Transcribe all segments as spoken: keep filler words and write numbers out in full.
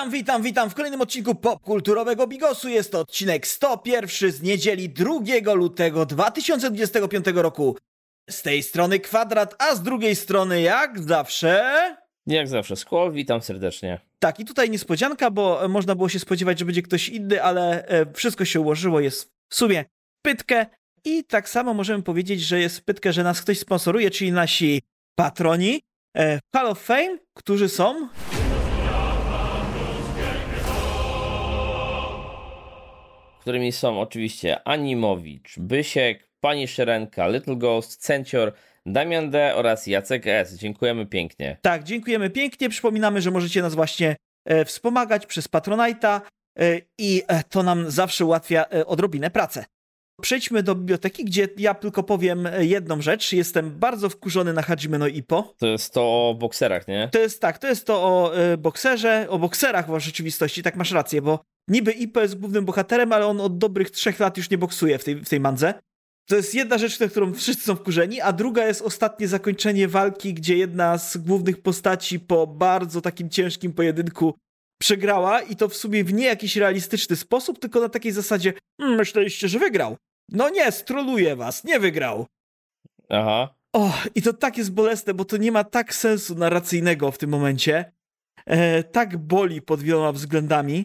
Witam, witam, witam w kolejnym odcinku popkulturowego Bigosu. Jest to odcinek sto jeden z niedzieli drugiego lutego dwa tysiące dwudziestego piątego roku. Z tej strony Kwadrat, a z drugiej strony jak zawsze... Jak zawsze Squall, witam serdecznie. Tak, i tutaj niespodzianka, bo można było się spodziewać, że będzie ktoś inny, ale wszystko się ułożyło, jest w sumie pytkę. I tak samo możemy powiedzieć, że jest pytkę, że nas ktoś sponsoruje, czyli nasi patroni w Hall of Fame, którzy są... Którymi są oczywiście Animowicz, Bysiek, Pani Szerenka, Little Ghost, Cencior, Damian D. oraz Jacek S. Dziękujemy pięknie. Tak, dziękujemy pięknie. Przypominamy, że możecie nas właśnie e, wspomagać przez Patronite'a e, i e, to nam zawsze ułatwia e, odrobinę pracę. Przejdźmy do biblioteki, gdzie ja tylko powiem jedną rzecz. Jestem bardzo wkurzony na Hajime no Ippo. To jest to o bokserach, nie? To jest tak, to jest to o e, bokserze, o bokserach w rzeczywistości, tak masz rację, bo niby Ippo jest głównym bohaterem, ale on od dobrych trzech lat już nie boksuje w tej, w tej mandze. To jest jedna rzecz, na którą wszyscy są wkurzeni, a druga jest ostatnie zakończenie walki, gdzie jedna z głównych postaci po bardzo takim ciężkim pojedynku przegrała i to w sumie w nie jakiś realistyczny sposób, tylko na takiej zasadzie mmm, myśleliście, że wygrał. No nie, stroluje was, nie wygrał. Aha. O, i to tak jest bolesne, bo to nie ma tak sensu narracyjnego w tym momencie. E, tak boli pod wieloma względami,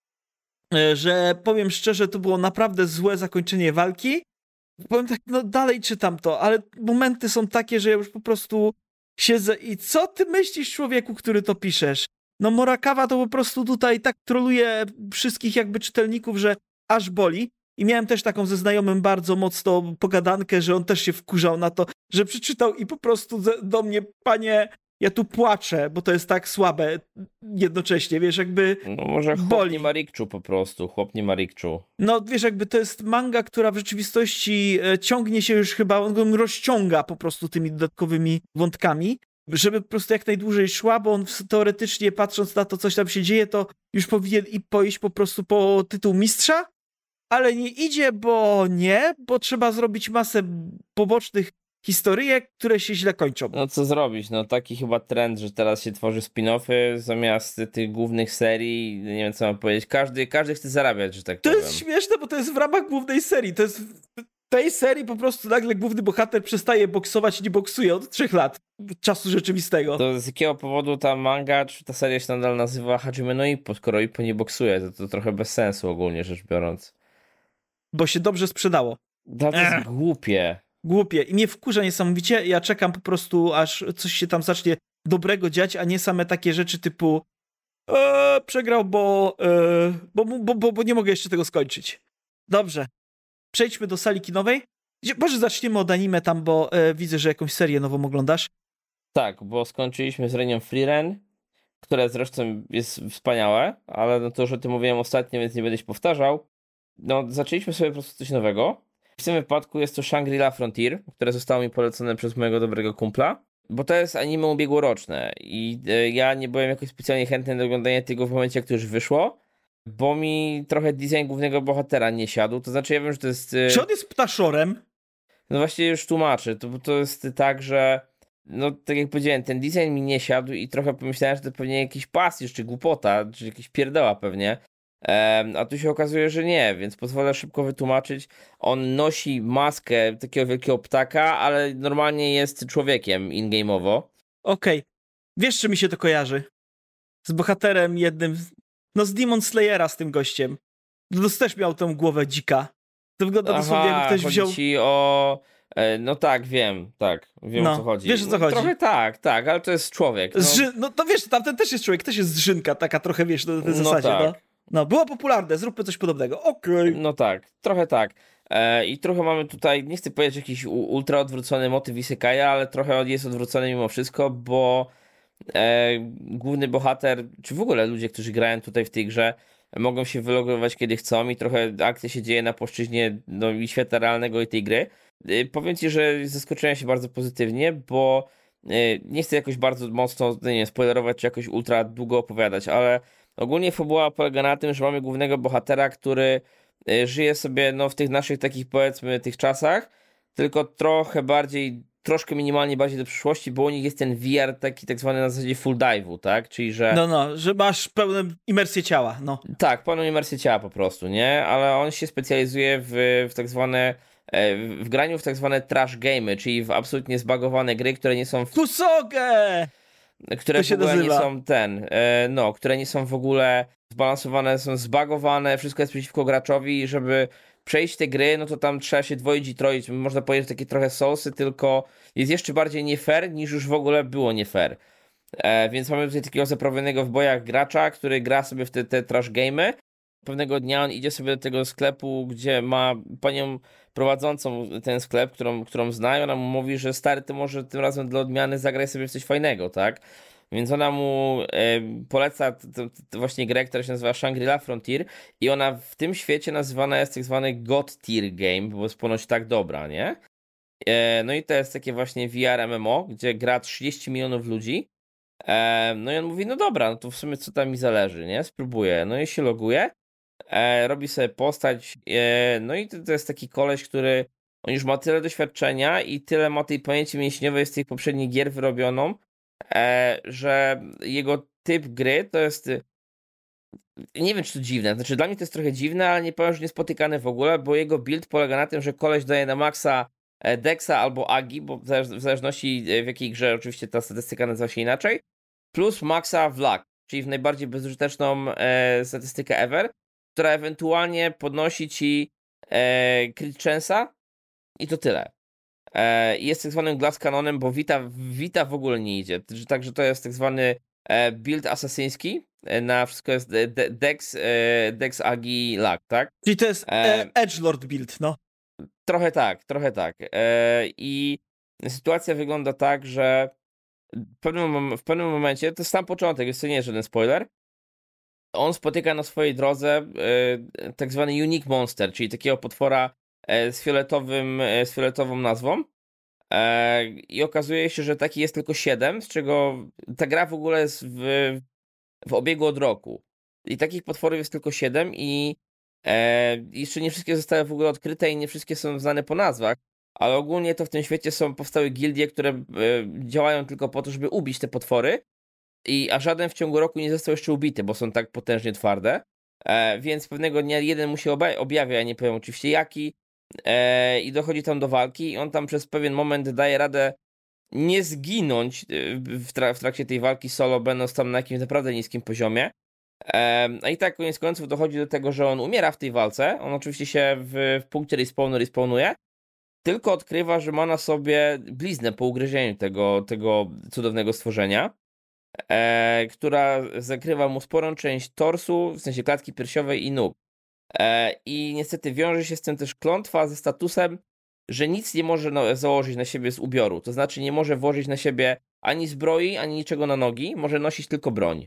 e, że powiem szczerze, to było naprawdę złe zakończenie walki. Powiem tak, no dalej czytam to, ale momenty są takie, że ja już po prostu siedzę i co ty myślisz, człowieku, który to piszesz? No Morakawa to po prostu tutaj tak troluje wszystkich jakby czytelników, że aż boli. I miałem też taką ze znajomym bardzo mocno pogadankę, że on też się wkurzał na to, że przeczytał i po prostu do mnie, panie, ja tu płaczę, bo to jest tak słabe jednocześnie, wiesz, jakby No może chłop boli. nie ma rikczu po prostu, chłop nie ma rikczu. No wiesz, jakby to jest manga, która w rzeczywistości ciągnie się już chyba, on go rozciąga po prostu tymi dodatkowymi wątkami, żeby po prostu jak najdłużej szła, bo on teoretycznie patrząc na to, coś tam się dzieje, to już powinien i pójść po prostu po tytuł mistrza, ale nie idzie, bo nie, bo trzeba zrobić masę pobocznych historyjek, które się źle kończą. No co zrobić, no taki chyba trend, że teraz się tworzy spin-offy zamiast tych głównych serii, nie wiem co mam powiedzieć, każdy, każdy chce zarabiać, że tak to powiem. To jest śmieszne, bo to jest w ramach głównej serii, to jest w tej serii po prostu nagle główny bohater przestaje boksować i nie boksuje od trzech lat czasu rzeczywistego. To z jakiego powodu ta manga, czy ta seria się nadal nazywa Hajime no Ippo, skoro Ippo nie boksuje, to, to trochę bez sensu ogólnie rzecz biorąc. Bo się dobrze sprzedało. To jest Ech. głupie. Głupie. I mnie wkurza niesamowicie. Ja czekam po prostu, aż coś się tam zacznie dobrego dziać, a nie same takie rzeczy typu eee, przegrał, bo, eee, bo, bo, bo, bo nie mogę jeszcze tego skończyć. Dobrze. Przejdźmy do sali kinowej. Może zaczniemy od anime tam, bo e, widzę, że jakąś serię nową oglądasz. Tak, bo skończyliśmy z Reignem Frieren, które zresztą jest wspaniałe, ale no to już o tym mówiłem ostatnio, więc nie będę się powtarzał. No, zaczęliśmy sobie po prostu coś nowego. W tym wypadku jest to Shangri-La Frontier, które zostało mi polecone przez mojego dobrego kumpla, bo to jest anime ubiegłoroczne i e, ja nie byłem jakoś specjalnie chętny do oglądania tego w momencie, jak to już wyszło, bo mi trochę design głównego bohatera nie siadł, to znaczy ja wiem, że to jest... E... Czy on jest ptaszorem? No właśnie już tłumaczę, to, to jest tak, że no tak jak powiedziałem, ten design mi nie siadł i trochę pomyślałem, że to pewnie jakiś pastisz, czy głupota, czy jakiś pierdoła pewnie. A tu się okazuje, że nie, więc pozwolę szybko wytłumaczyć. On nosi maskę takiego wielkiego ptaka, ale normalnie jest człowiekiem in-game'owo. Okej. Okay. Wiesz, czy mi się to kojarzy? Z bohaterem jednym, no z Demon Slayera, z tym gościem. To też miał tą głowę dzika. To wygląda dosłownie, jakby ktoś chodzi wziął... ci o... No tak, wiem, tak, wiem no, o co chodzi. Wiesz o co chodzi? No, trochę tak, tak, ale to jest człowiek. No, Zży... no to wiesz, tamten też jest człowiek, też jest zżynka, taka trochę, wiesz, na tej no zasadzie, tak. no. No, było popularne, zróbmy coś podobnego, okej. Okay. No tak, trochę tak. E, I trochę mamy tutaj, nie chcę powiedzieć jakiś ultra odwrócony motyw Isekaja, ale trochę jest odwrócony mimo wszystko, bo e, główny bohater, czy w ogóle ludzie, którzy grają tutaj w tej grze, mogą się wylogować kiedy chcą i trochę akcja się dzieje na płaszczyźnie no, i świata realnego i tej gry. E, powiem ci, że zaskoczyłem się bardzo pozytywnie, bo e, nie chcę jakoś bardzo mocno, nie wiem, spoilerować czy jakoś ultra długo opowiadać, ale ogólnie fabuła polega na tym, że mamy głównego bohatera, który żyje sobie no, w tych naszych takich, powiedzmy, tych czasach, tylko trochę bardziej troszkę minimalnie bardziej do przyszłości, bo u nich jest ten V R taki tak zwany na zasadzie full dive'u, tak? Czyli, że... No, no, że masz pełną imersję ciała, no. Tak, pełną imersję ciała po prostu, nie? Ale on się specjalizuje w, w tak zwane... w graniu w tak zwane trash game'y, czyli w absolutnie zbagowane gry, które nie są... W... Kusogę! Które to się w ogóle nazywa. nie są ten... No, które nie są w ogóle zbalansowane, są zbagowane, wszystko jest przeciwko graczowi i żeby przejść te gry, no to tam trzeba się dwoić i troić. Można powiedzieć takie trochę soulsy, tylko jest jeszcze bardziej nie fair, niż już w ogóle było nie fair. E, więc mamy tutaj takiego zaprawionego w bojach gracza, który gra sobie w te, te trash game'y. Pewnego dnia on idzie sobie do tego sklepu, gdzie ma panią prowadzącą ten sklep, którą, którą zna i ona mu mówi, że stary, ty może tym razem dla odmiany zagraj sobie w coś fajnego, tak? Więc ona mu e, poleca t, t, t, właśnie grę, która się nazywa Shangri-La Frontier i ona w tym świecie nazywana jest tak zwany God Tier Game, bo jest ponoć tak dobra, nie? E, no i to jest takie właśnie V R M M O, gdzie gra trzydzieści milionów ludzi. E, no i on mówi, no dobra, no to w sumie co tam mi zależy, nie? Spróbuję. No i się loguje, e, robi sobie postać, e, no i to, to jest taki koleś, który on już ma tyle doświadczenia i tyle ma tej pamięci mięśniowej z tych poprzednich gier wyrobioną, e, że jego typ gry to jest, nie wiem czy to dziwne, znaczy dla mnie to jest trochę dziwne, ale nie powiem, że niespotykane w ogóle, bo jego build polega na tym, że koleś daje na maksa Dexa albo Agi, bo w zależności w jakiej grze oczywiście ta statystyka nazywa się inaczej, plus maxa w luck, czyli w najbardziej bezużyteczną e, statystykę ever, która ewentualnie podnosi ci e, crit chance'a i to tyle. E, jest tak zwanym glass canonem, bo Vita, Vita w ogóle nie idzie, także to jest tak zwany e, build asasyński, e, na wszystko jest de, de, Dex, e, Dex, Agi, luck, tak? Czyli to jest e, edgelord build, no. Trochę tak, trochę tak. E, I sytuacja wygląda tak, że w pewnym, w pewnym momencie, to jest sam początek, jest to nie jest żaden spoiler, on spotyka na swojej drodze e, tak zwany unique monster, czyli takiego potwora e, z, fioletowym, e, z fioletową nazwą. E, I okazuje się, że taki jest tylko siedem, z czego ta gra w ogóle jest w, w obiegu od roku. I takich potworów jest tylko siedem i e, jeszcze nie wszystkie zostały w ogóle odkryte i nie wszystkie są znane po nazwach, ale ogólnie to w tym świecie są powstały gildie, które e, działają tylko po to, żeby ubić te potwory, i a żaden w ciągu roku nie został jeszcze ubity, bo są tak potężnie twarde, e, więc pewnego dnia jeden mu się obja- objawia, ja nie powiem oczywiście jaki, e, i dochodzi tam do walki i on tam przez pewien moment daje radę nie zginąć w, tra- w trakcie tej walki solo, będąc tam na jakimś naprawdę niskim poziomie. A i tak koniec końców dochodzi do tego, że on umiera w tej walce. On oczywiście się w, w punkcie respawnu respawnuje, tylko odkrywa, że ma na sobie bliznę po ugryzieniu tego, tego cudownego stworzenia, e, która zakrywa mu sporą część torsu, w sensie klatki piersiowej i nóg. E, I niestety wiąże się z tym też klątwa ze statusem, że nic nie może no, założyć na siebie z ubioru. To znaczy nie może włożyć na siebie ani zbroi, ani niczego na nogi. Może nosić tylko broń.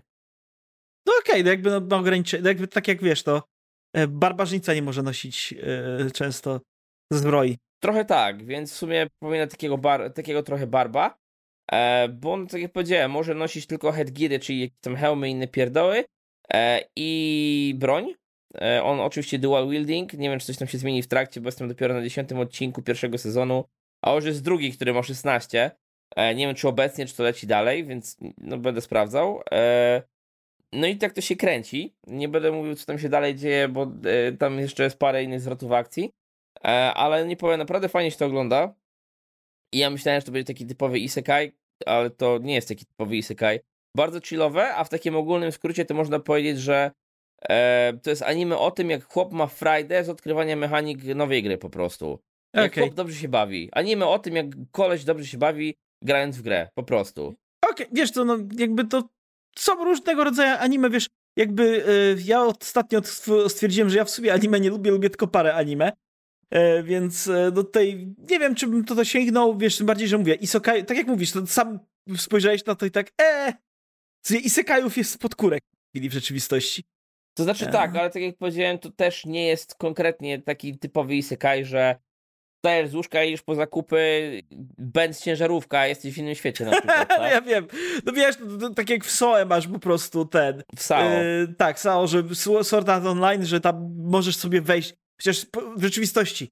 No okej, okay, no jakby no, no ograniczenie, jakby tak jak wiesz, to e, barbarzyńca nie może nosić e, często zbroi. Trochę tak, więc w sumie powinna takiego, bar, takiego trochę barba, e, bo on, tak jak powiedziałem, może nosić tylko headgeary, czyli jakieś tam hełmy i inne pierdoły e, i broń. E, on oczywiście dual wielding, nie wiem czy coś tam się zmieni w trakcie, bo jestem dopiero na dziesiątym odcinku pierwszego sezonu, a już jest drugi, który ma szesnaście. E, nie wiem czy obecnie, czy to leci dalej, więc no będę sprawdzał. E, No i tak to się kręci. Nie będę mówił, co tam się dalej dzieje, bo e, tam jeszcze jest parę innych zwrotów akcji. E, ale nie powiem, naprawdę fajnie się to ogląda. I ja myślałem, że to będzie taki typowy isekai, ale to nie jest taki typowy isekai. Bardzo chillowe, a w takim ogólnym skrócie to można powiedzieć, że e, to jest anime o tym, jak chłop ma frajdę z odkrywania mechanik nowej gry po prostu. Jak okay. chłop dobrze się bawi. Anime o tym, jak koleś dobrze się bawi grając w grę, po prostu. Okej, okay. Wiesz co, no jakby to są różnego rodzaju anime, wiesz, jakby y, ja ostatnio stwierdziłem, że ja w sumie anime nie lubię, lubię tylko parę anime, y, więc y, do tej, nie wiem, czy bym to dosięgnął, wiesz, tym bardziej, że mówię, isekai, tak jak mówisz, to sam spojrzałeś na to i tak, eee, isekajów jest pod kurek w rzeczywistości. To znaczy tak, ale tak jak powiedziałem, to też nie jest konkretnie taki typowy isekai, że stajesz z łóżka i idziesz po zakupy, będz ciężarówka, jesteś w innym świecie na przykład, tak? No ja wiem. No wiesz, to, to, tak jak w S O E masz po prostu ten... W S A O. Yy, tak, S A O, że Sword Art Online, że tam możesz sobie wejść, chociaż w rzeczywistości.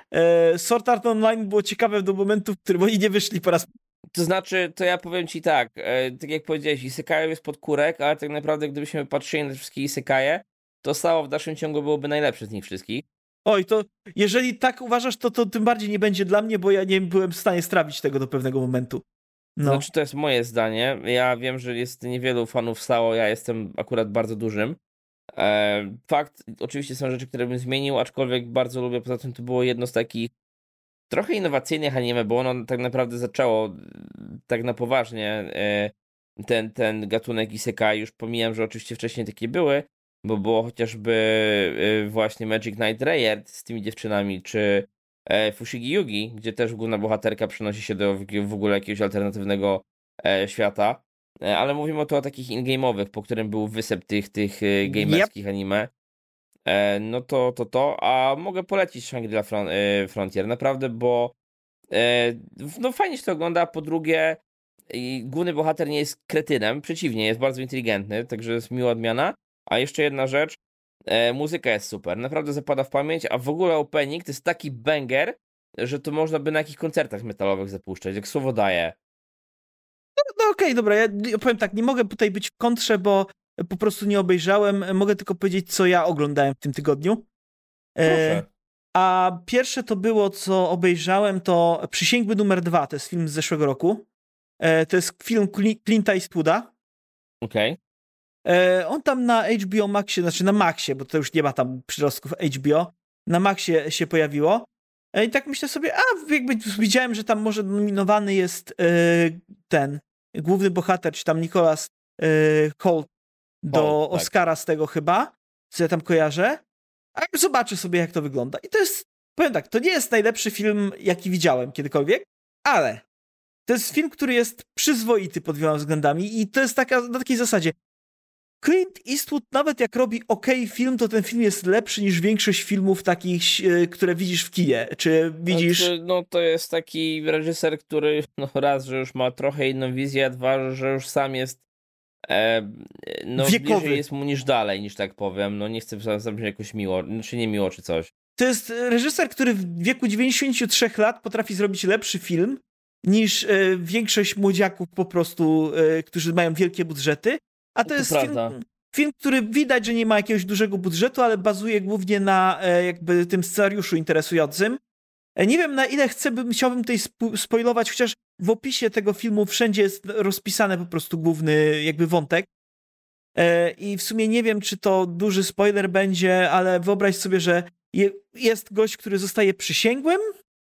e, Sword Art Online było ciekawe do momentu, w którym oni nie wyszli po raz... To znaczy, to ja powiem ci tak, e, tak jak powiedziałeś, isekaiów jest pod kurek, ale tak naprawdę gdybyśmy patrzyli na te wszystkie isekaje, to Sao w dalszym ciągu byłoby najlepsze z nich wszystkich. Oj, to jeżeli tak uważasz, to, to tym bardziej nie będzie dla mnie, bo ja nie byłem w stanie strawić tego do pewnego momentu. No. Znaczy, to jest moje zdanie. Ja wiem, że jest niewielu fanów Sao, ja jestem akurat bardzo dużym. E, fakt, oczywiście są rzeczy, które bym zmienił, aczkolwiek bardzo lubię, poza tym to było jedno z takich trochę innowacyjnych anime, bo ono tak naprawdę zaczęło tak na poważnie e, ten, ten gatunek isekai. Już pomijam, że oczywiście wcześniej takie były, bo było chociażby e, właśnie Magic Knight Rayard z tymi dziewczynami, czy e, Fushigi Yugi, gdzie też główna bohaterka przenosi się do w ogóle jakiegoś alternatywnego e, świata. E, ale mówimy tu o takich in-game'owych, po którym był wysep tych, tych e, gamerskich yep. anime. E, no to to to, a mogę polecić Shangri-La Fron- e, Frontier, naprawdę, bo e, no fajnie się to ogląda, po drugie i główny bohater nie jest kretynem, przeciwnie, jest bardzo inteligentny, także jest miła odmiana, a jeszcze jedna rzecz, e, muzyka jest super, naprawdę zapada w pamięć, a w ogóle opening to jest taki banger, że to można by na jakichś koncertach metalowych zapuszczać, jak słowo daje. No, no okej, okay, dobra, ja powiem tak, nie mogę tutaj być w kontrze, bo po prostu nie obejrzałem, mogę tylko powiedzieć, co ja oglądałem w tym tygodniu. Proszę. E, a pierwsze to było, co obejrzałem, to Przysięgły numer dwa, to jest film z zeszłego roku. E, to jest film Clint'a Eastwooda. Okej. Okay. On tam na H B O Maxie, znaczy na Maxie, bo to już nie ma tam przyrostków H B O, na Maxie się pojawiło. E, I tak myślę sobie, a jakby widziałem, że tam może nominowany jest e, ten główny bohater, czy tam Nicholas e, Hoult do o, tak. Oscara z tego chyba, co ja tam kojarzę, a zobaczę sobie, jak to wygląda. I to jest, powiem tak, to nie jest najlepszy film, jaki widziałem kiedykolwiek, ale to jest film, który jest przyzwoity pod wieloma względami i to jest taka, na takiej zasadzie. Clint Eastwood, nawet jak robi okej film, to ten film jest lepszy niż większość filmów takich, które widzisz w kinie, czy widzisz... Znaczy, no to jest taki reżyser, który no raz, że już ma trochę inną wizję, a dwa, że już sam jest E, no wiekowy. Bliżej jest mu niż dalej, niż tak powiem. No nie chcę zabrzmieć jakoś miło, czy nie miło, czy coś. To jest reżyser, który w wieku dziewięćdziesięciu trzech lat potrafi zrobić lepszy film niż e, większość młodziaków po prostu, e, którzy mają wielkie budżety. A to, to jest prawda. film, film, który widać, że nie ma jakiegoś dużego budżetu, ale bazuje głównie na e, jakby tym scenariuszu interesującym. E, nie wiem, na ile chcę, bym, chciałbym tutaj spo- spoilować, chociaż w opisie tego filmu wszędzie jest rozpisany po prostu główny jakby wątek. E, I w sumie nie wiem, czy to duży spoiler będzie, ale wyobraź sobie, że je, jest gość, który zostaje przysięgłym,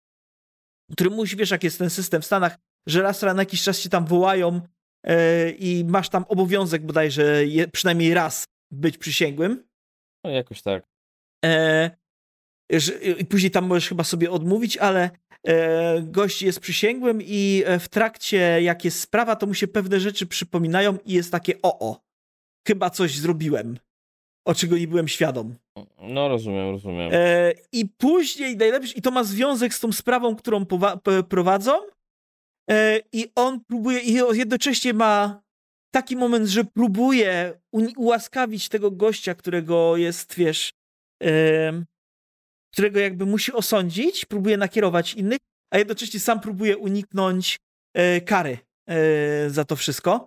który musi, wiesz, jak jest ten system w Stanach, że raz na jakiś czas cię tam wołają e, i masz tam obowiązek bodajże je, przynajmniej raz być przysięgłym. No jakoś tak. E, że, I później tam możesz chyba sobie odmówić, ale e, gość jest przysięgłym i w trakcie, jak jest sprawa, to mu się pewne rzeczy przypominają i jest takie o, o, chyba coś zrobiłem, o czego nie byłem świadom. No rozumiem, rozumiem. E, I później najlepszy, i to ma związek z tą sprawą, którą powa- p- prowadzą e, i on próbuje, i jednocześnie ma taki moment, że próbuje u- ułaskawić tego gościa, którego jest, wiesz, e, którego jakby musi osądzić, próbuje nakierować innych, a jednocześnie sam próbuje uniknąć e, kary e, za to wszystko.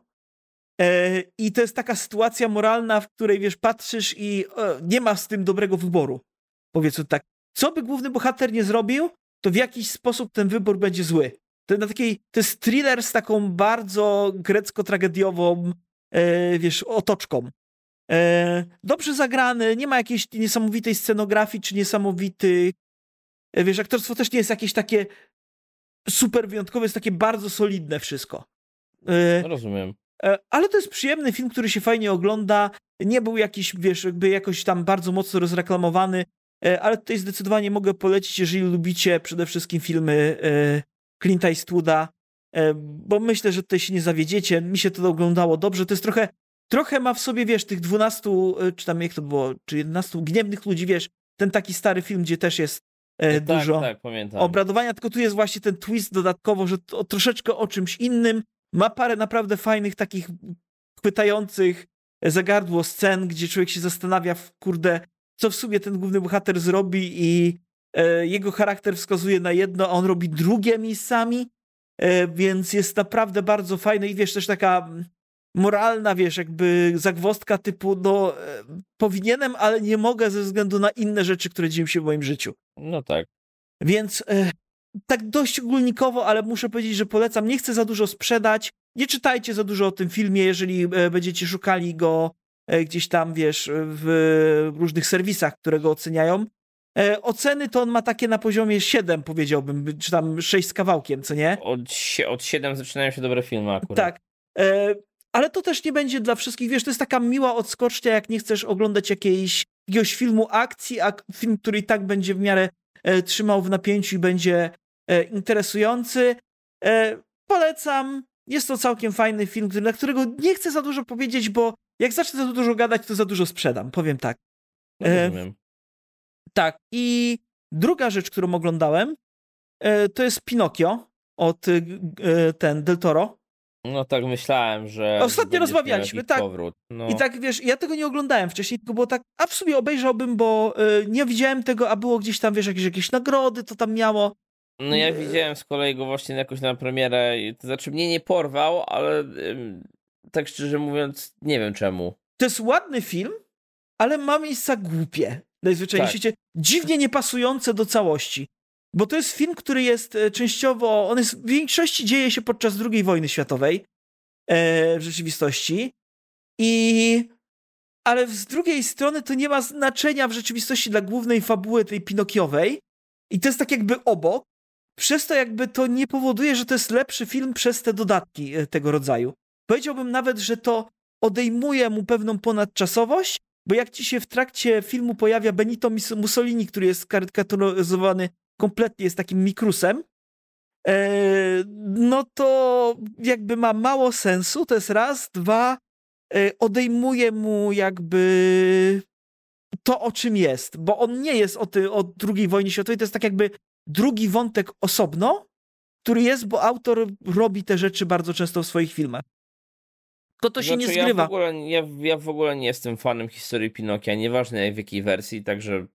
E, I to jest taka sytuacja moralna, w której, wiesz, patrzysz i e, nie ma z tym dobrego wyboru. Powiedzmy tak. Co by główny bohater nie zrobił, to w jakiś sposób ten wybór będzie zły. To, na takiej, to jest thriller z taką bardzo grecko-tragediową, e, wiesz, otoczką. E, dobrze zagrany, nie ma jakiejś niesamowitej scenografii, czy niesamowitych... E, wiesz, aktorstwo też nie jest jakieś takie super wyjątkowe, jest takie bardzo solidne wszystko. E, no, rozumiem. E, ale to jest przyjemny film, który się fajnie ogląda. Nie był jakiś, wiesz, jakby jakoś tam bardzo mocno rozreklamowany, e, ale tutaj zdecydowanie mogę polecić, jeżeli lubicie przede wszystkim filmy e, Clint'a Eastwooda, e, bo myślę, że tutaj się nie zawiedziecie. Mi się to oglądało dobrze. To jest trochę Trochę ma w sobie, wiesz, tych dwunastu, czy tam jak to było, czy jedenastu gniewnych ludzi, wiesz, ten taki stary film, gdzie też jest e, tak, dużo tak, pamiętam. obradowania, tylko tu jest właśnie ten twist dodatkowo, że to troszeczkę o czymś innym. Ma parę naprawdę fajnych takich chwytających za gardło scen, gdzie człowiek się zastanawia, kurde, co w sumie ten główny bohater zrobi i e, jego charakter wskazuje na jedno, a on robi drugie miejscami, e, więc jest naprawdę bardzo fajny i wiesz, też taka moralna, wiesz, jakby zagwozdka typu, no e, powinienem, ale nie mogę ze względu na inne rzeczy, które dzieją się w moim życiu. No tak. Więc e, tak dość ogólnikowo, ale muszę powiedzieć, że polecam. Nie chcę za dużo sprzedać. Nie czytajcie za dużo o tym filmie, jeżeli e, będziecie szukali go e, gdzieś tam, wiesz, w różnych serwisach, które go oceniają. E, oceny to on ma takie na poziomie siedem, powiedziałbym, czy tam sześć z kawałkiem, co nie? Od, sie- od siedem zaczynają się dobre filmy akurat. Tak. E, ale to też nie będzie dla wszystkich, wiesz, to jest taka miła odskocznia, jak nie chcesz oglądać jakiejś, jakiegoś filmu akcji, a film, który i tak będzie w miarę e, trzymał w napięciu i będzie e, interesujący. E, polecam. Jest to całkiem fajny film, który, na którego nie chcę za dużo powiedzieć, bo jak zacznę za dużo gadać, to za dużo sprzedam, powiem tak. No, E, rozumiem. tak. I druga rzecz, którą oglądałem, e, to jest Pinokio od e, ten Del Toro. No tak myślałem, że... Ostatnio będziesz miał rozmawialiśmy, jakiś tak. Powrót. No. I tak, wiesz, ja tego nie oglądałem wcześniej, tylko było tak, a w sumie obejrzałbym, bo y, nie widziałem tego, a było gdzieś tam, wiesz, jakieś, jakieś nagrody, to tam miało. No ja widziałem z kolei go właśnie jakoś na premierę, i- to znaczy mnie nie porwał, ale ym, tak szczerze mówiąc nie wiem czemu. To jest ładny film, ale ma miejsca głupie. Najzwyczajniej w Tak. świecie. Dziwnie niepasujące do całości. Bo to jest film, który jest e, częściowo, on jest w większości dzieje się podczas drugiej wojny światowej e, w rzeczywistości. I ale z drugiej strony to nie ma znaczenia w rzeczywistości dla głównej fabuły tej pinokiowej. I to jest tak jakby obok. Przez to jakby to nie powoduje, że to jest lepszy film przez te dodatki e, tego rodzaju. Powiedziałbym nawet, że to odejmuje mu pewną ponadczasowość, bo jak ci się w trakcie filmu pojawia Benito Mus- Mussolini, który jest karykaturozowany kompletnie, jest takim mikrusem, e, no to jakby ma mało sensu, to jest raz, dwa, e, odejmuje mu jakby to, o czym jest, bo on nie jest o, ty, o drugiej wojnie światowej, to jest tak jakby drugi wątek osobno, który jest, bo autor robi te rzeczy bardzo często w swoich filmach. Tylko to się Znaczy, nie ja zgrywa. w, ogóle, ja, ja w ogóle nie jestem fanem historii Pinokia, nieważne w jakiej wersji, także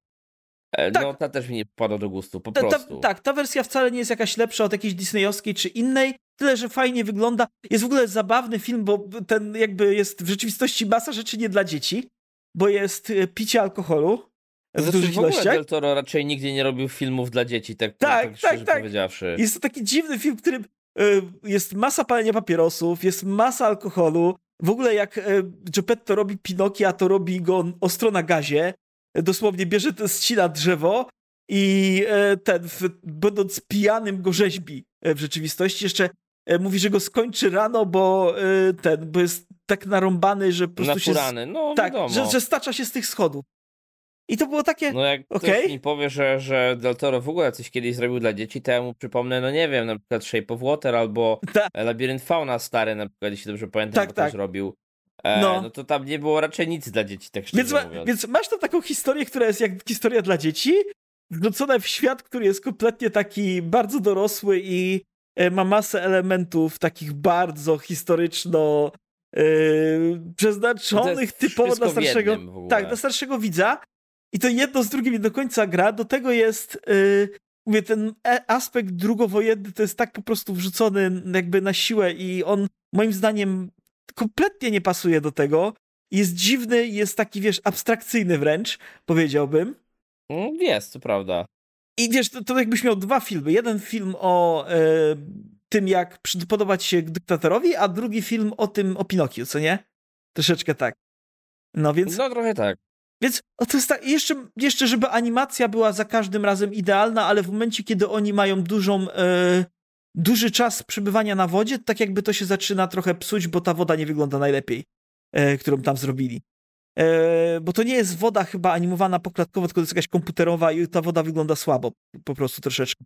e, Tak. no ta też mi nie pada do gustu, po Ta, ta, prostu. tak, ta wersja wcale nie jest jakaś lepsza od jakiejś disneyowskiej czy innej, tyle, że fajnie wygląda. Jest w ogóle zabawny film, bo ten jakby jest w rzeczywistości masa rzeczy nie dla dzieci, bo jest e, picie alkoholu w Znaczy, dużych w ogóle ilościach. Del Toro raczej nigdy nie robił filmów dla dzieci, tak, Tak, tak, szczerze tak, tak. powiedziawszy. Jest to taki dziwny film, w którym e, jest masa palenia papierosów, jest masa alkoholu. W ogóle jak e, Geppetto robi Pinokia, to robi go ostro na gazie. E, dosłownie bierze, to ścina drzewo i e, ten, w, będąc pijanym, go rzeźbi e, w rzeczywistości. Jeszcze e, mówi, że go skończy rano, bo e, ten, bo jest tak narąbany, że po prostu się... Naturalny, no Tak, wiadomo. że, że stacza się z tych schodów. I to było takie... No jak okej. ktoś mi powie, że, że Del Toro w ogóle coś kiedyś zrobił dla dzieci, to ja mu przypomnę, no nie wiem, na przykład Shape of Water albo Ta, Labirynt Fauna stary, na przykład, jeśli dobrze pamiętam, Tak, bo tak. też robił. E, No. no to tam nie było raczej nic dla dzieci, tak szczerze Więc, ma, mówiąc. więc masz tam taką historię, która jest jak historia dla dzieci, wrzucona w świat, który jest kompletnie taki bardzo dorosły i e, ma masę elementów takich bardzo historyczno e, przeznaczonych To jest typowo wszystko dla w starszego, jednym w ogóle. tak, dla starszego widza. I to jedno z drugim nie do końca gra. Do tego jest, e, mówię, ten e- aspekt drugowojenny to jest tak po prostu wrzucony jakby na siłę i on moim zdaniem kompletnie nie pasuje do tego. Jest dziwny, jest taki, wiesz, abstrakcyjny wręcz, powiedziałbym. Mm, Jest, to prawda. I wiesz, to, to jakbyś miał dwa filmy. Jeden film o e, tym, jak podobać się dyktatorowi, a drugi film o tym, o Pinokiu, co nie? Troszeczkę tak. No więc, No trochę tak. więc o, to jest tak, jeszcze, jeszcze żeby animacja była za każdym razem idealna, ale w momencie, kiedy oni mają dużą, e, duży czas przebywania na wodzie, tak jakby to się zaczyna trochę psuć, bo ta woda nie wygląda najlepiej, e, którą tam zrobili. E, bo to nie jest woda chyba animowana poklatkowo, tylko to jest jakaś komputerowa i ta woda wygląda słabo, po prostu troszeczkę.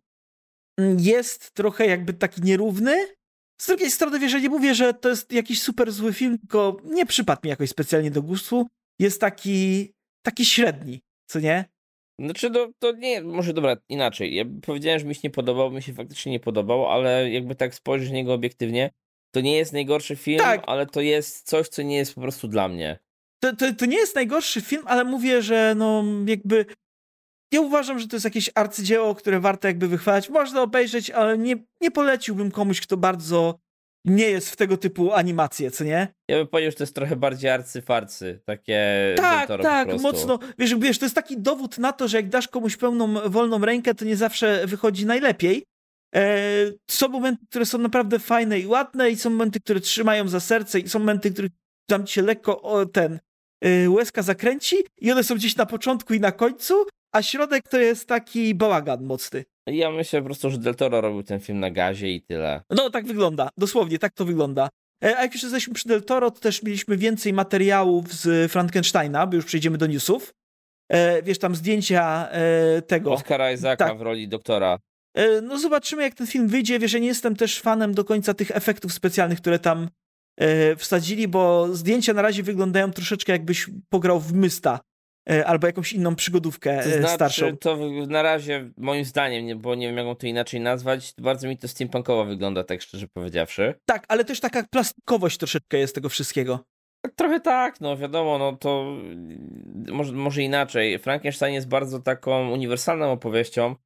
Jest trochę jakby taki nierówny. Z drugiej strony, wiesz, ja nie mówię, że to jest jakiś super zły film, tylko nie przypadł mi jakoś specjalnie do gustu. Jest taki, taki średni, co nie? Znaczy, no, to nie, może dobra, inaczej. Ja powiedziałem, że mi się nie podobał, mi się faktycznie nie podobał, ale jakby tak spojrzeć na niego obiektywnie, to nie jest najgorszy film, Tak. ale to jest coś, co nie jest po prostu dla mnie. To, to, to nie jest najgorszy film, ale mówię, że no jakby ja uważam, że to jest jakieś arcydzieło, które warto jakby wychwalać. Można obejrzeć, ale nie, nie poleciłbym komuś, kto bardzo nie jest w tego typu animacje, co nie? Ja bym powiedział, że to jest trochę bardziej arcyfarcy, takie Tak, Del Toro tak, po prostu. mocno. Wiesz, wiesz, to jest taki dowód na to, że jak dasz komuś pełną, wolną rękę, to nie zawsze wychodzi najlepiej. E, są momenty, które są naprawdę fajne i ładne i są momenty, które trzymają za serce i są momenty, których tam ci się lekko o, ten y, łezka zakręci i one są gdzieś na początku i na końcu, a środek to jest taki bałagan mocny. Ja myślę po prostu, że Del Toro robił ten film na gazie i tyle. No tak wygląda, dosłownie tak to wygląda. E, a jak już jesteśmy przy Del Toro, to też mieliśmy więcej materiałów z Frankensteina, bo już przejdziemy do newsów. E, wiesz, tam zdjęcia e, tego. Oscara Isaaca tak. w roli doktora. E, no zobaczymy, jak ten film wyjdzie. Wiesz, ja nie jestem też fanem do końca tych efektów specjalnych, które tam e, wsadzili, bo zdjęcia na razie wyglądają troszeczkę jakbyś pograł w Mysta. Albo jakąś inną przygodówkę to znaczy, starszą. To na razie, moim zdaniem, nie, bo nie wiem, jak mam to inaczej nazwać, bardzo mi to steampunkowo wygląda, tak szczerze powiedziawszy. Tak, ale też taka plastikowość troszeczkę jest tego wszystkiego. Trochę tak, no wiadomo, no to może, może inaczej. Frankenstein jest bardzo taką uniwersalną opowieścią,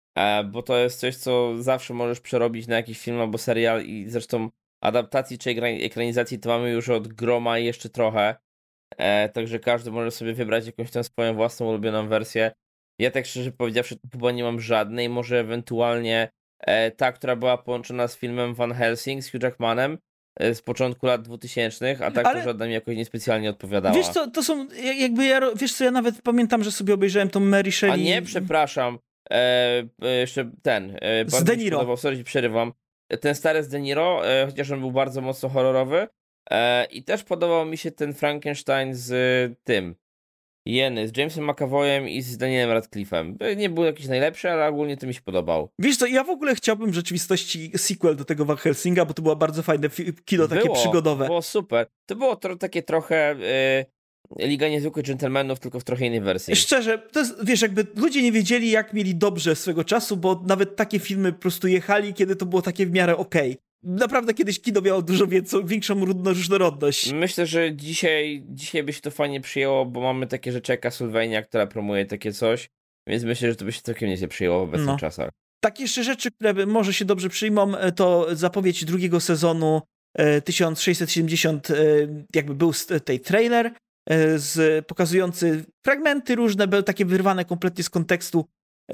bo to jest coś, co zawsze możesz przerobić na jakiś film albo serial i zresztą adaptacji czy ekranizacji to mamy już od groma i jeszcze trochę. E, także każdy może sobie wybrać jakąś tam swoją własną ulubioną wersję. Ja tak szczerze powiedziawszy chyba nie mam żadnej, może ewentualnie e, ta, która była połączona z filmem Van Helsing z Hugh Jackmanem e, z początku lat dwutysięcznych, a tak Ale... to żadna mi jakoś niespecjalnie odpowiadała. Wiesz co, to są jakby, ja, wiesz co, ja nawet pamiętam, że sobie obejrzałem tą Mary Shelley. A nie, przepraszam, e, jeszcze ten, e, z De Niro. Podobał, sorry, przerywam. Ten stary z De Niro, e, chociaż on był bardzo mocno horrorowy, E, I też podobał mi się ten Frankenstein z y, tym Jeny, z Jamesem McAvoyem i z Danielem Radcliffe'em. Nie był jakiś najlepszy, ale ogólnie to mi się podobał. Wiesz co, ja w ogóle chciałbym w rzeczywistości sequel do tego Van Helsinga, bo to było bardzo fajne kino, takie było, przygodowe. Było super. To było to, takie trochę y, Liga Niezwykłych Dżentelmenów, tylko w trochę innej wersji. Szczerze, to jest, wiesz, jakby ludzie nie wiedzieli, jak mieli dobrze swego czasu, bo nawet takie filmy po prostu jechali, kiedy to było takie w miarę okej. Okay. Naprawdę kiedyś kino miało dużo więcej, większą różnorodność. Myślę, że dzisiaj, dzisiaj by się to fajnie przyjęło, bo mamy takie rzeczy jak Castlevania, która promuje takie coś, więc myślę, że to by się całkiem nieźle przyjęło w obecnych no. czasach. Takie jeszcze rzeczy, które może się dobrze przyjmą, to zapowiedź drugiego sezonu tysiąc sześćset siedemdziesiąt, jakby był tej trailer z, pokazujący fragmenty różne, były takie wyrwane kompletnie z kontekstu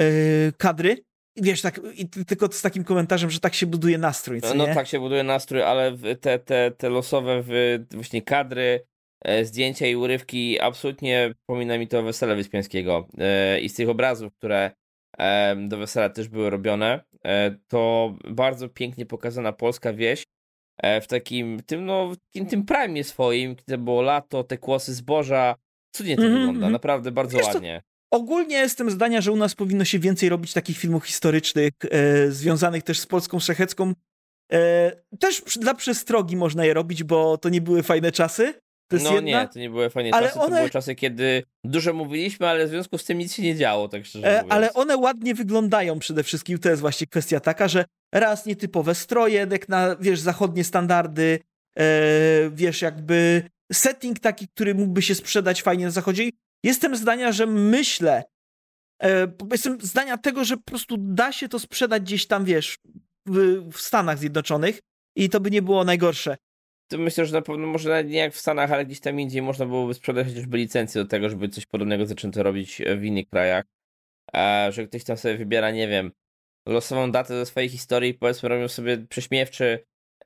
kadry. Wiesz, tak, i tylko z takim komentarzem, że tak się buduje nastrój, co No nie? tak się buduje nastrój, ale te, te, te losowe w, właśnie kadry, e, zdjęcia i urywki absolutnie przypomina mi to Wesele Wyspiańskiego. E, I z tych obrazów, które e, do wesela też były robione, e, to bardzo pięknie pokazana polska wieś e, w takim tym, no, tym, tym prime swoim, gdzie było lato, te kłosy zboża. Cudnie to mm-hmm. wygląda, naprawdę bardzo Wiesz ładnie. Co? Ogólnie jestem zdania, że u nas powinno się więcej robić takich filmów historycznych, e, związanych też z Polską szlachecką. E, też przy, dla przestrogi można je robić, bo to nie były fajne czasy. To jest no jedna. nie, to nie były fajne ale czasy, one... to były czasy, kiedy dużo mówiliśmy, ale w związku z tym nic się nie działo, tak szczerze e, mówiąc. Ale one ładnie wyglądają przede wszystkim, to jest właśnie kwestia taka, że raz nietypowe stroje, jak na, wiesz, zachodnie standardy, e, wiesz, jakby setting taki, który mógłby się sprzedać fajnie na zachodzie. Jestem zdania, że myślę, e, jestem zdania tego, że po prostu da się to sprzedać gdzieś tam, wiesz, w, w Stanach Zjednoczonych i to by nie było najgorsze. To myślę, że na pewno może nawet nie jak w Stanach, ale gdzieś tam indziej można byłoby sprzedać chociażby licencję do tego, żeby coś podobnego zaczęto robić w innych krajach. E, że ktoś tam sobie wybiera, nie wiem, losową datę ze swojej historii, powiedzmy robią sobie prześmiewczy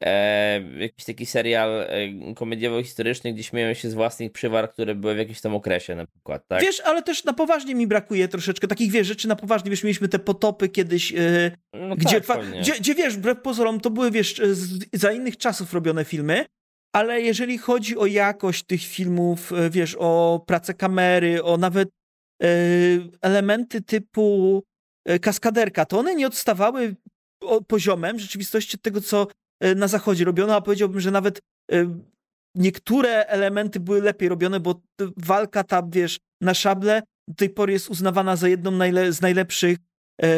e, jakiś taki serial e, komediowo-historyczny, gdzie śmieją się z własnych przywar, które były w jakimś tam okresie na przykład, tak? Wiesz, ale też na poważnie mi brakuje troszeczkę takich, wiesz, rzeczy na poważnie, wiesz, mieliśmy te potopy kiedyś, yy, no gdzie, tak, gdzie, gdzie, wiesz, wbrew pozorom, to były, wiesz, z, za innych czasów robione filmy, ale jeżeli chodzi o jakość tych filmów, yy, wiesz, o pracę kamery, o nawet yy, elementy typu yy, kaskaderka, to one nie odstawały poziomem w rzeczywistości od tego, co na zachodzie robiono, a powiedziałbym, że nawet y, niektóre elementy były lepiej robione, bo walka ta, wiesz, na szable do tej pory jest uznawana za jedną najle- z najlepszych y,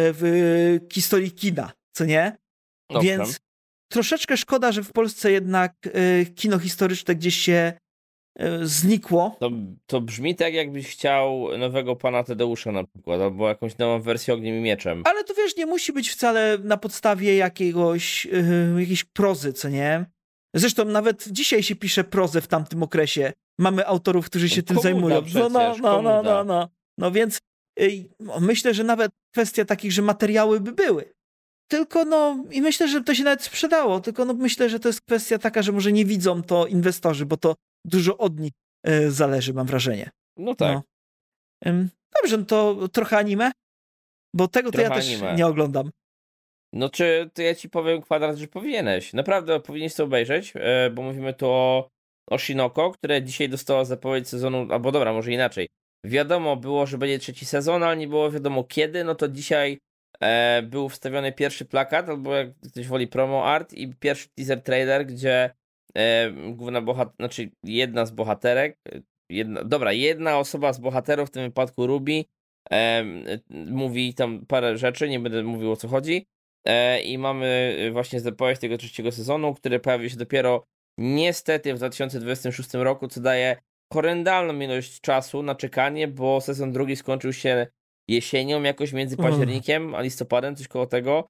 w historii kina, co nie? Dobrze. Więc troszeczkę szkoda, że w Polsce jednak y, kino historyczne gdzieś się e, znikło. To, to brzmi tak, jakbyś chciał nowego Pana Tadeusza na przykład, albo jakąś nową wersję Ogniem i Mieczem. Ale to wiesz, nie musi być wcale na podstawie jakiegoś, yy, jakiejś prozy, co nie? Zresztą nawet dzisiaj się pisze prozę w tamtym okresie. Mamy autorów, którzy się No, tym komuda zajmują. przecież, No, no, no, no, komuda. no, no. No więc yy, myślę, że nawet kwestia takich, że materiały by były. Tylko no, i myślę, że to się nawet sprzedało, tylko no myślę, że to jest kwestia taka, że może nie widzą to inwestorzy, bo to dużo od nich yy, zależy, mam wrażenie. No tak. No. Ym, dobrze, no to trochę anime? Bo tego to Trochę ja też anime. nie oglądam. No czy to ja ci powiem, Kwadrat, że powinieneś. Naprawdę powinieneś to obejrzeć, e, bo mówimy tu o, o Shinoko, które dzisiaj dostało zapowiedź sezonu, albo dobra, może inaczej. Wiadomo było, że będzie trzeci sezon, ale nie było wiadomo kiedy, no to dzisiaj e, był wstawiony pierwszy plakat, albo jak ktoś woli promo art i pierwszy teaser trailer, gdzie e, główna bohater, znaczy jedna z bohaterek, jedna, dobra, jedna osoba z bohaterów, w tym wypadku Ruby, e, mówi tam parę rzeczy, nie będę mówił o co chodzi. I mamy właśnie zapowiedź tego trzeciego sezonu, który pojawi się dopiero niestety w dwa tysiące dwudziestym szóstym roku, co daje horrendalną ilość czasu na czekanie, bo sezon drugi skończył się jesienią, jakoś między październikiem a listopadem, coś koło tego.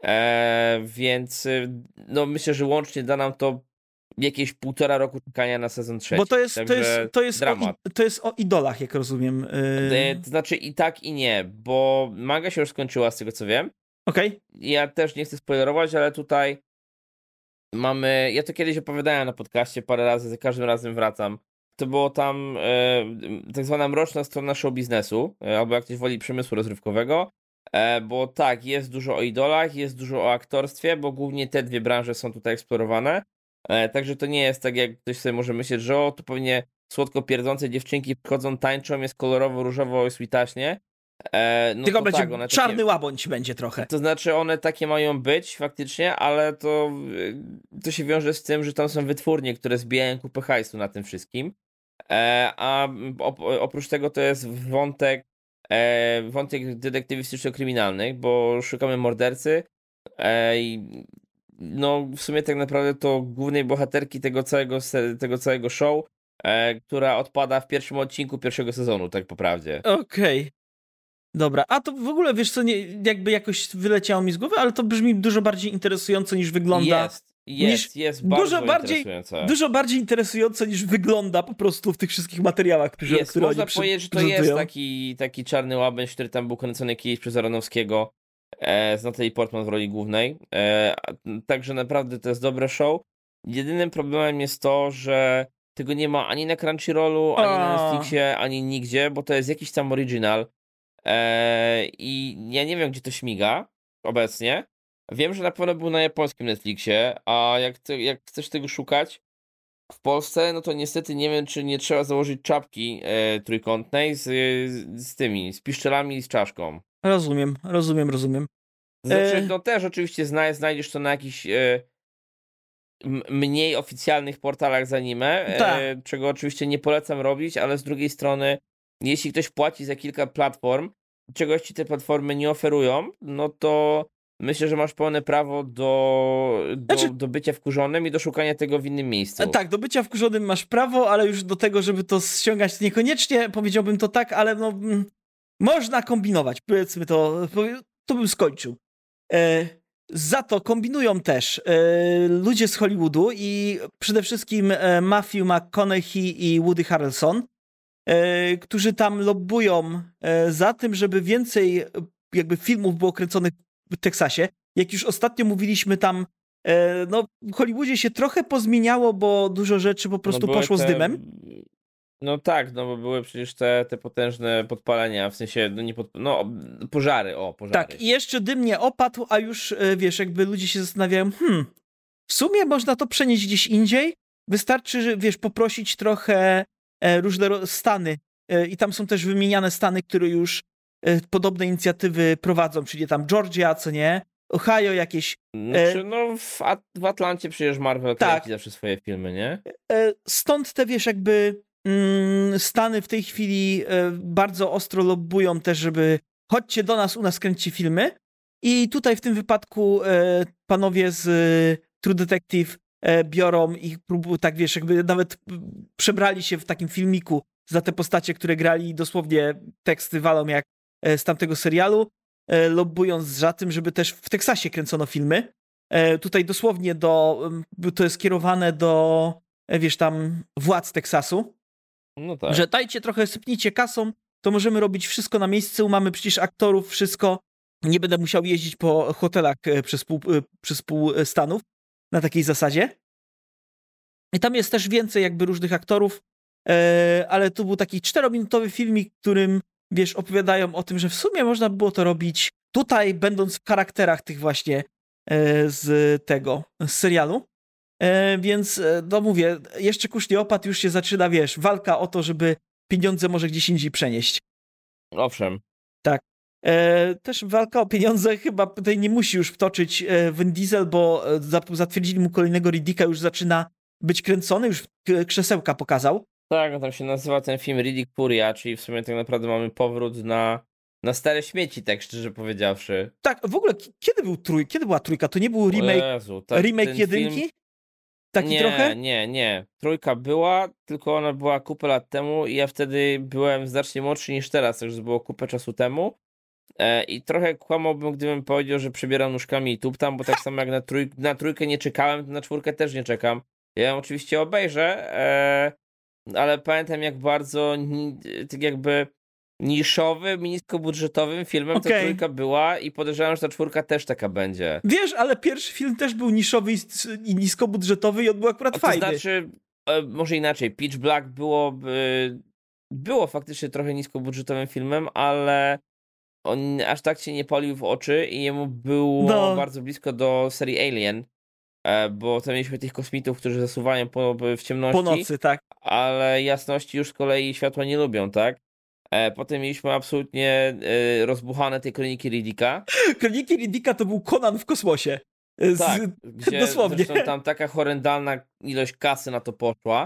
E, więc no myślę, że łącznie da nam to jakieś półtora roku czekania na sezon trzeci. Bo to jest, to jest, to jest, dramat. o, to jest o idolach, jak rozumiem. Yy... To znaczy i tak, i nie, bo manga się już skończyła, z tego co wiem. Okej. Okay. Ja też nie chcę spoilerować, ale tutaj mamy, ja to kiedyś opowiadałem na podcaście parę razy, za każdym razem wracam. To było tam e, tak zwana mroczna strona show biznesu, e, albo jak ktoś woli przemysłu rozrywkowego, e, bo tak, jest dużo o idolach, jest dużo o aktorstwie, bo głównie te dwie branże są tutaj eksplorowane, e, także to nie jest tak, jak ktoś sobie może myśleć, że o, tu pewnie słodko pierdzące dziewczynki przychodzą, tańczą, jest kolorowo, różowo, switaśnie. E, no Tylko to będzie tak, one czarny takie, łabędź będzie trochę. To znaczy one takie mają być faktycznie, ale to, to się wiąże z tym, że tam są wytwórnie, które zbijają kupę hajsu na tym wszystkim. E, a oprócz tego to jest wątek e, wątek detektywistyczno-kryminalnych, bo szukamy mordercy e, i no w sumie tak naprawdę to głównej bohaterki tego całego, tego całego show, e, która odpada w pierwszym odcinku pierwszego sezonu, tak po prawdzie. Okej. Okay. Dobra, a to w ogóle, wiesz co, nie, jakby jakoś wyleciało mi z głowy, ale to brzmi dużo bardziej interesująco niż wygląda. Jest, jest, niż, jest bardzo dużo bardziej, interesujące. Dużo bardziej interesująco niż wygląda po prostu w tych wszystkich materiałach, które, jest, które można oni powiedzieć, że to jest taki, taki czarny łabędź, który tam był kręcony kiedyś przez Aronowskiego e, z Natalie Portman w roli głównej. E, także naprawdę to jest dobre show. Jedynym problemem jest to, że tego nie ma ani na Crunchyrollu, ani na Netflixie, ani nigdzie, bo to jest jakiś tam original. Eee, I ja nie wiem, gdzie to śmiga obecnie. Wiem, że na pewno był na japońskim Netflixie, a jak, te, jak chcesz tego szukać w Polsce, no to niestety nie wiem, czy nie trzeba założyć czapki e, trójkątnej z, z tymi, z piszczelami i z czaszką. Rozumiem, rozumiem, rozumiem. Znaczy, no też oczywiście zna, znajdziesz to na jakichś e, m- mniej oficjalnych portalach z anime, e, czego oczywiście nie polecam robić, ale z drugiej strony jeśli ktoś płaci za kilka platform, czegoś ci te platformy nie oferują, no to myślę, że masz pełne prawo do, do, znaczy, do bycia wkurzonym i do szukania tego w innym miejscu. Tak, do bycia wkurzonym masz prawo, ale już do tego, żeby to ściągać niekoniecznie, powiedziałbym to tak, ale no m, można kombinować, powiedzmy to, to bym skończył. E, za to kombinują też e, ludzie z Hollywoodu i przede wszystkim e, Matthew McConaughey i Woody Harrelson, E, którzy tam lobbują e, za tym, żeby więcej e, jakby filmów było kręconych w Teksasie. Jak już ostatnio mówiliśmy tam, e, no w Hollywoodzie się trochę pozmieniało, bo dużo rzeczy po prostu no poszło te, z dymem. No tak, no bo były przecież te, te potężne podpalenia, w sensie, no nie pod, no pożary, o pożary. Tak, i jeszcze dym nie opadł, a już e, wiesz, jakby ludzie się zastanawiają, hmm, w sumie można to przenieść gdzieś indziej, wystarczy, wiesz, poprosić trochę różne stany i tam są też wymieniane stany, które już podobne inicjatywy prowadzą, czyli tam Georgia, co nie, Ohio jakieś. Znaczy, no w, At- w Atlancie przecież Marvel tak. kręci zawsze swoje filmy, nie? Stąd te, wiesz, jakby mm, Stany w tej chwili bardzo ostro lobbują też, żeby chodźcie do nas, u nas kręci filmy i tutaj w tym wypadku panowie z True Detective e, biorą i próbują, tak wiesz, jakby nawet przebrali się w takim filmiku za te postacie, które grali i dosłownie teksty walą jak e, z tamtego serialu, e, lobbując za tym, żeby też w Teksasie kręcono filmy. E, tutaj dosłownie do, to jest kierowane do, e, wiesz, tam władz Teksasu, No tak. że dajcie trochę, sypnijcie kasą, to możemy robić wszystko na miejscu, mamy przecież aktorów, wszystko. Nie będę musiał jeździć po hotelach przez pół, przez pół Stanów na takiej zasadzie. I tam jest też więcej jakby różnych aktorów, ale to był taki czterominutowy filmik, w którym, wiesz, opowiadają o tym, że w sumie można by było to robić tutaj, będąc w charakterach tych właśnie z tego, z serialu. Więc, no mówię, jeszcze kurz nie opadł, już się zaczyna, wiesz, walka o to, żeby pieniądze może gdzieś indziej przenieść. Owszem. Tak. E, też walka o pieniądze chyba tutaj nie musi już wtoczyć e, Vin Diesel, bo zatwierdzili mu kolejnego Riddicka, już zaczyna być kręcony, już krzesełka pokazał. Tak, no tam się nazywa ten film Riddick Furia, czyli w sumie tak naprawdę mamy powrót na, na stare śmieci, tak szczerze powiedziawszy. Tak, w ogóle kiedy był trój, kiedy była trójka? To nie był remake, Jezu, tak, remake jedynki? Film... Taki nie, trochę? Nie, nie, Trójka była, tylko ona była kupę lat temu i ja wtedy byłem znacznie młodszy niż teraz, także było kupę czasu temu. E, I trochę kłamałbym, gdybym powiedział, że przebieram nóżkami i tuptam, bo tak samo jak na, trój, na trójkę nie czekałem, to na czwórkę też nie czekam. Ja ją oczywiście obejrzę, e, ale pamiętam jak bardzo ni, tak jakby niszowym, niskobudżetowym filmem okay. ta trójka była i podejrzewam, że ta czwórka też taka będzie. Wiesz, ale pierwszy film też był niszowy i niskobudżetowy i on był akurat to fajny. To znaczy, e, może inaczej, Pitch Black było, było faktycznie trochę niskobudżetowym filmem, ale on aż tak się nie palił w oczy i jemu było no. bardzo blisko do serii Alien, bo tam mieliśmy tych kosmitów, którzy zasuwają po, w ciemności. Po nocy, tak. Ale jasności już z kolei światła nie lubią, tak? Potem mieliśmy absolutnie rozbuchane te Kroniki Riddicka. Kroniki Riddicka to był Conan w kosmosie. Z... Tak, gdzie dosłownie. Zresztą tam taka horrendalna ilość kasy na to poszła,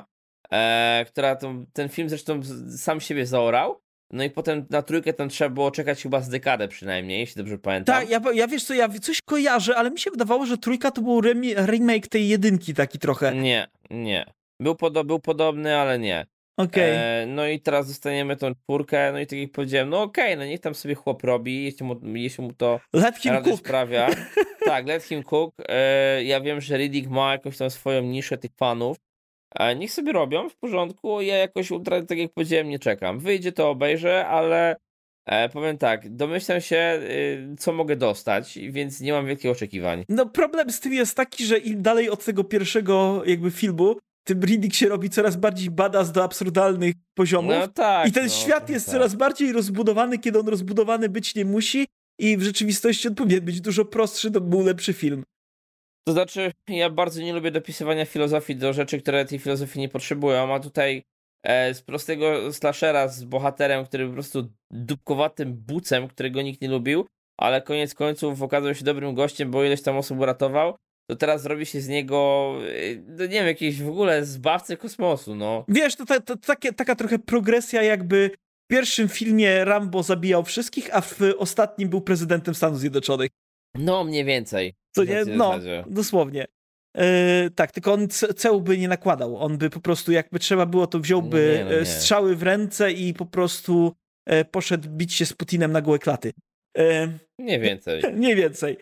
e, która to, ten film zresztą sam siebie zaorał. No i potem na trójkę tam trzeba było czekać chyba z dekadę przynajmniej, jeśli dobrze pamiętam. Tak, ja, ja wiesz co, ja coś kojarzę, ale mi się wydawało, że trójka to był remake tej jedynki taki trochę. Nie, nie. Był, podo był podobny, ale nie. Okej. Okay. E, no i teraz dostaniemy tą czwórkę, no i tak jak powiedziałem, no okej, okay, no niech tam sobie chłop robi, jeśli mu, jeśli mu to let him radość cook. sprawia. Tak, let him cook. E, ja wiem, że Riddick ma jakąś tam swoją niszę tych fanów. E, niech sobie robią, w porządku, ja jakoś ultra, tak jak powiedziałem, nie czekam. Wyjdzie, to obejrzę, ale e, powiem tak, domyślam się, y, co mogę dostać, więc nie mam wielkich oczekiwań. No problem z tym jest taki, że im dalej od tego pierwszego jakby filmu, tym Riddick się robi coraz bardziej badass do absurdalnych poziomów. No tak. I ten no, świat jest tak. coraz bardziej rozbudowany, kiedy on rozbudowany być nie musi i w rzeczywistości on powinien być dużo prostszy, to był lepszy film. To znaczy, ja bardzo nie lubię dopisywania filozofii do rzeczy, które tej filozofii nie potrzebują, a tutaj e, z prostego slashera z bohaterem, który po prostu dupkowatym bucem, którego nikt nie lubił, ale koniec końców okazał się dobrym gościem, bo ileś tam osób uratował, to teraz robi się z niego, no nie wiem, jakiś w ogóle zbawcy kosmosu, no. Wiesz, to, to, to takie, taka trochę progresja, jakby w pierwszym filmie Rambo zabijał wszystkich, a w ostatnim był prezydentem Stanów Zjednoczonych. No, mniej więcej. Co nie? No, dosłownie. Yy, tak, tylko on ceł by nie nakładał. On by po prostu, jakby trzeba było, to wziąłby nie, no nie. strzały w ręce i po prostu e, poszedł bić się z Putinem na gołe klaty. E, nie więcej. Nie więcej.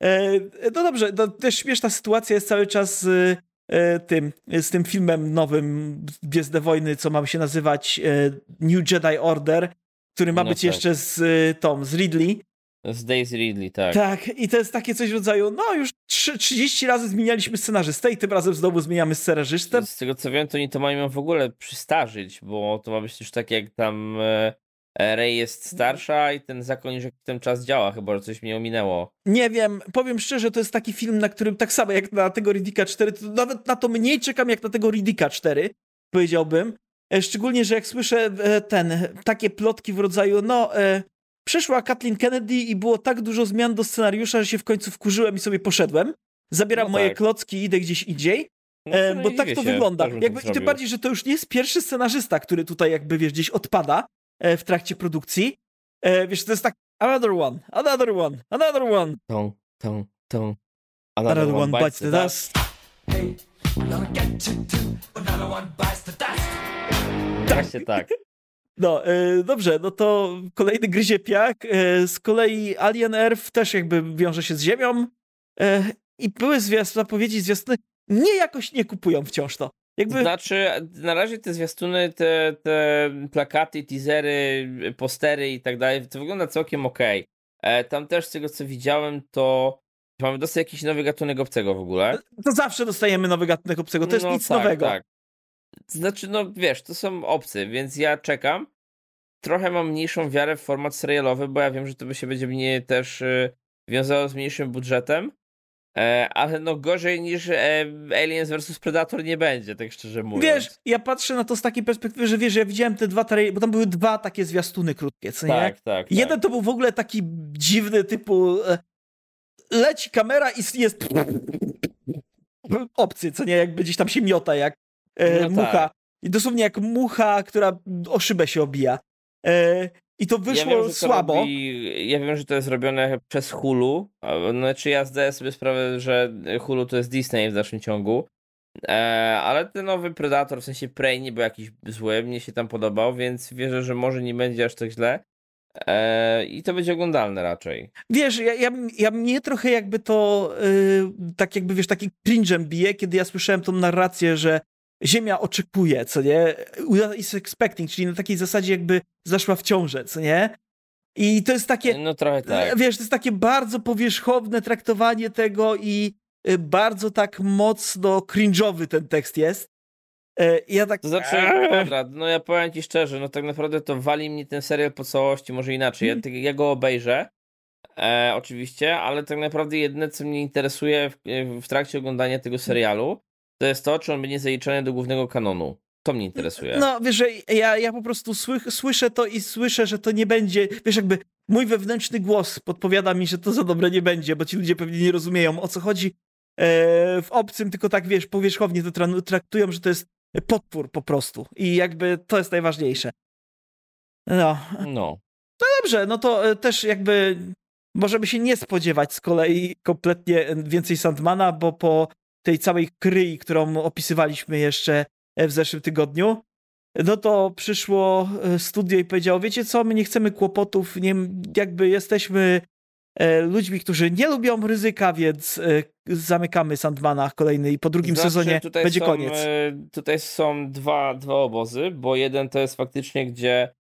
No dobrze, to też śmieszna sytuacja jest cały czas z tym, z tym filmem nowym Gwiezdne Wojny, co ma się nazywać New Jedi Order, który ma no być tak. jeszcze z Tom, z Ridley. Z Daisy Ridley, tak. Tak, i to jest takie coś w rodzaju, no już trzydzieści razy zmienialiśmy scenarzystę i tym razem znowu zmieniamy scenarzystę. Z tego co wiem, to oni to mają w ogóle przystarzyć, bo to ma być już tak jak tam Rey jest starsza i ten zakon już ten czas działa, chyba, że coś mnie ominęło. Nie wiem, powiem szczerze, to jest taki film, na którym tak samo jak na tego Riddicka cztery, to nawet na to mniej czekam jak na tego Riddicka cztery, powiedziałbym. Szczególnie, że jak słyszę ten, takie plotki w rodzaju, no, e, przyszła Kathleen Kennedy i było tak dużo zmian do scenariusza, że się w końcu wkurzyłem i sobie poszedłem. Zabieram no tak. moje klocki i idę gdzieś indziej. No, e, bo tak to się, wygląda. Jakby, I tym bardziej, że to już nie jest pierwszy scenarzysta, który tutaj jakby, wiesz, gdzieś odpada w trakcie produkcji. E, wiesz, to jest tak another one, another one, another one. Tą, tą, tą. Another, another one bites the dust. dust. Hey. Właśnie tak. No, e, dobrze, no to kolejny gryzie piach. E, z kolei Alien Earth też jakby wiąże się z Ziemią. E, I były zwiastuny, zapowiedzi zwiastuny. Nie, jakoś nie kupują wciąż to. Jakby... Znaczy, na razie te zwiastuny, te, te plakaty, teasery, postery i tak dalej, to wygląda całkiem okej. Okay. Tam też z tego, co widziałem, to mamy dostać jakiś nowy gatunek obcego w ogóle. To zawsze dostajemy nowy gatunek obcego, to jest no, nic tak, nowego. Tak. Znaczy, no wiesz, to są obcy, więc ja czekam. Trochę mam mniejszą wiarę w format serialowy, bo ja wiem, że to by się będzie mnie też y, wiązało z mniejszym budżetem. E, ale no gorzej niż e, Aliens versus Predator nie będzie, tak szczerze mówiąc. Wiesz, ja patrzę na to z takiej perspektywy, że wiesz, ja widziałem te dwa trailery, bo tam były dwa takie zwiastuny krótkie, co nie? Tak, tak. Jeden tak. to był w ogóle taki dziwny typu e, leci kamera i jest obcy, co nie? Jakby gdzieś tam się miota jak e, No mucha. tak. I dosłownie jak mucha, która o szybę się obija. E, I to wyszło ja wiem, że to słabo. Robi, ja wiem, że to jest robione przez Hulu. Znaczy ja zdaję sobie sprawę, że Hulu to jest Disney w dalszym ciągu. E, ale ten nowy Predator, w sensie Prey, nie był jakiś zły, mnie się tam podobał, więc wierzę, że może nie będzie aż tak źle. E, I to będzie oglądalne raczej. Wiesz, ja, ja, ja mnie trochę jakby to yy, tak jakby, wiesz, taki cringe'em bije, kiedy ja słyszałem tą narrację, że Ziemia oczekuje, co nie? Is expecting, czyli na takiej zasadzie jakby zaszła w ciążę, co nie? I to jest takie, no trochę tak. Wiesz, to jest takie bardzo powierzchowne traktowanie tego i y, bardzo tak mocno cringe'owy ten tekst jest. Y, ja tak... To znaczy, Konrad, no ja powiem ci szczerze, no tak naprawdę to wali mnie ten serial po całości, może inaczej. Ja, ja go obejrzę, e, oczywiście, ale tak naprawdę jedyne, co mnie interesuje w, w trakcie oglądania tego serialu, to jest to, czy on będzie zaliczony do głównego kanonu. To mnie interesuje. No, wiesz, że ja, ja po prostu sły, słyszę to i słyszę, że to nie będzie, wiesz, jakby mój wewnętrzny głos podpowiada mi, że to za dobre nie będzie, bo ci ludzie pewnie nie rozumieją, o co chodzi e, w obcym, tylko tak, wiesz, powierzchownie to tra- traktują, że to jest potwór po prostu i jakby to jest najważniejsze. No. No. No dobrze, no to też jakby możemy się nie spodziewać z kolei kompletnie więcej Sandmana, bo po tej całej kryi, którą opisywaliśmy jeszcze w zeszłym tygodniu, no to przyszło studio i powiedziało, wiecie co, my nie chcemy kłopotów, nie, jakby jesteśmy e, ludźmi, którzy nie lubią ryzyka, więc e, zamykamy Sandmana kolejny i po drugim znaczy, sezonie będzie są, koniec. E, tutaj są dwa, dwa obozy, bo jeden to jest faktycznie, gdzie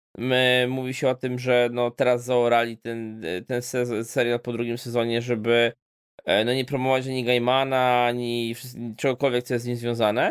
my, mówi się o tym, że no teraz zaorali ten, ten serial po drugim sezonie, żeby no nie promować ani Gaimana, ani czegokolwiek, co jest z nim związane.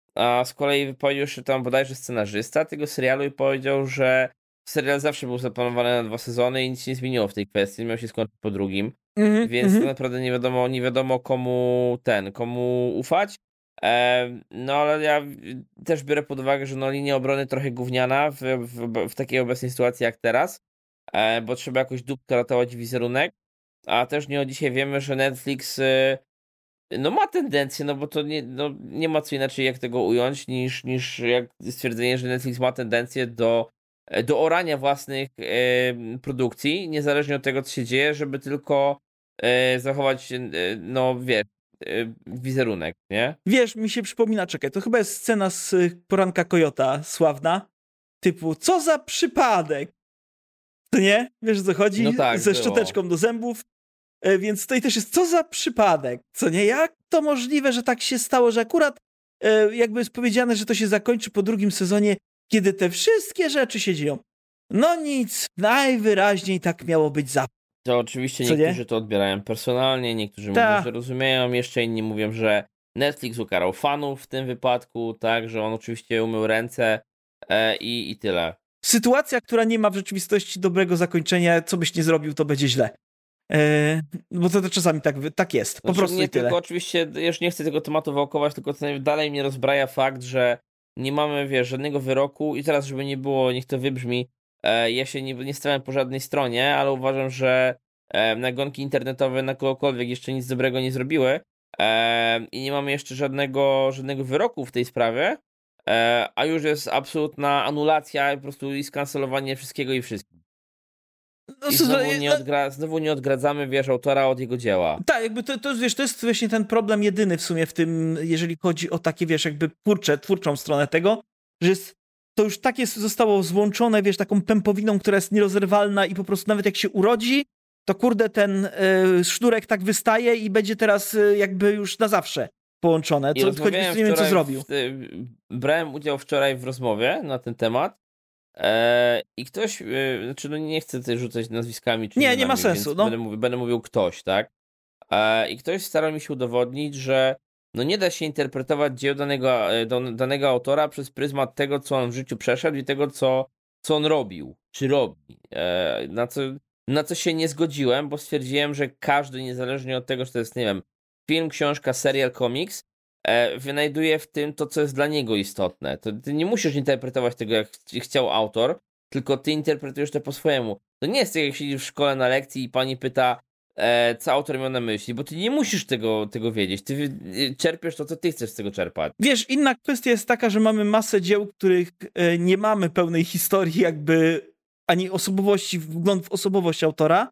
A z kolei wypowiedział się tam bodajże scenarzysta tego serialu i powiedział, że serial zawsze był zaplanowany na dwa sezony i nic się nie zmieniło w tej kwestii, miał się skończyć po drugim, mm-hmm, więc mm-hmm. tak naprawdę nie wiadomo, nie wiadomo komu ten, komu ufać. E, no ale ja też biorę pod uwagę, że no linia obrony trochę gówniana w, w, w takiej obecnej sytuacji jak teraz, e, bo trzeba jakoś dupkę ratować wizerunek, a też nie od dzisiaj wiemy, że Netflix e, no ma tendencję, no bo to nie, no, nie ma co inaczej jak tego ująć, niż, niż jak stwierdzenie, że Netflix ma tendencję do, do orania własnych e, produkcji, niezależnie od tego, co się dzieje, żeby tylko e, zachować, e, no wiesz, e, wizerunek, nie? Wiesz, mi się przypomina, czekaj, to chyba jest scena z Poranka Kojota, sławna, typu, co za przypadek, to nie? Wiesz, o co chodzi? No tak, ze było. szczoteczką do zębów. Więc tutaj też jest, co za przypadek, co nie? Jak to możliwe, że tak się stało, że akurat e, jakby jest powiedziane, że to się zakończy po drugim sezonie, kiedy te wszystkie rzeczy się dzieją. No nic, najwyraźniej tak miało być za. To oczywiście co niektórzy nie? to odbierają personalnie, niektórzy Ta. mówią, że rozumieją, jeszcze inni mówią, że Netflix ukarał fanów w tym wypadku, tak, że on oczywiście umył ręce e, i, i tyle. Sytuacja, która nie ma w rzeczywistości dobrego zakończenia, co byś nie zrobił, to będzie źle. Eee, bo to, to czasami tak, tak jest, po znaczy, prostu nie i tyle. Tylko oczywiście, już nie chcę tego tematu wałkować, tylko dalej mnie rozbraja fakt, że nie mamy, wiesz, żadnego wyroku i teraz, żeby nie było, niech to wybrzmi, e, ja się nie, nie stawiam po żadnej stronie, ale uważam, że e, nagonki internetowe na kogokolwiek jeszcze nic dobrego nie zrobiły e, i nie mamy jeszcze żadnego, żadnego wyroku w tej sprawie, e, a już jest absolutna anulacja po prostu i skancelowanie wszystkiego i wszystkich. No, I słuchaj, znowu nie, no- odgra... znowu nie odgradzamy, wiesz, autora od jego dzieła. Tak, jakby to, to, wiesz, to jest właśnie ten problem jedyny w sumie w tym, jeżeli chodzi o takie, wiesz, jakby twórcze, twórczą stronę tego, że jest, to już tak jest, zostało złączone, wiesz, taką pępowiną, która jest nierozerwalna i po prostu nawet jak się urodzi, to kurde, ten y, sznurek tak wystaje i będzie teraz y, jakby już na zawsze połączone. I Co, rozmawiałem choćby nie wiem, co wczoraj zrobił. W, y, brałem udział wczoraj w rozmowie na ten temat e, i ktoś, y, znaczy no nie chcę tutaj rzucać nazwiskami czy Nie, nie imionami, ma sensu, więc no. Będę mówił, będę mówił ktoś, tak? E, I ktoś starał mi się udowodnić, że no nie da się interpretować dzieł danego, e, do, danego autora przez pryzmat tego, co on w życiu przeszedł i tego, co, co on robił, czy robi. E, na, co, na co się nie zgodziłem, bo stwierdziłem, że każdy, niezależnie od tego, czy to jest, nie wiem, film, książka, serial, komiks, e, wynajduje w tym to, co jest dla niego istotne. To ty nie musisz interpretować tego, jak ch- chciał autor, tylko ty interpretujesz to po swojemu. To nie jest tak, jak siedzisz w szkole na lekcji i pani pyta, e, co autor miał na myśli, bo ty nie musisz tego, tego wiedzieć. Ty y, czerpiesz to, co ty chcesz z tego czerpać. Wiesz, inna kwestia jest taka, że mamy masę dzieł, których e, nie mamy pełnej historii jakby, ani osobowości, wgląd w osobowość autora,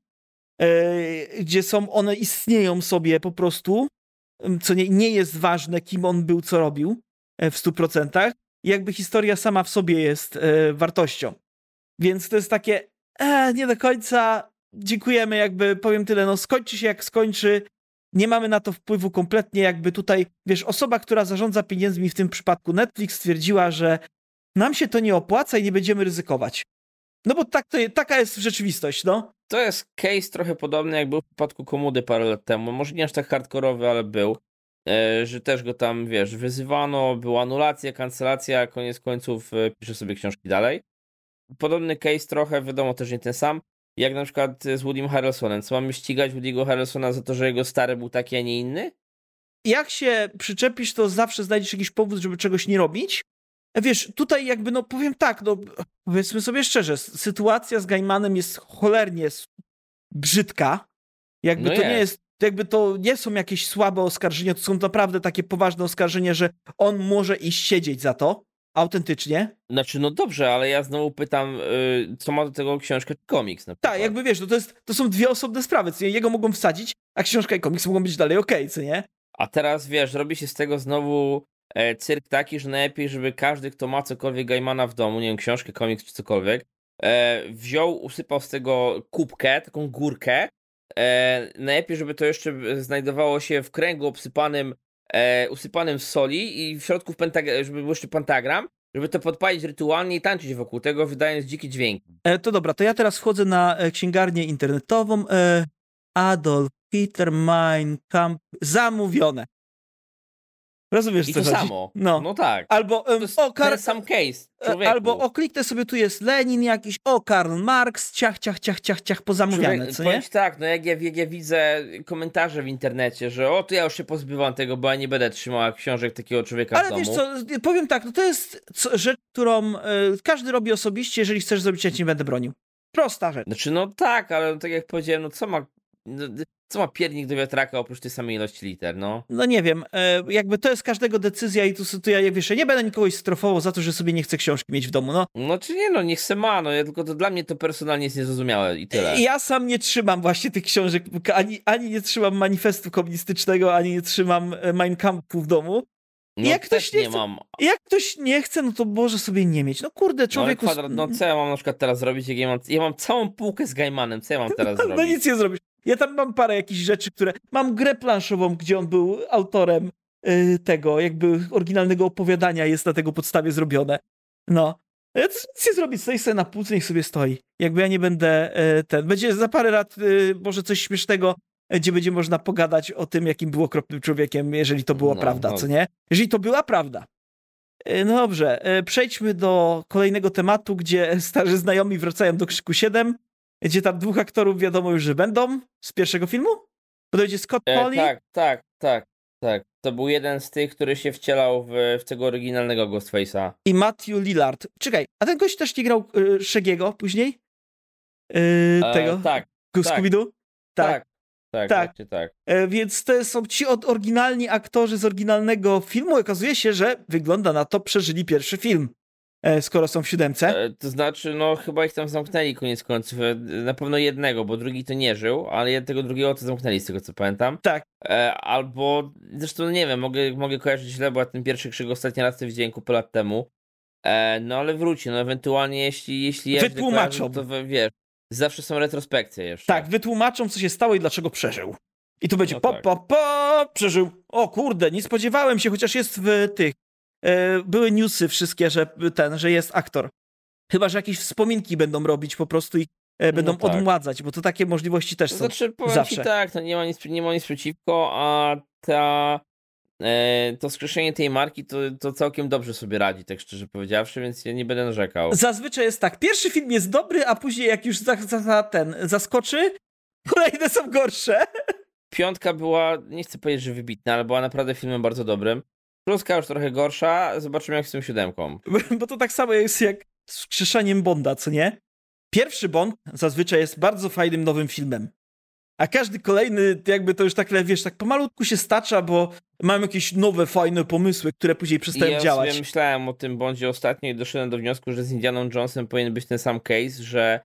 e, gdzie są, one istnieją sobie po prostu, em, co nie, nie jest ważne, kim on był, co robił e, w stu procentach. I jakby historia sama w sobie jest e, wartością. Więc to jest takie, e, nie do końca, dziękujemy, jakby powiem tyle, no skończy się jak skończy, nie mamy na to wpływu kompletnie, jakby tutaj, wiesz, osoba, która zarządza pieniędzmi, w tym przypadku Netflix, stwierdziła, że nam się to nie opłaca i nie będziemy ryzykować. No bo tak to, taka jest rzeczywistość, no. To jest case trochę podobny, jak był w przypadku Komudy parę lat temu. Może nie aż tak hardkorowy, ale był. E, że też go tam, wiesz, wyzywano, była anulacja, kancelacja, koniec końców e, pisze sobie książki dalej. Podobny case trochę, wiadomo, też nie ten sam, jak na przykład z Woodym Harrelsonem. Co mamy ścigać Woody'ego Harrelsona za to, że jego stary był taki, a nie inny? Jak się przyczepisz, to zawsze znajdziesz jakiś powód, żeby czegoś nie robić. Wiesz, tutaj jakby, no powiem tak, no powiedzmy sobie szczerze, sytuacja z Gaimanem jest cholernie s- brzydka. Jakby No to nie jest. jest, jakby to nie są jakieś słabe oskarżenia, to są naprawdę takie poważne oskarżenia, że on może iść siedzieć za to, autentycznie. Znaczy, no dobrze, ale ja znowu pytam, y, co ma do tego książka czy komiks na przykład? Tak, jakby wiesz, no to, jest, to są dwie osobne sprawy, co nie? Jego mogą wsadzić, a książka i komiks mogą być dalej okej, co nie? A teraz, wiesz, robi się z tego znowu e, cyrk taki, że najlepiej, żeby każdy, kto ma cokolwiek Gaimana w domu, nie wiem, książkę, komiks czy cokolwiek, e, wziął, usypał z tego kubkę, taką górkę. E, najlepiej, żeby to jeszcze znajdowało się w kręgu obsypanym, e, usypanym w soli i w środku w pentag- żeby był jeszcze pentagram, żeby to podpalić rytualnie i tańczyć wokół tego, wydając dzikie dźwięki. E, to dobra, to ja teraz wchodzę na e, księgarnię internetową. E, Adolf Hitler, Mein Kampf, zamówione. Rozumiesz, I co to chodzi? samo. No. No tak. Albo, To em, jest o, Kar- ten sam case, e, człowieku. albo o, kliknę sobie, tu jest Lenin jakiś, o, Karl Marx, ciach, ciach, ciach, ciach, ciach, pozamówiane, Człowiek, co powiem nie? ci tak, no jak ja, jak ja widzę komentarze w internecie, że o, to ja już się pozbywam tego, bo ja nie będę trzymała książek takiego człowieka w Ale domu. wiesz co, powiem tak, no to jest co, rzecz, którą e, każdy robi osobiście, jeżeli chcesz zrobić, ja ci nie będę bronił. Prosta rzecz. Znaczy, no tak, ale tak jak powiedziałem, no co ma, no, co ma piernik do wiatraka oprócz tej samej ilości liter, no? No nie wiem, e, jakby to jest każdego decyzja i tu, tu ja, wiesz, ja nie będę nikogoś strofował za to, że sobie nie chce książki mieć w domu, no. No czy nie, no niech se ma, no ja, tylko to dla mnie to personalnie jest niezrozumiałe i tyle. Ja sam nie trzymam właśnie tych książek, ani, ani nie trzymam manifestu komunistycznego, ani nie trzymam e, Mein Kampfu w domu. No jak ktoś też nie nie chce- mam. Jak ktoś nie chce, no to może sobie nie mieć. No kurde, No, ale człowieku... kwadrat, no co ja mam na przykład teraz zrobić, jak ja mam, ja mam całą półkę z Gaimanem, co ja mam teraz No zrobić? nic nie zrobisz. Ja tam mam parę jakichś rzeczy, które... Mam grę planszową, gdzie on był autorem y, tego, jakby oryginalnego opowiadania jest na tego podstawie zrobione. No. Ja to nic nie zrobić, stoi sobie na półce, niech sobie stoi. Jakby ja nie będę y, ten... Będzie za parę lat y, może coś śmiesznego, y, gdzie będzie można pogadać o tym, jakim był okropnym człowiekiem, jeżeli to była No, prawda, no. co nie? Jeżeli to była prawda. Y, No dobrze, y, przejdźmy do kolejnego tematu, gdzie starzy znajomi wracają do Krzyku siedem, gdzie tam dwóch aktorów wiadomo już, że będą z pierwszego filmu? Bo to będzie Scott E, Foley tak, tak, tak, tak. To był jeden z tych, który się wcielał w, w tego oryginalnego Ghostface'a. i Matthew Lillard. Czekaj, a ten gość też nie grał y, Shaggy'ego później? Y, E, tego? tak, Go- tak. Scooby-Doo? Tak. tak, tak, Tak. właśnie tak. E, więc to są ci od oryginalni aktorzy z oryginalnego filmu. Okazuje się, że wygląda na to, przeżyli pierwszy film. skoro są w siódemce. E, to znaczy, no chyba ich tam zamknęli koniec końców. E, Na pewno jednego, bo drugi to nie żył, ale tego drugiego to zamknęli, z tego co pamiętam. Tak. E, albo, zresztą nie wiem, mogę, mogę kojarzyć źle, bo ja ten pierwszy krzyk ostatni raz to widziałem kupę lat temu. E, no ale wróci, no ewentualnie jeśli, jeśli ja źle Wytłumaczą. kojarzę, to we- wiesz, zawsze są retrospekcje jeszcze. Tak, wytłumaczą, co się stało i dlaczego przeżył. I tu będzie No po, tak. po, po, przeżył. O kurde, nie spodziewałem się, chociaż jest w tych... E, były newsy wszystkie, że ten, że jest aktor. Chyba, że jakieś wspominki będą robić po prostu i e, będą No tak. odmładzać, bo to takie możliwości też To są. znaczy, powiem zawsze. ci tak, to nie ma nic, nie ma nic przeciwko, a ta, e, to skrzeszenie tej marki to, to całkiem dobrze sobie radzi, tak szczerze powiedziawszy, więc ja nie będę narzekał. Zazwyczaj jest tak, pierwszy film jest dobry, a później jak już za, za, za ten zaskoczy, kolejne są gorsze. Piątka była, nie chcę powiedzieć, że wybitna, ale była naprawdę filmem bardzo dobrym. Pluska już trochę gorsza, zobaczymy jak z tym siódemką. Bo to tak samo jest jak z wskrzeszaniem Bonda, co nie? Pierwszy Bond zazwyczaj jest bardzo fajnym nowym filmem. A każdy kolejny jakby to już tak, wiesz, tak pomalutku się stacza, bo mam jakieś nowe, fajne pomysły, które później przestają ja działać. sobie myślałem o tym Bondzie ostatnio i doszedłem do wniosku, że z Indianą Jonesem powinien być ten sam case, że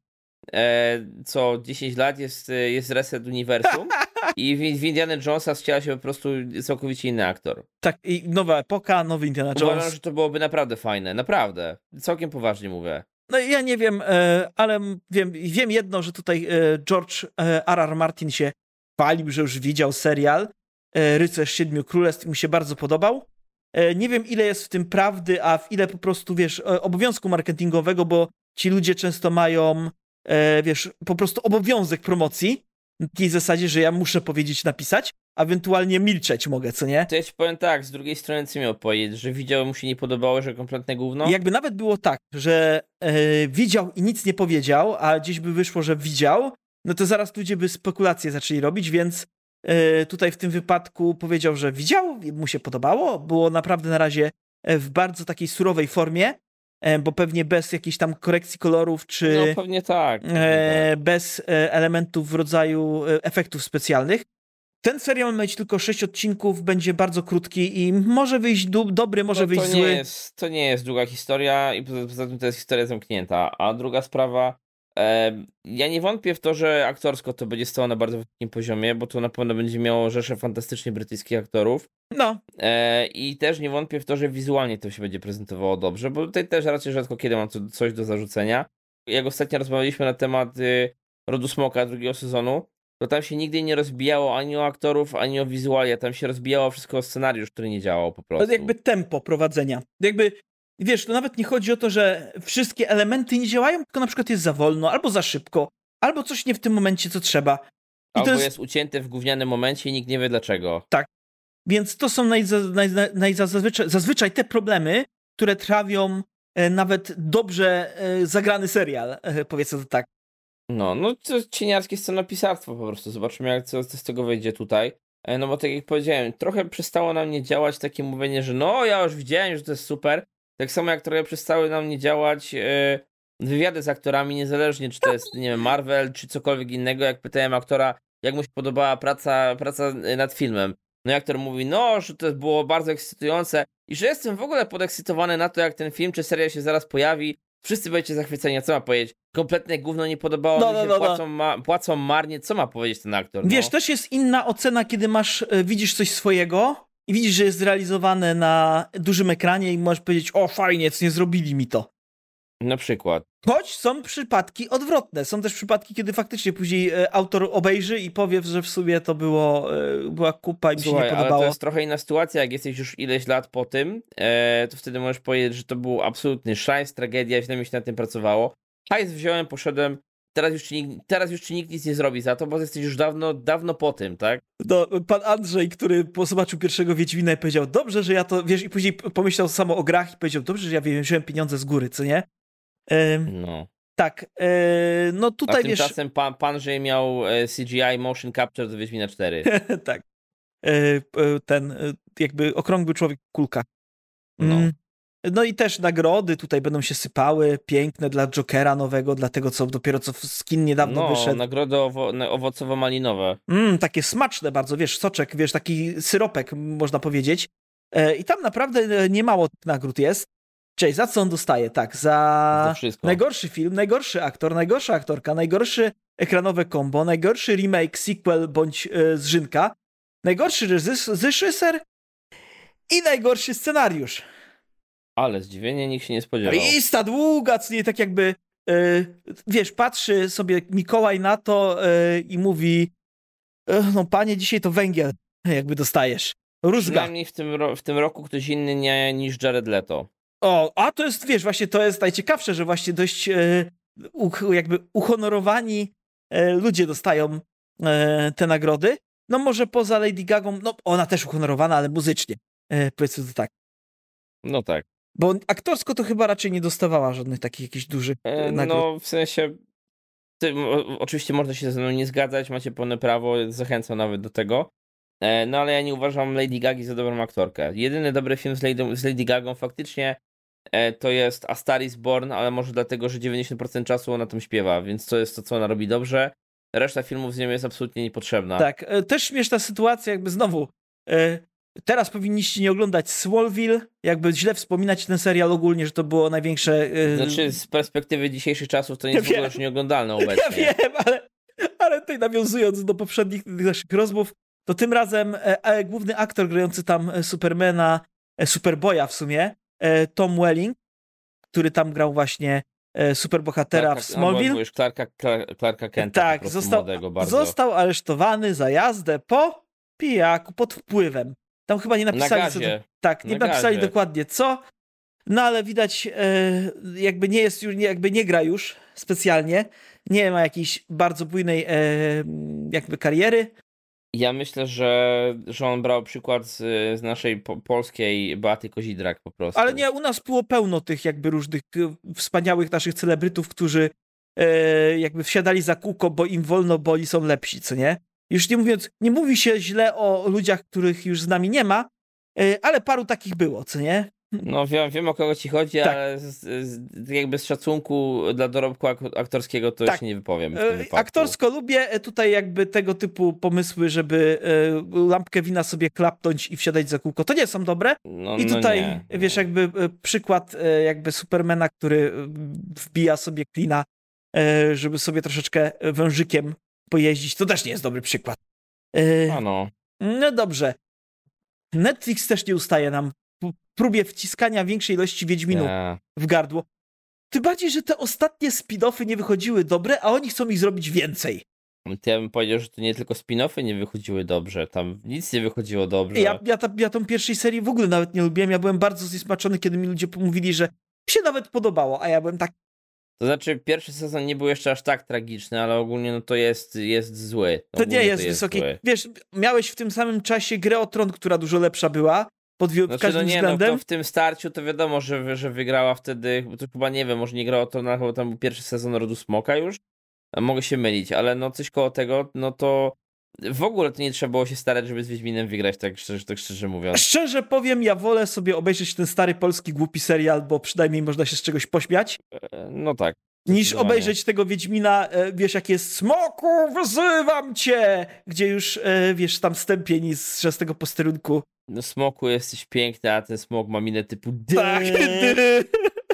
e, co dziesięć lat jest, jest reset uniwersum i w, w Indiana Jonesa wciela się po prostu całkowicie inny aktor. Tak, i nowa epoka, nowy Indiana Uważam, Jones. że to byłoby naprawdę fajne, naprawdę. Całkiem poważnie mówię. No ja nie wiem, e, ale wiem, wiem jedno, że tutaj e, George e, R R. Martin się chwalił, że już widział serial e, Rycerz Siedmiu Królestw i mu się bardzo podobał. E, nie wiem, ile jest w tym prawdy, a w ile po prostu, wiesz, e, obowiązku marketingowego, bo ci ludzie często mają, e, wiesz, po prostu obowiązek promocji, w takiej zasadzie, że ja muszę powiedzieć, napisać, a ewentualnie milczeć mogę, co nie? To ja ci powiem tak, z drugiej strony co miał powiedzieć, że widział, mu się nie podobało, że kompletne gówno? I jakby nawet było tak, że e, widział i nic nie powiedział, a gdzieś by wyszło, że widział, no to zaraz ludzie by spekulacje zaczęli robić, więc e, tutaj w tym wypadku powiedział, że widział, i mu się podobało, było naprawdę na razie e, w bardzo takiej surowej formie, e, bo pewnie bez jakichś tam korekcji kolorów, czy No pewnie tak. Pewnie e, tak. bez e, elementów w rodzaju e, efektów specjalnych. Ten serial ma mieć tylko sześć odcinków, będzie bardzo krótki i może wyjść du- dobry, może No, wyjść to zły. nie jest, to nie jest długa historia i poza, poza tym to jest historia zamknięta. A druga sprawa, e, ja nie wątpię w to, że aktorsko to będzie stało na bardzo wysokim poziomie, bo to na pewno będzie miało rzeszę fantastycznie brytyjskich aktorów. No, E, I też nie wątpię w to, że wizualnie to się będzie prezentowało dobrze, bo tutaj też raczej rzadko kiedy mam co, coś do zarzucenia. Jak ostatnio rozmawialiśmy na temat y, Rodu Smoka drugiego sezonu, to tam się nigdy nie rozbijało ani o aktorów, ani o wizualia. Tam się rozbijało wszystko o scenariusz, który nie działał po prostu. to jakby tempo prowadzenia. Jakby, wiesz, to nawet nie chodzi o to, że wszystkie elementy nie działają, tylko na przykład jest za wolno, albo za szybko, albo coś nie w tym momencie, co trzeba. I Albo to jest... jest, ucięte w gównianym momencie i nikt nie wie dlaczego. więc to są najza, najza, najza, zazwyczaj, zazwyczaj te problemy, które trawią e, nawet dobrze e, zagrany serial, e, powiedzmy to tak. No, no to cieniarskie scenopisarstwo po prostu. Zobaczymy, jak co, co z tego wyjdzie tutaj. E, No bo tak jak powiedziałem, trochę przestało nam nie działać takie mówienie, że no, ja już widziałem, że to jest super. Tak samo jak trochę przestały nam nie działać e, wywiady z aktorami, niezależnie czy to jest, nie wiem, Marvel, czy cokolwiek innego. Jak pytałem aktora, jak mu się podobała praca, praca nad filmem. No i aktor mówi, no, że to było bardzo ekscytujące i że jestem w ogóle podekscytowany na to, jak ten film czy serial się zaraz pojawi. Wszyscy będziecie zachwyceni, a co ma powiedzieć? Kompletne gówno nie podobało, No, że no, się no, no. płacą, ma, płacą marnie. Co ma powiedzieć ten aktor? No? Wiesz, też jest inna ocena, kiedy masz, e, widzisz coś swojego i widzisz, że jest zrealizowane na dużym ekranie i możesz powiedzieć, o fajnie, co nie zrobili mi to. Na przykład. Choć są przypadki odwrotne. Są też przypadki, kiedy faktycznie później e, autor obejrzy i powie, że w sumie to było, e, była kupa i mi się Słuchaj, nie ale podobało. to jest trochę inna sytuacja, jak jesteś już ileś lat po tym, e, to wtedy możesz powiedzieć, że to był absolutny szajs, tragedia, źle mi się nad tym pracowało. Hajs wziąłem, poszedłem, teraz już, ci nikt, teraz już ci nikt nic nie zrobi za to, bo jesteś już dawno, dawno po tym, tak? No, pan Andrzej, który zobaczył pierwszego Wiedźmina i powiedział, dobrze, że ja to, wiesz, i później pomyślał samo o grach i powiedział, dobrze, że ja wziąłem pieniądze z góry, co nie? Ym, No. tak, yy, no A tutaj wiesz... tymczasem pan, pan, że miał e, C G I Motion Capture do Wiedźmina cztery. tak. Yy, yy, ten, yy, jakby okrągły człowiek kulka. No. Mm. No i też nagrody tutaj będą się sypały, piękne dla Jokera nowego, dla tego, co dopiero co skin niedawno No, wyszedł. nagrody owo na- owocowo-malinowe. Mm, takie smaczne bardzo, wiesz, soczek, wiesz, taki syropek, można powiedzieć. E, I tam naprawdę e, niemało tych nagród jest. Cześć, za co on dostaje? Tak, za, Za wszystko. najgorszy film, najgorszy aktor, najgorsza aktorka, najgorszy ekranowe combo, najgorszy remake, sequel bądź e, zżynka, najgorszy reżys- reżyser i najgorszy scenariusz. Ale zdziwienie nikt się nie No spodziewał. i lista długa, co nie tak jakby, e, wiesz, patrzy sobie Mikołaj na to e, i mówi, e, no panie, dzisiaj to węgiel jakby dostajesz. Rózga. Przynajmniej w tym, ro- w tym roku ktoś inny nie niż Jared Leto. O, a to jest, wiesz, właśnie to jest najciekawsze, że właśnie dość e, uch, jakby uhonorowani e, ludzie dostają e, te nagrody. No może poza Lady Gagą, no ona też uhonorowana, ale muzycznie, e, powiedzmy to tak. No tak. Bo aktorsko to chyba raczej nie dostawała żadnych takich jakichś dużych e, E, nagród. No w sensie, ty, o, oczywiście można się ze mną nie zgadzać, macie pełne prawo, zachęcam nawet do tego. E, No ale ja nie uważam Lady Gagi za dobrą aktorkę. Jedyny dobry film z Lady, z Lady Gagą faktycznie e, to jest A Star is Born, ale może dlatego, że dziewięćdziesiąt procent czasu ona tam śpiewa, więc to jest to, co ona robi dobrze. Reszta filmów z nią jest absolutnie niepotrzebna. Tak, e, też śmieszna sytuacja, jakby znowu. E, teraz powinniście nie oglądać Smallville, jakby źle wspominać ten serial ogólnie, że to było największe. E, Znaczy z perspektywy dzisiejszych czasów to nie Ja jest w ogóle wiem. już nieoglądalne Ja obecnie. wiem, ale, ale tutaj nawiązując do poprzednich tych naszych rozmów, to tym razem e, e, główny aktor grający tam e, Supermana, e, Superboya w sumie, e, Tom Welling, który tam grał właśnie e, superbohatera Clarka- w Smallville. albo już Clarka, Clarka, Clarka Kenta, Tak, po prostu został, młodego bardzo. został aresztowany za jazdę po pijaku, pod wpływem. Tam chyba nie napisali, Na co gazie. to, tak, nie Na napisali gazie. dokładnie co, no ale widać, e, jakby nie jest już, nie- jakby nie gra już specjalnie, nie ma jakiejś bardzo bujnej e, jakby kariery. Ja myślę, że, że on brał przykład z, z naszej po, polskiej Beaty Kozidrak po prostu. Ale nie, u nas było pełno tych jakby różnych e, wspaniałych naszych celebrytów, którzy e, jakby wsiadali za kółko, bo im wolno, bo oni są lepsi, co nie? Już nie mówiąc, nie mówi się źle o ludziach, których już z nami nie ma, e, ale paru takich było, co nie? No wiem, wiem o kogo ci chodzi, Tak. ale z, z, jakby z szacunku dla dorobku ak- aktorskiego to Tak. się nie wypowiem w tym E, wypadku. Aktorsko lubię e, tutaj jakby tego typu pomysły, żeby e, lampkę wina sobie klapnąć i wsiadać za kółko. To nie są dobre. No, I no tutaj, nie, wiesz, nie. jakby e, przykład e, jakby Supermana, który e, wbija sobie klina, e, żeby sobie troszeczkę wężykiem pojeździć. To też nie jest dobry przykład. E, A no. No dobrze. Netflix też nie ustaje nam w próbie wciskania większej ilości Wiedźminów Nie. w gardło. Tym bardziej, że te ostatnie spin-offy nie wychodziły dobre, a oni chcą ich zrobić więcej. To ja bym powiedział, że to nie tylko spin-offy nie wychodziły dobrze, tam nic nie wychodziło dobrze. Ja, ja, ta, ja tą pierwszej serii w ogóle nawet nie lubiłem. Ja byłem bardzo zniesmaczony, kiedy mi ludzie mówili, że mi się nawet podobało, a ja byłem tak, To znaczy, pierwszy sezon nie był jeszcze aż tak tragiczny, ale ogólnie no to jest, jest zły. to Ogólnie nie jest wysoki. zły. Wiesz, miałeś w tym samym czasie grę o Tron, która dużo lepsza była, pod wielu Znaczy, każdym no nie, względem. no to w tym starciu to wiadomo, że, że wygrała wtedy, bo to chyba nie wiem, może nie grała o to, no, chyba tam był pierwszy sezon Rodu Smoka już, a mogę się mylić, ale no coś koło tego, no to w ogóle to nie trzeba było się starać, żeby z Wiedźminem wygrać, tak szczerze, tak szczerze mówiąc. Szczerze powiem, ja wolę sobie obejrzeć ten stary polski głupi serial, bo przynajmniej można się z czegoś pośmiać, E, No tak. niż zdecydowanie. obejrzeć tego Wiedźmina, e, wiesz, jak jest Smoku, wyzywam cię! Gdzie już, e, wiesz, tam stępień z szestego posterunku. No Smoku jesteś piękny, a ten smok ma minę typu Tak. "Dy".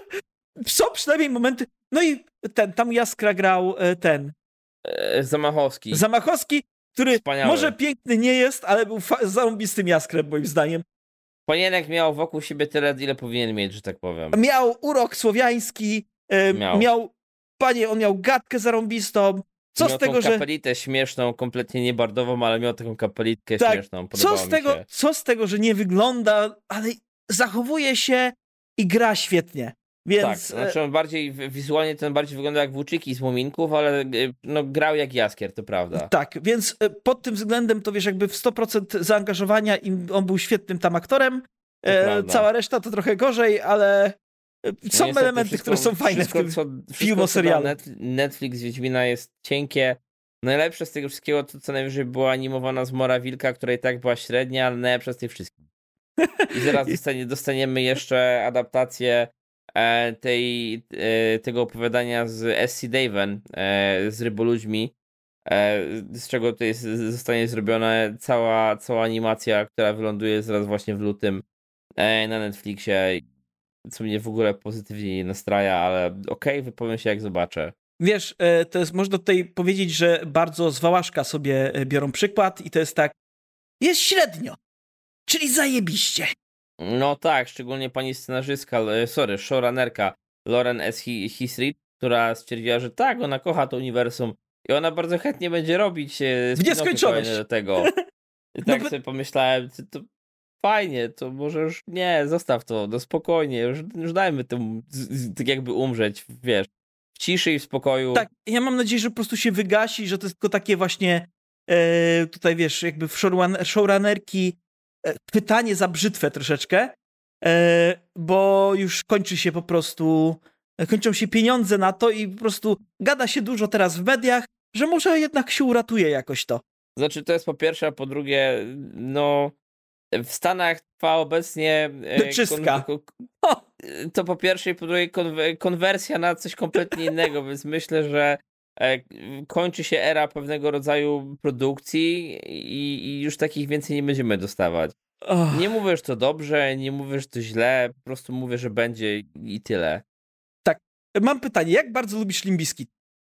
Są przynajmniej momenty. No i ten, tam Jaskra grał e, ten. E, Zamachowski. Zamachowski, który Wspaniały. może piękny nie jest, ale był fa- zarąbistym Jaskrem, moim zdaniem. Panienek miał wokół siebie tyle, ile powinien mieć, że tak powiem. Miał urok słowiański, e, Miał. miał. Panie, on miał gadkę zarąbistą. Co miał z tego, tą że. kapelitę śmieszną, kompletnie niebardową, ale miał taką kapelitkę Tak. śmieszną. Podobało Co z, mi tego, się. co z tego, że nie wygląda, ale zachowuje się i gra świetnie. Więc. Tak, znaczy on bardziej, w- wizualnie ten bardziej wygląda jak Włóczyki z Muminków, ale y, no, grał jak Jaskier, to prawda. Tak, więc e, pod tym względem to wiesz, jakby w sto procent zaangażowania i on był świetnym tam aktorem. To E, prawda. cała reszta to trochę gorzej, ale e, No są niestety elementy, wszystko- które są fajne wszystko, w tym co, filmu, wszystko, co serialu. dał Net, Netflix z Wiedźmina jest cienkie. Najlepsze z tego wszystkiego to co najwyżej była animowana Zmora Wilka, która i tak była średnia, ale najlepsza z tych wszystkich. I zaraz dostanie, dostaniemy jeszcze adaptację e, tej, e, tego opowiadania z S C Daven, e, z Ryboludźmi, e, z czego to jest, zostanie zrobiona cała, cała animacja, która wyląduje zaraz właśnie w lutym e, na Netflixie. co mnie w ogóle pozytywnie nie nastraja, ale okej, okay, wypowiem się jak zobaczę. Wiesz, to jest, można tutaj powiedzieć, że bardzo z Wałaszka sobie biorą przykład i to jest tak, jest średnio, czyli zajebiście. No tak, szczególnie pani scenarzystka, sorry, showrunnerka Lauren S. Hisrich, która stwierdziła, że tak, ona kocha to uniwersum i ona bardzo chętnie będzie robić w nieskończoność do tego. I tak no, sobie pomyślałem, to fajnie, to może już nie, zostaw to, no spokojnie, już, już dajmy temu tak jakby umrzeć, wiesz, w ciszy i w spokoju. Tak, ja mam nadzieję, że po prostu się wygasi, że to jest tylko takie właśnie e, tutaj wiesz, jakby w showrun showrunnerki e, pytanie za brzytwę troszeczkę, e, bo już kończy się po prostu, e, kończą się pieniądze na to i po prostu gada się dużo teraz w mediach, że może jednak się uratuje jakoś to. Znaczy to jest po pierwsze, a po drugie, no w Stanach trwa obecnie czystka. Kon, kon, to po pierwsze i po drugie konwersja na coś kompletnie innego, więc myślę, że kończy się era pewnego rodzaju produkcji i, i już takich więcej nie będziemy dostawać. Oh. Nie mówię, że to dobrze, nie mówię, że to źle, po prostu mówię, że będzie i tyle. Tak. Mam pytanie, jak bardzo lubisz Limp Bizkit?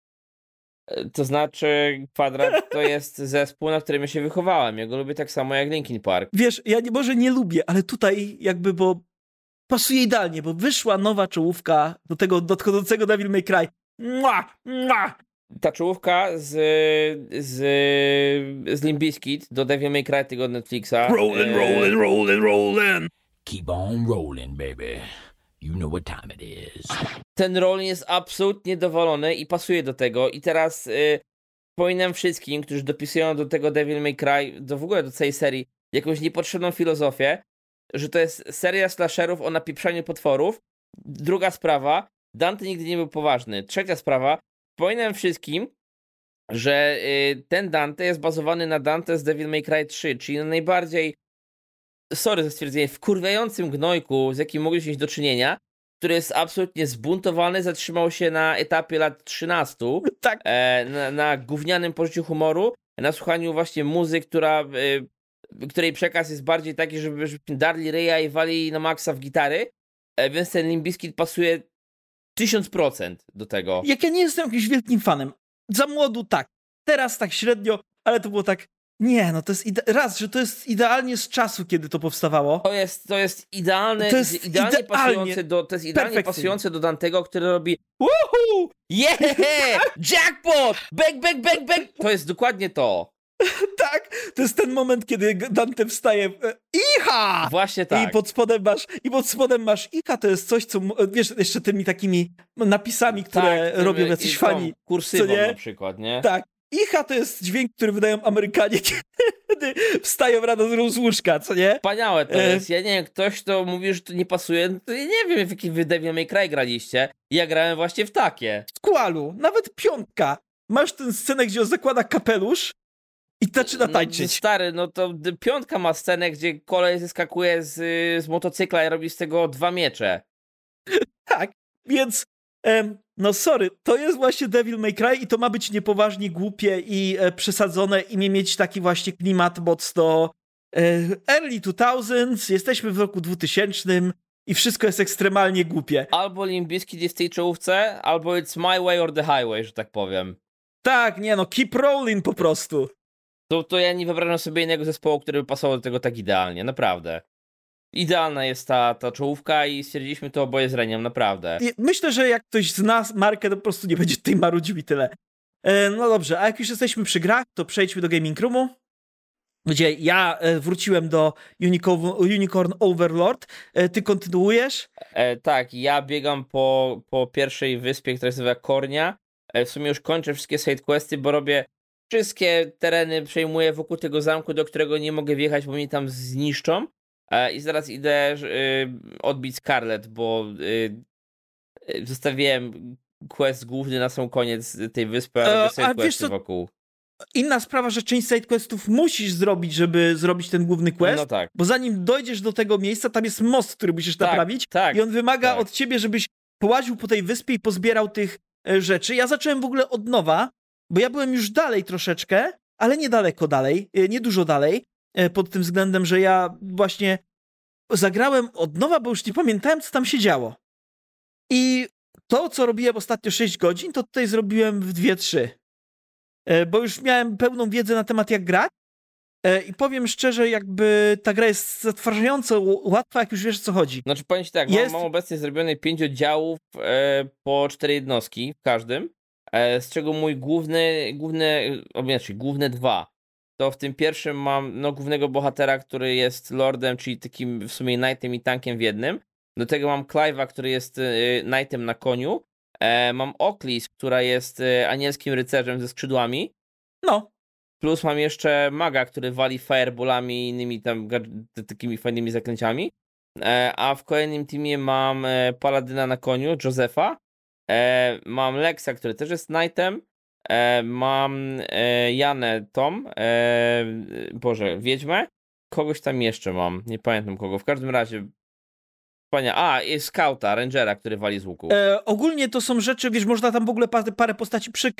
To znaczy, Kwadrat to jest zespół, na którym ja się wychowałem. Ja go lubię tak samo jak Linkin Park. Wiesz, ja nie, może nie lubię, ale tutaj jakby, bo pasuje idealnie, bo wyszła nowa czołówka do tego nadchodzącego Devil May Cry. Mua, mua. Ta czołówka z, z, z Limp Bizkit do Devil May Cry tego Netflixa. Rollin', rollin', rollin', rollin'. Keep on rolling, baby. You know what time it is. Ten Rollin jest absolutnie dowolony i pasuje do tego. I teraz y, powinnam wszystkim, którzy dopisują do tego Devil May Cry, do w ogóle do całej serii, jakąś niepotrzebną filozofię, że to jest seria slasherów o napieprzaniu potworów. Druga sprawa, Dante nigdy nie był poważny. Trzecia sprawa, powinnam wszystkim, że y, ten Dante jest bazowany na Dante z Devil May Cry trzy, czyli na najbardziej, sorry za stwierdzenie, wkurwiającym gnojku, z jakim mogłeś mieć do czynienia, który jest absolutnie zbuntowany, zatrzymał się na etapie lat trzynastu, tak. e, na, na gównianym poczuciu humoru, na słuchaniu właśnie muzyki, która, e, której przekaz jest bardziej taki, żeby, żeby darli ryja i wali na maksa w gitary, e, więc ten Limp Bizkit pasuje tysiąc procent do tego. Jak ja nie jestem jakimś wielkim fanem, za młodu tak, teraz tak średnio, ale to było tak, nie, no to jest ide- raz, że to jest idealnie z czasu, kiedy to powstawało. To jest, to jest idealne, to jest idealnie, idealnie pasujące do, to jest idealnie pasujące do Dantego, który robi woohoo, yeah, jackpot, bang, bang, bang, bang. To jest dokładnie to. Tak, to jest ten moment, kiedy Dante wstaje, icha! Właśnie tak. I pod spodem masz, i pod spodem masz icha, to jest coś, co, wiesz, jeszcze tymi takimi napisami, które tak, robią jacyś fani. Kursywą na przykład, nie? Tak. Icha to jest dźwięk, który wydają Amerykanie, kiedy wstają rano z łóżka, co nie? Wspaniałe to jest. Ja nie wiem, ktoś to mówi, że to nie pasuje, no to ja nie wiem, w jaki wy Devil May Cry graliście. Ja grałem właśnie w takie. W Kualu, nawet piątka. Masz tę scenę, gdzie on zakłada kapelusz i zaczyna tańczyć. No, stary, no to piątka ma scenę, gdzie kolej zeskakuje z, z motocykla i robi z tego dwa miecze. Tak, więc... Um, no sorry, to jest właśnie Devil May Cry i to ma być niepoważnie głupie i e, przesadzone i nie mieć taki właśnie klimat mocno e, early two thousands, jesteśmy w roku dwutysięcznym i wszystko jest ekstremalnie głupie. Albo Limp Bizkit jest w tej czołówce, albo It's My Way or the Highway, że tak powiem. Tak, nie no, keep rolling po prostu. To, to ja nie wyobrażam sobie innego zespołu, który by pasował do tego tak idealnie, naprawdę. Idealna jest ta, ta czołówka i stwierdziliśmy to oboje z Reniem, naprawdę. Myślę, że jak ktoś zna markę, to po prostu nie będzie tej marudził i tyle. E, no dobrze, a jak już jesteśmy przy grach, to przejdźmy do Gaming Roomu, gdzie ja e, wróciłem do Unicorn, Unicorn Overlord. E, ty kontynuujesz? E, tak, ja biegam po, po pierwszej wyspie, która się nazywa Kornia. E, w sumie już kończę wszystkie sidequesty, bo robię wszystkie tereny, przejmuję wokół tego zamku, do którego nie mogę wjechać, bo mnie tam zniszczą. I zaraz idę y, odbić Scarlet, bo y, y, zostawiłem quest główny na sam koniec tej wyspy, a robię side questy wokół. Inna sprawa, że część sidequestów musisz zrobić, żeby zrobić ten główny quest, no tak. Bo zanim dojdziesz do tego miejsca, tam jest most, który musisz tak, naprawić tak, i on wymaga tak. od ciebie, żebyś połaził po tej wyspie i pozbierał tych e, rzeczy. Ja zacząłem w ogóle od nowa, bo ja byłem już dalej troszeczkę, ale niedaleko dalej, e, nie dużo dalej, e, pod tym względem, że ja właśnie zagrałem od nowa, bo już nie pamiętałem, co tam się działo. I to, co robiłem ostatnio sześć godzin, to tutaj zrobiłem w dwie trzy. Bo już miałem pełną wiedzę na temat, jak grać. I powiem szczerze, jakby ta gra jest zatrważająco łatwa, jak już wiesz, o co chodzi. Znaczy powiem ci tak, jest... mam, mam obecnie zrobione pięć oddziałów e, po cztery jednostki w każdym, e, z czego mój główny, główne, znaczy główne dwa. To w tym pierwszym mam no, głównego bohatera, który jest lordem, czyli takim w sumie knightem i tankiem w jednym. Do tego mam Clive'a, który jest e, knightem na koniu. E, mam Oklis, która jest e, anielskim rycerzem ze skrzydłami. No. Plus mam jeszcze maga, który wali fireballami i innymi tam takimi fajnymi zaklęciami. E, a w kolejnym teamie mam e, paladyna na koniu, Josefa. E, mam Lexa, który też jest knightem. E, mam e, Janę Tom. E, Boże, wiedźmę. Kogoś tam jeszcze mam. Nie pamiętam kogo. W każdym razie. Pania, a, jest scouta, rangera, który wali z łuku. E, ogólnie to są rzeczy, wiesz, można tam w ogóle parę, parę postaci przy, e,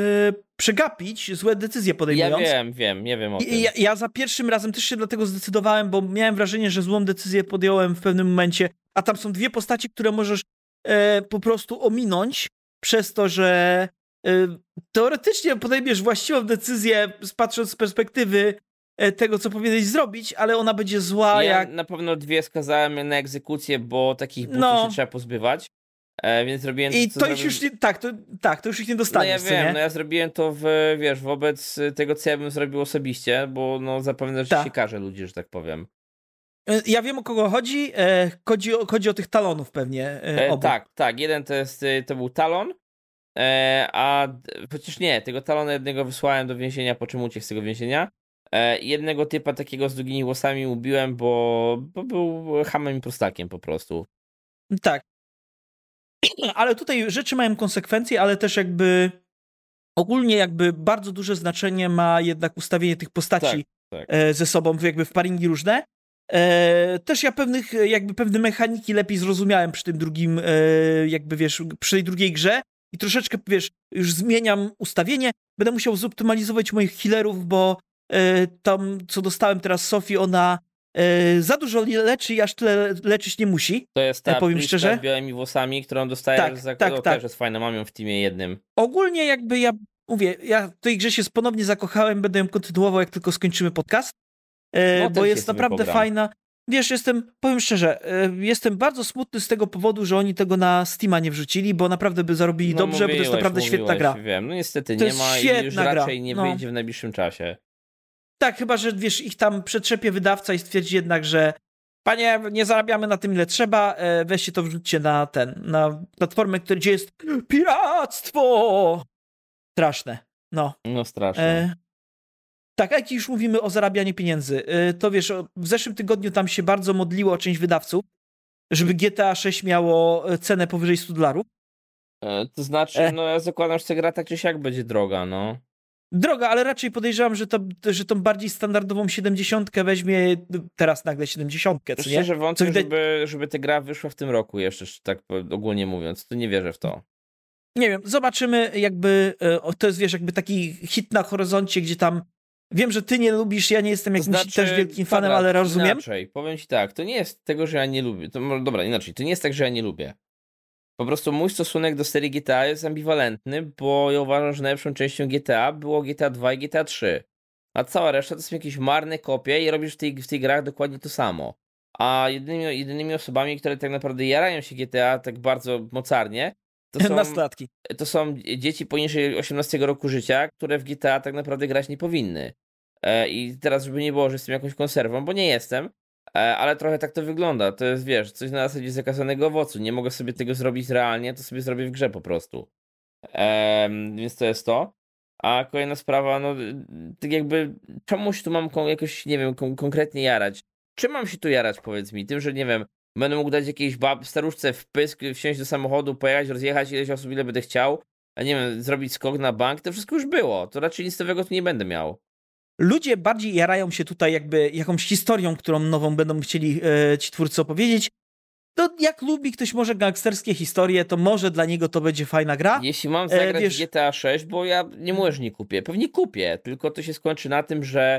przegapić, złe decyzje podejmując. Ja wiem, wiem, nie wiem o tym. I, ja, ja za pierwszym razem też się dlatego zdecydowałem, bo miałem wrażenie, że złą decyzję podjąłem w pewnym momencie, a tam są dwie postaci, które możesz e, po prostu ominąć przez to, że e, teoretycznie podejmiesz właściwą decyzję, patrząc z perspektywy tego, co powinieneś zrobić, ale ona będzie zła ja jak... na pewno dwie skazałem na egzekucję, bo takich butów no. się trzeba pozbywać. E, więc zrobiłem I to, co to zrobiłem... już nie, tak, to, tak, to już ich nie dostaniesz, No ja wiem, nie? no ja zrobiłem to w, wiesz, wobec tego, co ja bym zrobił osobiście, bo no zapewne, że Ta. się każe ludzi, że tak powiem. Ja wiem, o kogo chodzi. E, chodzi, o, chodzi o tych talonów pewnie. E, E, tak, tak. Jeden to, jest, to był talon, e, a chociaż nie, tego talona jednego wysłałem do więzienia, po czym uciekł z tego więzienia. E, jednego typa takiego z długimi włosami ubiłem, bo, bo był hamem i prostakiem po prostu. Tak. Ale tutaj rzeczy mają konsekwencje, ale też jakby ogólnie jakby bardzo duże znaczenie ma jednak ustawienie tych postaci tak, tak. E, ze sobą, jakby w paringi różne. E, też ja pewnych, jakby pewne mechaniki lepiej zrozumiałem przy tym drugim, e, jakby wiesz, przy tej drugiej grze i troszeczkę, wiesz, już zmieniam ustawienie. Będę musiał zoptymalizować moich healerów, bo e, tam, co dostałem teraz Sofii, ona e, za dużo leczy i aż tyle leczyć nie musi. To jest ta e, powiem szczerze. z białymi włosami, którą dostajesz tak, za... tak, no, tak. też jest fajna, mam ją w teamie jednym. Ogólnie jakby ja mówię, ja w tej grze się ponownie zakochałem, będę ją kontynuował, jak tylko skończymy podcast. E, No, bo jest naprawdę pogram. fajna. Wiesz, jestem, powiem szczerze, e, jestem bardzo smutny z tego powodu, że oni tego na Steama nie wrzucili, bo naprawdę by zarobili No, dobrze, mówiłeś, bo to jest naprawdę mówiłeś, świetna gra. Wiem, no niestety To nie jest ma i świetna już gra. raczej nie No. wyjdzie w najbliższym czasie. Tak, chyba, że wiesz, ich tam przetrzepie wydawca i stwierdzi jednak, że panie, nie zarabiamy na tym ile trzeba, e, weźcie to wrzućcie na ten, na platformę, który, gdzie jest piractwo! Straszne, no. No strasznie. E, Tak, jak już mówimy o zarabianiu pieniędzy, to wiesz, w zeszłym tygodniu tam się bardzo modliło część wydawców, żeby G T A sześć miało cenę powyżej stu dolarów. E, to znaczy, e. no ja zakładam, że ta gra tak czy siak będzie droga, no. Droga, ale raczej podejrzewam, że, to, że tą bardziej standardową siedemdziesiątkę weźmie teraz nagle siedemdziesiątkę, co nie? Szczerze wątpię, widać... żeby, żeby ta gra wyszła w tym roku jeszcze, tak ogólnie mówiąc. To nie wierzę w to. Nie wiem, zobaczymy jakby, to jest wiesz, jakby taki hit na horyzoncie, gdzie tam wiem, że ty nie lubisz, ja nie jestem jakimś znaczy, też wielkim fanem, dobra, ale rozumiem. Inaczej, powiem ci tak, to nie jest tego, że ja nie lubię. To, dobra, inaczej, to nie jest tak, że ja nie lubię. Po prostu mój stosunek do serii G T A jest ambiwalentny, bo ja uważam, że najlepszą częścią G T A było G T A dwa i G T A trzy. A cała reszta to są jakieś marne kopie i robisz w, tej, w tych grach dokładnie to samo. A jedynymi, jedynymi osobami, które tak naprawdę jarają się G T A tak bardzo mocarnie, to są, Nastolatki. to są dzieci poniżej osiemnastego roku życia, które w G T A tak naprawdę grać nie powinny. E, I teraz, żeby nie było, że jestem jakąś konserwą, bo nie jestem, e, ale trochę tak to wygląda. To jest, wiesz, coś na zasadzie zakazanego owocu. Nie mogę sobie tego zrobić realnie, to sobie zrobię w grze po prostu. E, więc to jest to. A kolejna sprawa, no tak jakby czemuś tu mam kon- jakoś, nie wiem, kon- konkretnie jarać. Czym mam się tu jarać, powiedz mi? Tym, że nie wiem, będę mógł dać jakiejś bab, staruszce w pysk, wsiąść do samochodu, pojechać, rozjechać ileś osób, ile będę chciał, a nie wiem, zrobić skok na bank, to wszystko już było. To raczej nic nowego tu nie będę miał. Ludzie bardziej jarają się tutaj jakby jakąś historią, którą nową będą chcieli e, ci twórcy opowiedzieć. To jak lubi ktoś może gangsterskie historie, to może dla niego to będzie fajna gra. Jeśli mam zagrać e, wiesz... w G T A sześć, bo ja nie mówię, że nie kupię. Pewnie kupię, tylko to się skończy na tym, że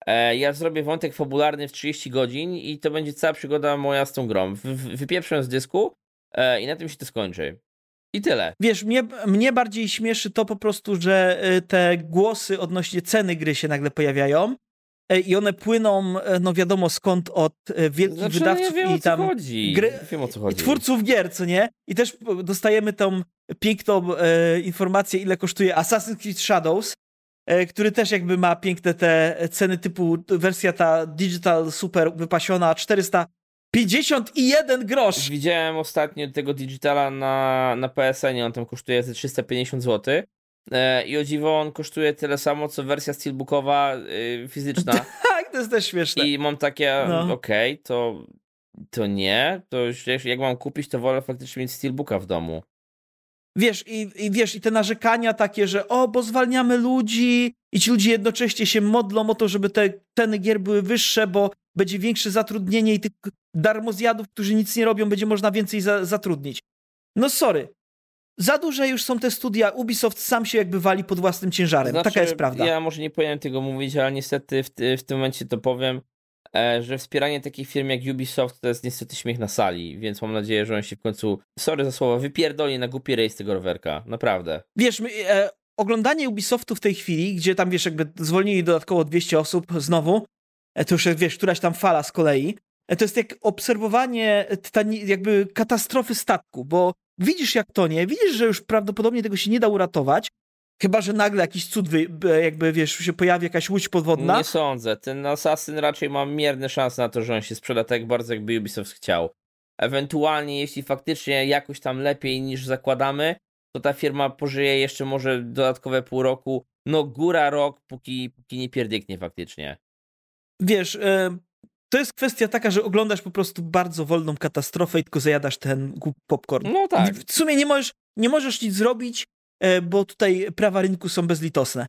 E, ja zrobię wątek fabularny w trzydzieści godzin i to będzie cała przygoda moja z tą grą. Wy, wypieprzę z dysku e, i na tym się to skończy. I tyle. Wiesz, mnie, mnie bardziej śmieszy to po prostu, że y, te głosy odnośnie ceny gry się nagle pojawiają y, i one płyną, y, no wiadomo skąd, od y, wielkich Znaczy, wydawców no ja wiem, i o co tam chodzi. gry, Wiem, o co i chodzi. twórców gier, co nie? I też p- dostajemy tą piękną y, informację, ile kosztuje Assassin's Creed Shadows, y, który też jakby ma piękne te ceny typu wersja ta digital super wypasiona czterysta pięćdziesiąt jeden grosz. Widziałem ostatnio tego digitala na, na P S N ie, on tam kosztuje ze trzysta pięćdziesiąt złotych. E, I o dziwo on kosztuje tyle samo, co wersja steelbookowa y, fizyczna. Tak, to jest też śmieszne. I mam takie, No. okej, okay, to, to nie, to już jak- jak mam kupić, to wolę faktycznie mieć steelbooka w domu. Wiesz, i, i wiesz, i te narzekania takie, że o, bo zwalniamy ludzi i ci ludzie jednocześnie się modlą o to, żeby te ceny gier były wyższe, bo będzie większe zatrudnienie i tych darmozjadów, którzy nic nie robią, będzie można więcej za, zatrudnić. No sorry. Za duże już są te studia, Ubisoft sam się jakby wali pod własnym ciężarem. Znaczy, Taka jest prawda. Ja może nie powinienem tego mówić, ale niestety w, ty, w tym momencie to powiem, e, że wspieranie takich firm jak Ubisoft to jest niestety śmiech na sali, więc mam nadzieję, że on się w końcu, sorry za słowo, wypierdoli na głupi rejs tego rowerka. Naprawdę. Wiesz, my, e, oglądanie Ubisoftu w tej chwili, gdzie tam, wiesz, jakby zwolnili dodatkowo dwieście osób znowu, e, to już, wiesz, któraś tam fala z kolei, e, to jest jak obserwowanie tytani- jakby katastrofy statku, bo widzisz jak tonie, widzisz, że już prawdopodobnie tego się nie da uratować, chyba, że nagle jakiś cud, wy, b- jakby, wiesz, się pojawi jakaś łódź podwodna. Nie sądzę. Ten Assassin raczej ma mierne szanse na to, że on się sprzeda tak bardzo, jakby Ubisoft chciał. Ewentualnie, jeśli faktycznie jakoś tam lepiej niż zakładamy, to ta firma pożyje jeszcze może dodatkowe pół roku. No góra rok, póki, póki nie pierdyknie faktycznie. Wiesz, e, to jest kwestia taka, że oglądasz po prostu bardzo wolną katastrofę i tylko zajadasz ten głupi popcorn. No tak. W sumie nie możesz, nie możesz nic zrobić, e, bo tutaj prawa rynku są bezlitosne.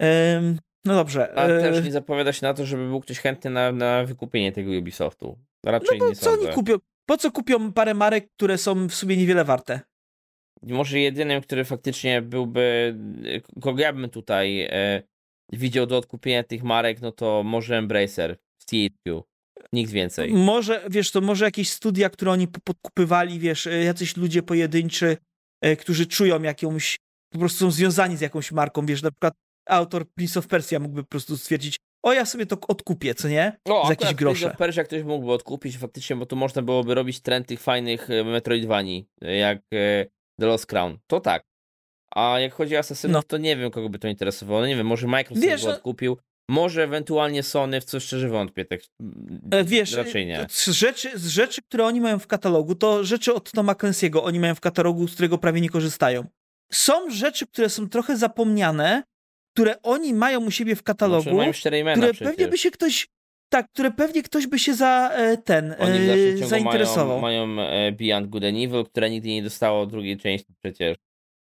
Em, no dobrze. A e, też nie zapowiada się na to, żeby był ktoś chętny na, na wykupienie tego Ubisoftu. No Raczej bo nie co sądzę. oni kupią? Po co kupią parę marek, które są w sumie niewiele warte? Może jedynym, który faktycznie byłby, kogo ja bym tutaj e, widział do odkupienia tych marek, no to może Embracer w T H Q. Nikt więcej. Może, wiesz, to może jakieś studia, które oni po- podkupywali, wiesz, e, jacyś ludzie pojedynczy, e, którzy czują jakąś, po prostu są związani z jakąś marką, wiesz, na przykład autor Prince of Persia mógłby po prostu stwierdzić, o, ja sobie to odkupię, co nie? O, Za jakieś akurat grosze. Prince of Persia ktoś mógłby odkupić faktycznie, bo tu można byłoby robić trend tych fajnych e, Metroidvanii, e, jak e, The Lost Crown. To tak. A jak chodzi o Assassinów, No. to nie wiem, kogo by to interesowało. No nie wiem, może Microsoft Wiesz, go a- odkupił, może ewentualnie Sony, w co szczerze wątpię. Tak, E, Wiesz, raczej nie. z rzeczy, z rzeczy, które oni mają w katalogu, to rzeczy od Toma Clancy'ego oni mają w katalogu, z którego prawie nie korzystają. Są rzeczy, które są trochę zapomniane, które oni mają u siebie w katalogu, Znaczy, mają Shadowmana które przecież. pewnie by się ktoś, tak, które pewnie ktoś by się za e, ten, Oni w e, dalszym ciągu zainteresował. mają, mają e, Beyond Good and Evil, które nigdy nie dostało drugiej części przecież.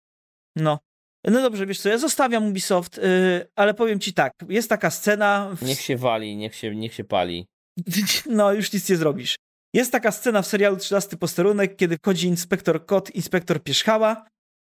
No. No dobrze, wiesz co, ja zostawiam Ubisoft, y, ale powiem ci tak, jest taka scena... W... Niech się wali, niech się, niech się pali. No, już nic nie zrobisz. Jest taka scena w serialu trzynasty Posterunek, kiedy wchodzi inspektor Kot, inspektor Pierzchała.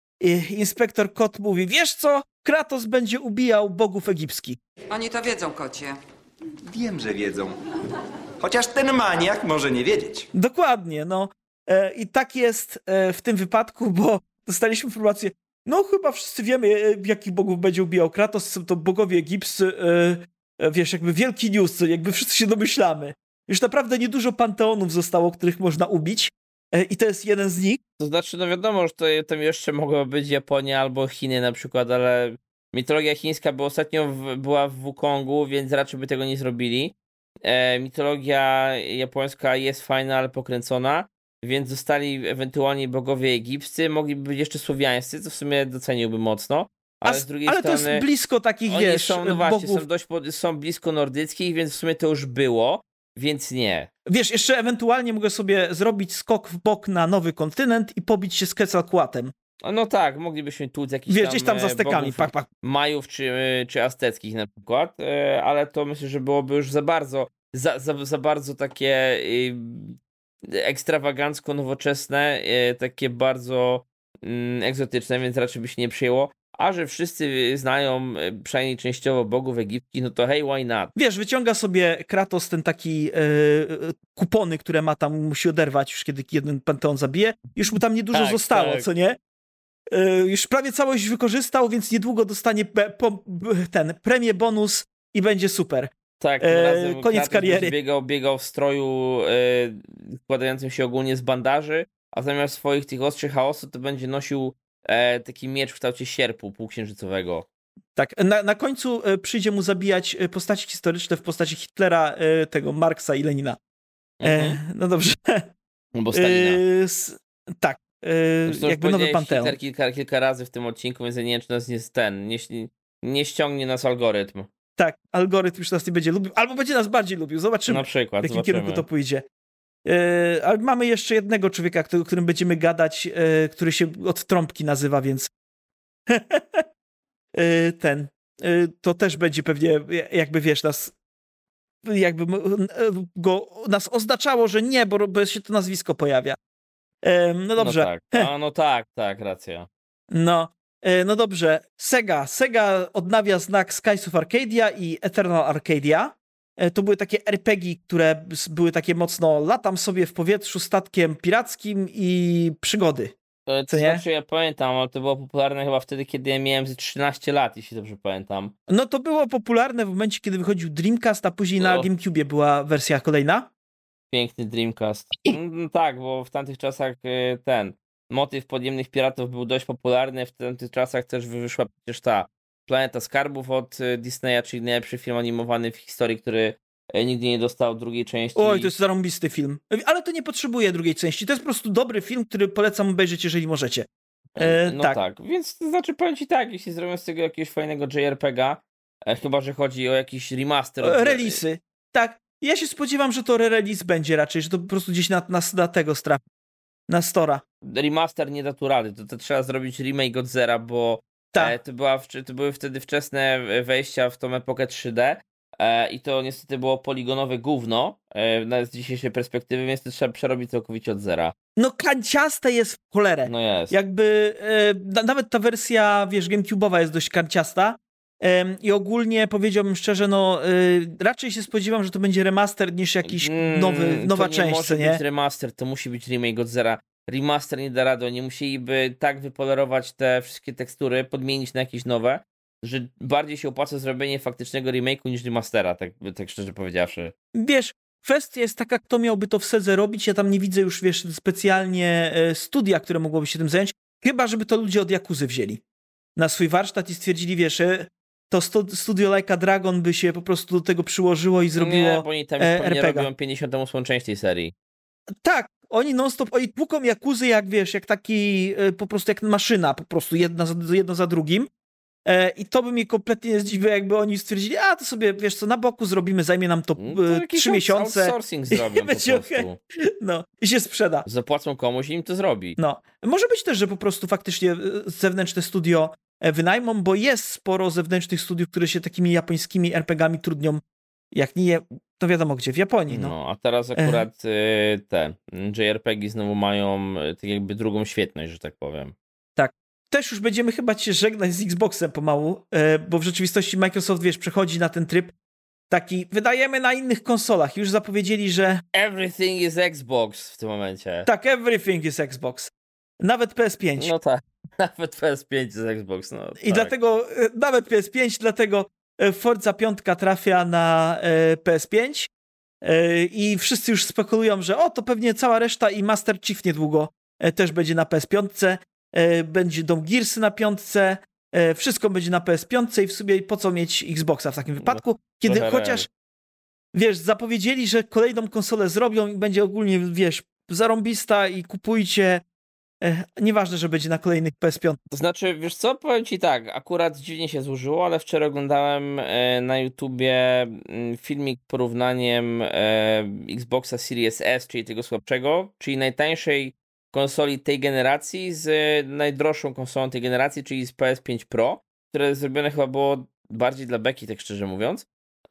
I inspektor Kot mówi, wiesz co, Kratos będzie ubijał bogów egipskich. Oni to wiedzą, kocie. Wiem, że wiedzą. Chociaż ten maniak może nie wiedzieć. Dokładnie, no. E, I tak jest e, w tym wypadku, bo dostaliśmy informację, no chyba wszyscy wiemy, e, jakich bogów będzie ubijał Kratos, są to bogowie egipscy, e, e, wiesz, jakby wielki news, jakby wszyscy się domyślamy. Już naprawdę niedużo panteonów zostało, których można ubić e, i to jest jeden z nich. To znaczy, no wiadomo, że to tam jeszcze mogło być Japonia albo Chiny na przykład, ale mitologia chińska by ostatnio w, była w Wukongu, więc raczej by tego nie zrobili. E, mitologia japońska jest fajna, ale pokręcona, więc zostali ewentualnie bogowie egipscy, mogliby być jeszcze słowiańscy, co w sumie doceniłbym mocno, ale A, z drugiej ale strony... to jest blisko takich, Oni wiesz, są, no właśnie, bogów. są dość pod, są blisko nordyckich, więc w sumie to już było, więc nie. Wiesz, jeszcze ewentualnie mogę sobie zrobić skok w bok na nowy kontynent i pobić się z Quetzalcoatlem. A no tak, moglibyśmy tłuc jakiś Wiesz, tam, gdzieś tam za e, pstekami, bogów pach, pach. Majów czy, czy azteckich na przykład, e, ale to myślę, że byłoby już za bardzo, za, za, za bardzo takie y, ekstrawagancko nowoczesne, y, takie bardzo y, egzotyczne, więc raczej by się nie przyjęło. a że wszyscy znają y, przynajmniej częściowo bogów egipskich, no to hey, why not? Wiesz, wyciąga sobie Kratos ten taki e, kupony, które ma tam, musi oderwać już kiedy jeden panteon zabije. Już mu tam niedużo Tak, zostało, tak. co nie? E, już prawie całość wykorzystał, więc niedługo dostanie pe, po, b- ten premię, bonus i będzie super. Tak, tym E, razem koniec Kratos kariery. będzie Biegał, biegał w stroju e, składającym się ogólnie z bandaży, a zamiast swoich tych ostrzy chaosu to będzie nosił e, taki miecz w kształcie sierpu półksiężycowego. Tak, na, na końcu e, przyjdzie mu zabijać e, postaci historyczne w postaci Hitlera, e, tego Marksa i Lenina. E, Mhm. No dobrze. Albo Stalina. E, s, tak, e, Zresztą już jakby nowy powiedziałeś panteon. Hitler kilka, kilka razy w tym odcinku, więc ja nie wiem, czy nas jest ten, nie, nie ściągnie nas algorytm. Tak, algorytm już nas nie będzie lubił, albo będzie nas bardziej lubił, zobaczymy. Na przykład, w jakim zobaczymy. kierunku to pójdzie. E, ale mamy jeszcze jednego człowieka, który, o którym będziemy gadać, e, który się od trąbki nazywa, więc e, ten, e, to też będzie pewnie, jakby wiesz, nas jakby m- e, go, nas oznaczało, że nie, bo, bo się to nazwisko pojawia. E, no dobrze. No tak, a, no tak, tak, racja. No, e, no dobrze. Sega. Sega odnawia znak Skies of Arcadia i Eternal Arcadia. E, To były takie er pe gie, które s- były takie mocno latam sobie w powietrzu statkiem pirackim i przygody. To, Co to nie? znaczy ja pamiętam, ale to było popularne chyba wtedy, kiedy ja miałem ze trzynaście lat, jeśli dobrze pamiętam. No to było popularne w momencie, kiedy wychodził Dreamcast, a później na No. GameCube była wersja kolejna. Piękny Dreamcast. Mm, tak, bo w tamtych czasach y, ten motyw podniemnych piratów był dość popularny. W tamtych czasach też wyszła przecież ta Planeta Skarbów od y, Disneya, czyli najlepszy film animowany w historii, który y, nigdy nie dostał drugiej części. Oj, to jest zarąbisty film. Ale to nie potrzebuje drugiej części. To jest po prostu dobry film, który polecam obejrzeć, jeżeli możecie. E, No tak. tak. więc to znaczy powiem ci tak, jeśli zrobią z tego jakiegoś fajnego J R P G-a, e, chyba że chodzi o jakiś remaster. od- E, Relisy. Tak. Ja się spodziewam, że to re-release będzie raczej, że to po prostu gdzieś na, na, na tego strafi. Na Stora. Remaster nie da tu rady, to, to trzeba zrobić remake od zera, bo Tak. e, to, była, wcze- to były wtedy wczesne wejścia w tą epokę trzy D e, i to niestety było poligonowe gówno e, na- z dzisiejszej perspektywy, więc to trzeba przerobić całkowicie od zera. No kanciaste jest w cholerę. No jest. Jakby e, na, nawet ta wersja, wiesz, GameCube'owa jest dość kanciasta. Em, I ogólnie powiedziałbym szczerze, no e, raczej się spodziewam, że to będzie remaster niż jakiś Mm, nowy, nowa to nie część, może co nie? być remaster, to musi być remake od zera. Remaster nie da rady, oni musieliby tak wypolerować te wszystkie tekstury, podmienić na jakieś nowe, że bardziej się opłaca zrobienie faktycznego remake'u niż remastera, tak, tak szczerze powiedziawszy. Wiesz, kwestia jest taka, kto miałby to w Sedze robić. Ja tam nie widzę już, wiesz, specjalnie e, studia, które mogłoby się tym zająć. Chyba, żeby to ludzie od Yakuzy wzięli na swój warsztat i stwierdzili, wiesz, e, to stu, studio Like a Dragon by się po prostu do tego przyłożyło i zrobiło Nie, bo oni tam e, już pewnie er pe gie. robią pięćdziesiątą ósmą część tej serii. Tak, oni non-stop, oni tłuką Yakuzy jak, wiesz, jak taki, e, po prostu jak maszyna, po prostu jedna za, jedno za drugim. E, I to by mnie kompletnie nie zdziwiło, jakby oni stwierdzili, a to sobie, wiesz co, na boku zrobimy, zajmie nam to, No to e, jakiś trzy out- miesiące, outsourcing zrobią po będzie prostu. okej. No, i się sprzeda. Zapłacą komuś i im to zrobi. No, może być też, że po prostu faktycznie e, zewnętrzne studio e, wynajmą, bo jest sporo zewnętrznych studiów, które się takimi japońskimi er pe gami trudnią, jak nie, to wiadomo gdzie, w Japonii, no. No, a teraz akurat y, te J R P G znowu mają y, tak jakby drugą świetność, że tak powiem. Też już będziemy chyba się żegnać z Xboxem pomału, e, bo w rzeczywistości Microsoft, wiesz, przechodzi na ten tryb taki, wydajemy na innych konsolach. Już zapowiedzieli, że Everything is Xbox w tym momencie. tak, everything is Xbox. Nawet P S pięć. No tak, nawet P S pięć jest Xbox. No, I tak. dlatego, e, nawet P S pięć, dlatego e, Forza pięć trafia na e, P S pięć e, i wszyscy już spekulują, że o, to pewnie cała reszta i Master Chief niedługo e, też będzie na P S pięć. E, będą Gearsy na piątce, e, wszystko będzie na P S pięć i w sumie po co mieć Xboxa w takim wypadku, kiedy trochę chociaż, wiesz, zapowiedzieli, że kolejną konsolę zrobią i będzie ogólnie, wiesz, zarąbista i kupujcie, e, nieważne, że będzie na kolejnych P S pięć. To znaczy, wiesz co, powiem ci tak, akurat dziwnie się złożyło, ale wczoraj oglądałem e, na YouTubie mm, filmik porównaniem e, Xboxa Series S, czyli tego słabszego, czyli najtańszej konsoli tej generacji z e, najdroższą konsolą tej generacji, czyli z P S pięć Pro, które zrobione chyba było bardziej dla beki, tak szczerze mówiąc.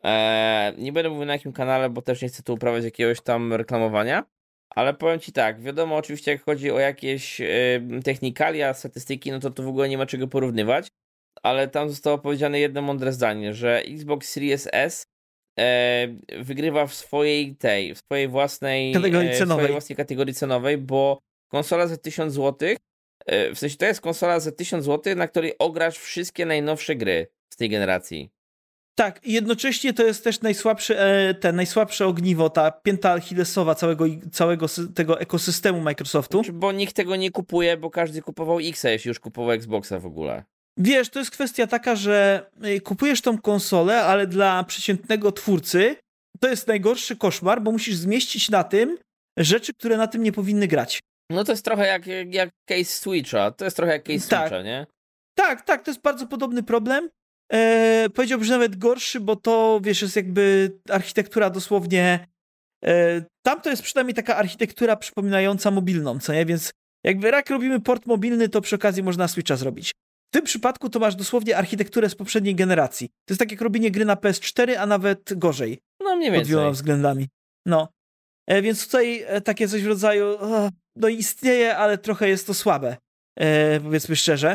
E, nie będę mówił na jakim kanale, bo też nie chcę tu uprawiać jakiegoś tam reklamowania, ale powiem ci tak, wiadomo oczywiście jak chodzi o jakieś e, technikalia, statystyki, no to tu w ogóle nie ma czego porównywać, ale tam zostało powiedziane jedno mądre zdanie, że Xbox Series S e, wygrywa w swojej tej, w swojej własnej Kategorii e, w cenowej. swojej własnej kategorii cenowej, bo konsola za tysiąc złotych, e, w sensie to jest konsola za tysiąc złotych, na której ograsz wszystkie najnowsze gry z tej generacji. Tak, i jednocześnie to jest też najsłabszy, e, te najsłabsze ogniwo, ta pięta achillesowa całego, całego sy- tego ekosystemu Microsoftu. Znaczy, bo nikt tego nie kupuje, bo każdy kupował X-a, jeśli już kupował Xboxa w ogóle. Wiesz, to jest kwestia taka, że y, kupujesz tą konsolę, ale dla przeciętnego twórcy to jest najgorszy koszmar, bo musisz zmieścić na tym rzeczy, które na tym nie powinny grać. No to jest trochę jak, jak case Switcha, to jest trochę jak case Tak. Switcha, nie? Tak, tak, to jest bardzo podobny problem. E, powiedziałbym, że nawet gorszy, bo to, wiesz, jest jakby architektura dosłownie... E, tam to jest przynajmniej taka architektura przypominająca mobilną, co nie? Więc jakby jak robimy port mobilny, to przy okazji można Switcha zrobić. W tym przypadku to masz dosłownie architekturę z poprzedniej generacji. To jest tak jak robienie gry na P S cztery, a nawet gorzej. No mniej Pod więcej. wieloma względami. No. E, więc tutaj e, takie coś w rodzaju o, no istnieje, ale trochę jest to słabe. E, powiedzmy szczerze.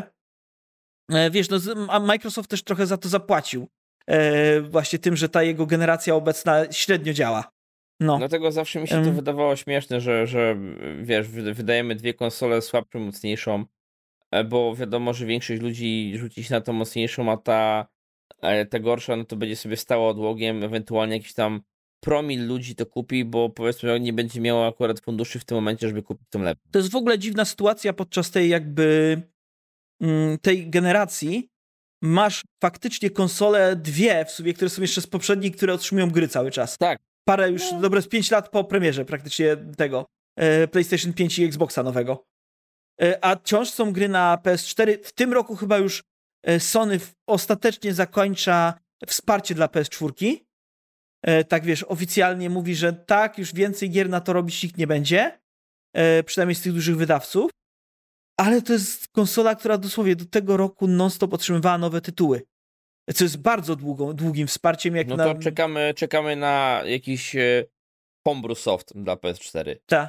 E, wiesz, no, z- a Microsoft też trochę za to zapłacił. E, właśnie tym, że ta jego generacja obecna średnio działa. No. Dlatego zawsze mi się to Em. wydawało śmieszne, że, że wiesz, wy- wydajemy dwie konsole słabszą, mocniejszą, e, bo wiadomo, że większość ludzi rzuci się na tą mocniejszą, a ta, e, ta gorsza, no to będzie sobie stała odłogiem, ewentualnie jakiś tam promil ludzi to kupi, bo powiedzmy nie będzie miało akurat funduszy w tym momencie, żeby kupić tą lepszą. To jest w ogóle dziwna sytuacja podczas tej jakby mm, tej generacji. Masz faktycznie konsole dwie w sumie, które są jeszcze z poprzedniej, które otrzymują gry cały czas. Tak. Parę już, No. dobre z pięć lat po premierze praktycznie tego e, PlayStation pięć i Xboxa nowego. E, a wciąż są gry na P S cztery. W tym roku chyba już e, Sony w, ostatecznie zakończa wsparcie dla P S cztery. E, tak wiesz, oficjalnie mówi, że tak, już więcej gier na to robić nikt nie będzie. E, przynajmniej z tych dużych wydawców. Ale to jest konsola, która dosłownie do tego roku non-stop otrzymywała nowe tytuły. Co jest bardzo długą, długim wsparciem, jak No na... to czekamy, czekamy na jakiś e, homebrew soft dla P S cztery. Ta.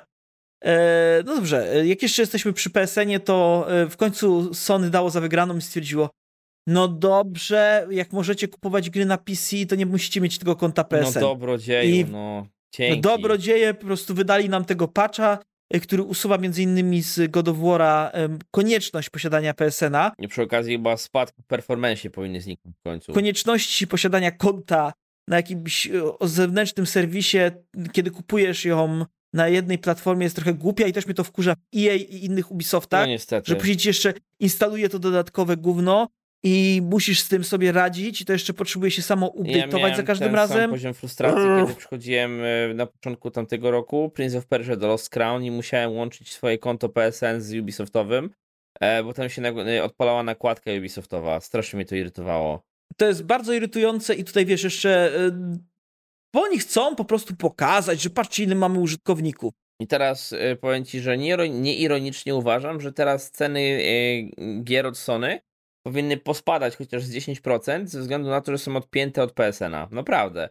E, no dobrze, e, jak jeszcze jesteśmy przy P S N-ie, to e, w końcu Sony dało za wygraną i stwierdziło, no dobrze, jak możecie kupować gry na P C, to nie musicie mieć tego konta P S N. No dobrodzieju, I- no No dzięki. dobrodzieje po prostu wydali nam tego patcha, e, który usuwa między innymi z God of War'a em, konieczność posiadania P S N-a, I przy okazji chyba spadek w performance powinien zniknąć w końcu. konieczności posiadania konta na jakimś e, o zewnętrznym serwisie, kiedy kupujesz ją na jednej platformie, jest trochę głupia i też mnie to wkurza w E A i innych Ubisoftach, No niestety. że później ci jeszcze instaluje to dodatkowe gówno i musisz z tym sobie radzić i to jeszcze potrzebuje się samo update'ować miałem za każdym ten razem. sam poziom frustracji, Uff. kiedy przychodziłem e, na początku tamtego roku, Prince of Persia The Lost Crown i musiałem łączyć swoje konto P S N z Ubisoftowym, e, bo tam się nag- e, odpalała nakładka Ubisoftowa. Strasznie mnie to irytowało. To jest bardzo irytujące i tutaj wiesz jeszcze, y, bo oni chcą po prostu pokazać, że patrzcie ile mamy użytkowników. I teraz e, powiem ci, że nie, nieironicznie uważam, że teraz ceny e, gier od Sony powinny pospadać chociaż z dziesięć procent ze względu na to, że są odpięte od P S N-a. Naprawdę.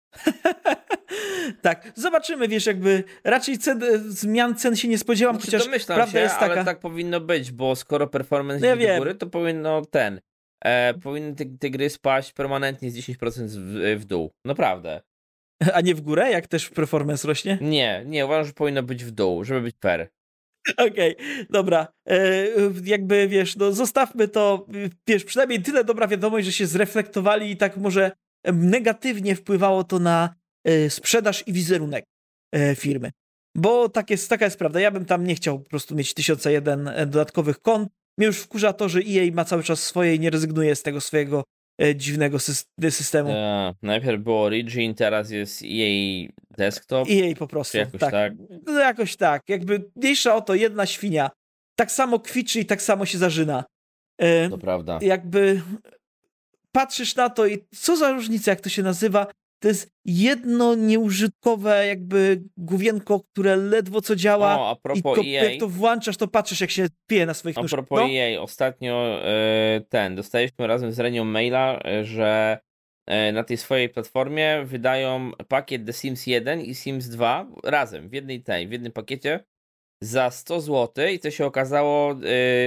Tak, zobaczymy, wiesz, jakby raczej cen, zmian cen się nie spodziewam, Znaczy, chociaż domyślam prawda się, jest taka... ale tak powinno być, bo skoro performance No ja idzie do wiem. góry, to powinno ten, e, powinny te, te gry spaść permanentnie z dziesięć procent w, w dół. Naprawdę. A nie w górę, jak też performance rośnie? Nie, nie, uważam, że powinno być w dół, żeby być fair. Okej, dobra. E, jakby, wiesz, no zostawmy to, wiesz, przynajmniej tyle dobra wiadomość, że się zreflektowali i tak może em, negatywnie wpływało to na e, sprzedaż i wizerunek e, firmy. Bo tak jest, taka jest prawda. Ja bym tam nie chciał po prostu mieć tysiąc jeden e, dodatkowych kont. Mnie już wkurza to, że E A ma cały czas swoje i nie rezygnuje z tego swojego e, dziwnego sys- systemu. E, najpierw było Origin, teraz jest E A Desktop. E A po prostu. Czy jakoś tak. tak? No jakoś tak. Jakby mniejsza o to jedna świnia. Tak samo kwiczy i tak samo się zażyna. E, To prawda. jakby patrzysz na to i co za różnica, jak to się nazywa? To jest jedno nieużytkowe jakby główienko, które ledwo co działa O, a i propos to, E A, jak to włączasz, to patrzysz, jak się pije na swoich a nóżkach. propos No, E A, ostatnio e, ten, dostaliśmy razem z Renią maila, e, że e, na tej swojej platformie wydają pakiet The Sims jeden i Sims dwa razem, w jednej tej, w jednym pakiecie za sto złotych i co się okazało, e,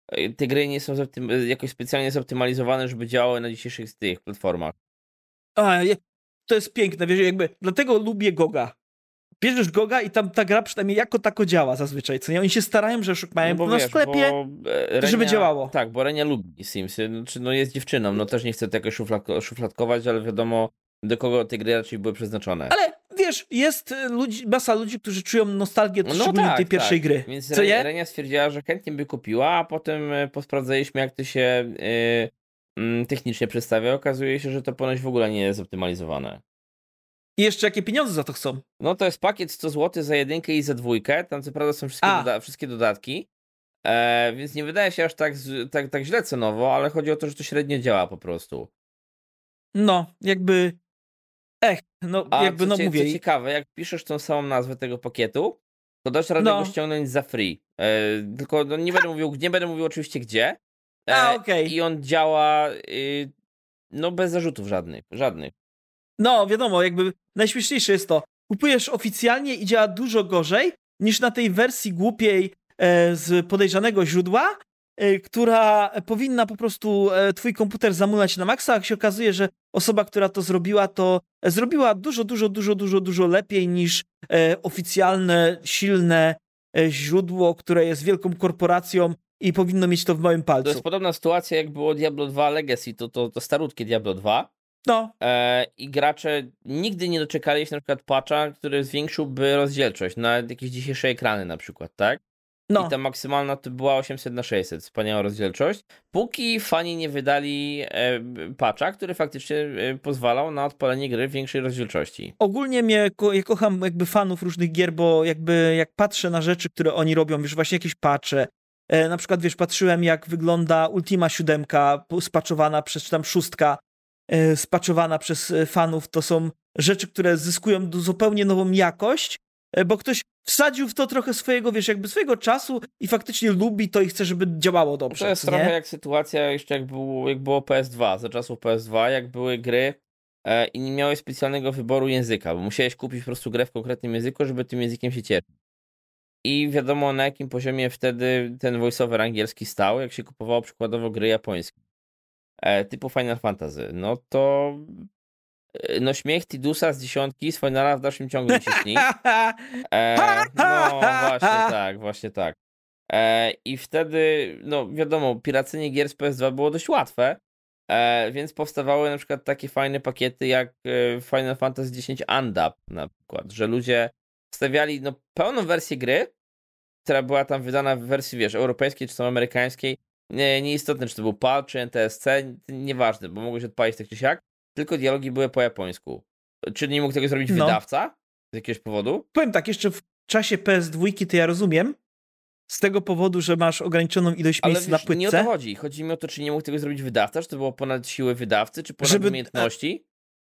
te gry nie są zoptym- jakoś specjalnie zoptymalizowane, żeby działały na dzisiejszych tych platformach. A, je- to jest piękne, wiesz, jakby, dlatego lubię Goga. Bierzesz Goga i tam ta gra przynajmniej jako tako działa zazwyczaj, co nie? Oni się starają, że mają No bo na wiesz, sklepie, bo e, Renia, żeby działało. Tak, bo Renia lubi Simsy, znaczy no jest dziewczyną, no też nie chcę tego szufladko- szufladkować, ale wiadomo, do kogo te gry raczej były przeznaczone. Ale wiesz, jest y, ludzi, masa ludzi, którzy czują nostalgię No szczególnie tak, tej pierwszej tak. gry, Więc co Re- nie? Renia stwierdziła, że chętnie by kupiła, a potem e, posprawdzaliśmy, jak to się e, mm, technicznie przedstawia. Okazuje się, że to ponoć w ogóle nie jest zoptymalizowane. I jeszcze jakie pieniądze za to chcą. No to jest pakiet sto złotych za jedynkę i za dwójkę. Tam co prawda są wszystkie, A. doda- wszystkie dodatki. E, więc nie wydaje się aż tak, z- tak, tak źle cenowo, ale chodzi o to, że to średnio działa po prostu. No, jakby, ech, no A jakby, co, no cie, mówię. co ciekawe, jak piszesz tą samą nazwę tego pakietu, to dasz radę No. go ściągnąć za free. E, tylko no, nie będę mówił, nie będę mówił oczywiście gdzie. E, A, okej. I on działa y, no bez zarzutów żadnych. Żadnych. No, wiadomo, jakby najśmieszniejsze jest to, kupujesz oficjalnie i działa dużo gorzej niż na tej wersji głupiej e, z podejrzanego źródła, e, która powinna po prostu e, twój komputer zamulać na maksa, a się okazuje, że osoba, która to zrobiła, to e, zrobiła dużo, dużo, dużo, dużo, dużo lepiej niż e, oficjalne, silne e, źródło, które jest wielką korporacją i powinno mieć to w małym To palcu. jest podobna sytuacja, jak było Diablo dwa Legacy, to, to, to starutkie Diablo dwa. No, E, I gracze nigdy nie doczekali się na przykład patcha, który zwiększyłby rozdzielczość na jakieś dzisiejsze ekrany na przykład, tak? no. I ta maksymalna to była osiemset na sześćset, wspaniała rozdzielczość, póki fani nie wydali e, patcha, który faktycznie e, pozwalał na odpalenie gry w większej rozdzielczości. Ogólnie mnie, ko ja kocham jakby fanów różnych gier, bo jakby jak patrzę na rzeczy, które oni robią, wiesz, właśnie jakieś patche, e, na przykład, wiesz, patrzyłem jak wygląda Ultima siódemka spaczowana przez, czy tam szóstka, e, spaczowana przez e, fanów, to są rzeczy, które zyskują do zupełnie nową jakość, e, bo ktoś wsadził w to trochę swojego, wiesz, jakby swojego czasu i faktycznie lubi to i chce, żeby działało dobrze. To jest co trochę nie? jak sytuacja jeszcze jak, był, jak było P S dwa, za czasów P S dwa, jak były gry e, i nie miałeś specjalnego wyboru języka, bo musiałeś kupić po prostu grę w konkretnym języku, żeby tym językiem się cieszyć. I wiadomo na jakim poziomie wtedy ten voiceover angielski stał, jak się kupowało przykładowo gry japońskie. E, typu Final Fantasy. No to e, no śmiech Tidusa z dziesiątki z Finala w dalszym ciągu mi się śni. E, no właśnie tak, właśnie tak. E, I wtedy, no wiadomo, piracenie gier z P S dwa było dość łatwe, e, więc powstawały na przykład takie fajne pakiety jak e, Final Fantasy dziesięć Undab na przykład, że ludzie wstawiali no, pełną wersję gry, która była tam wydana w wersji, wiesz, europejskiej czy tam amerykańskiej. Nie, nieistotne, czy to był P A L, czy N T S C, nieważne, bo mogłeś odpalić tak czy siak, tylko dialogi były po japońsku. Czy nie mógł tego zrobić No. wydawca z jakiegoś powodu? Powiem tak, jeszcze w czasie P S dwa to ja rozumiem, z tego powodu, że masz ograniczoną ilość Ale miejsc wiesz, na płytce. nie o to chodzi. Chodzi mi o to, czy nie mógł tego zrobić wydawca, czy to było ponad siły wydawcy, czy ponad Żeby- umiejętności.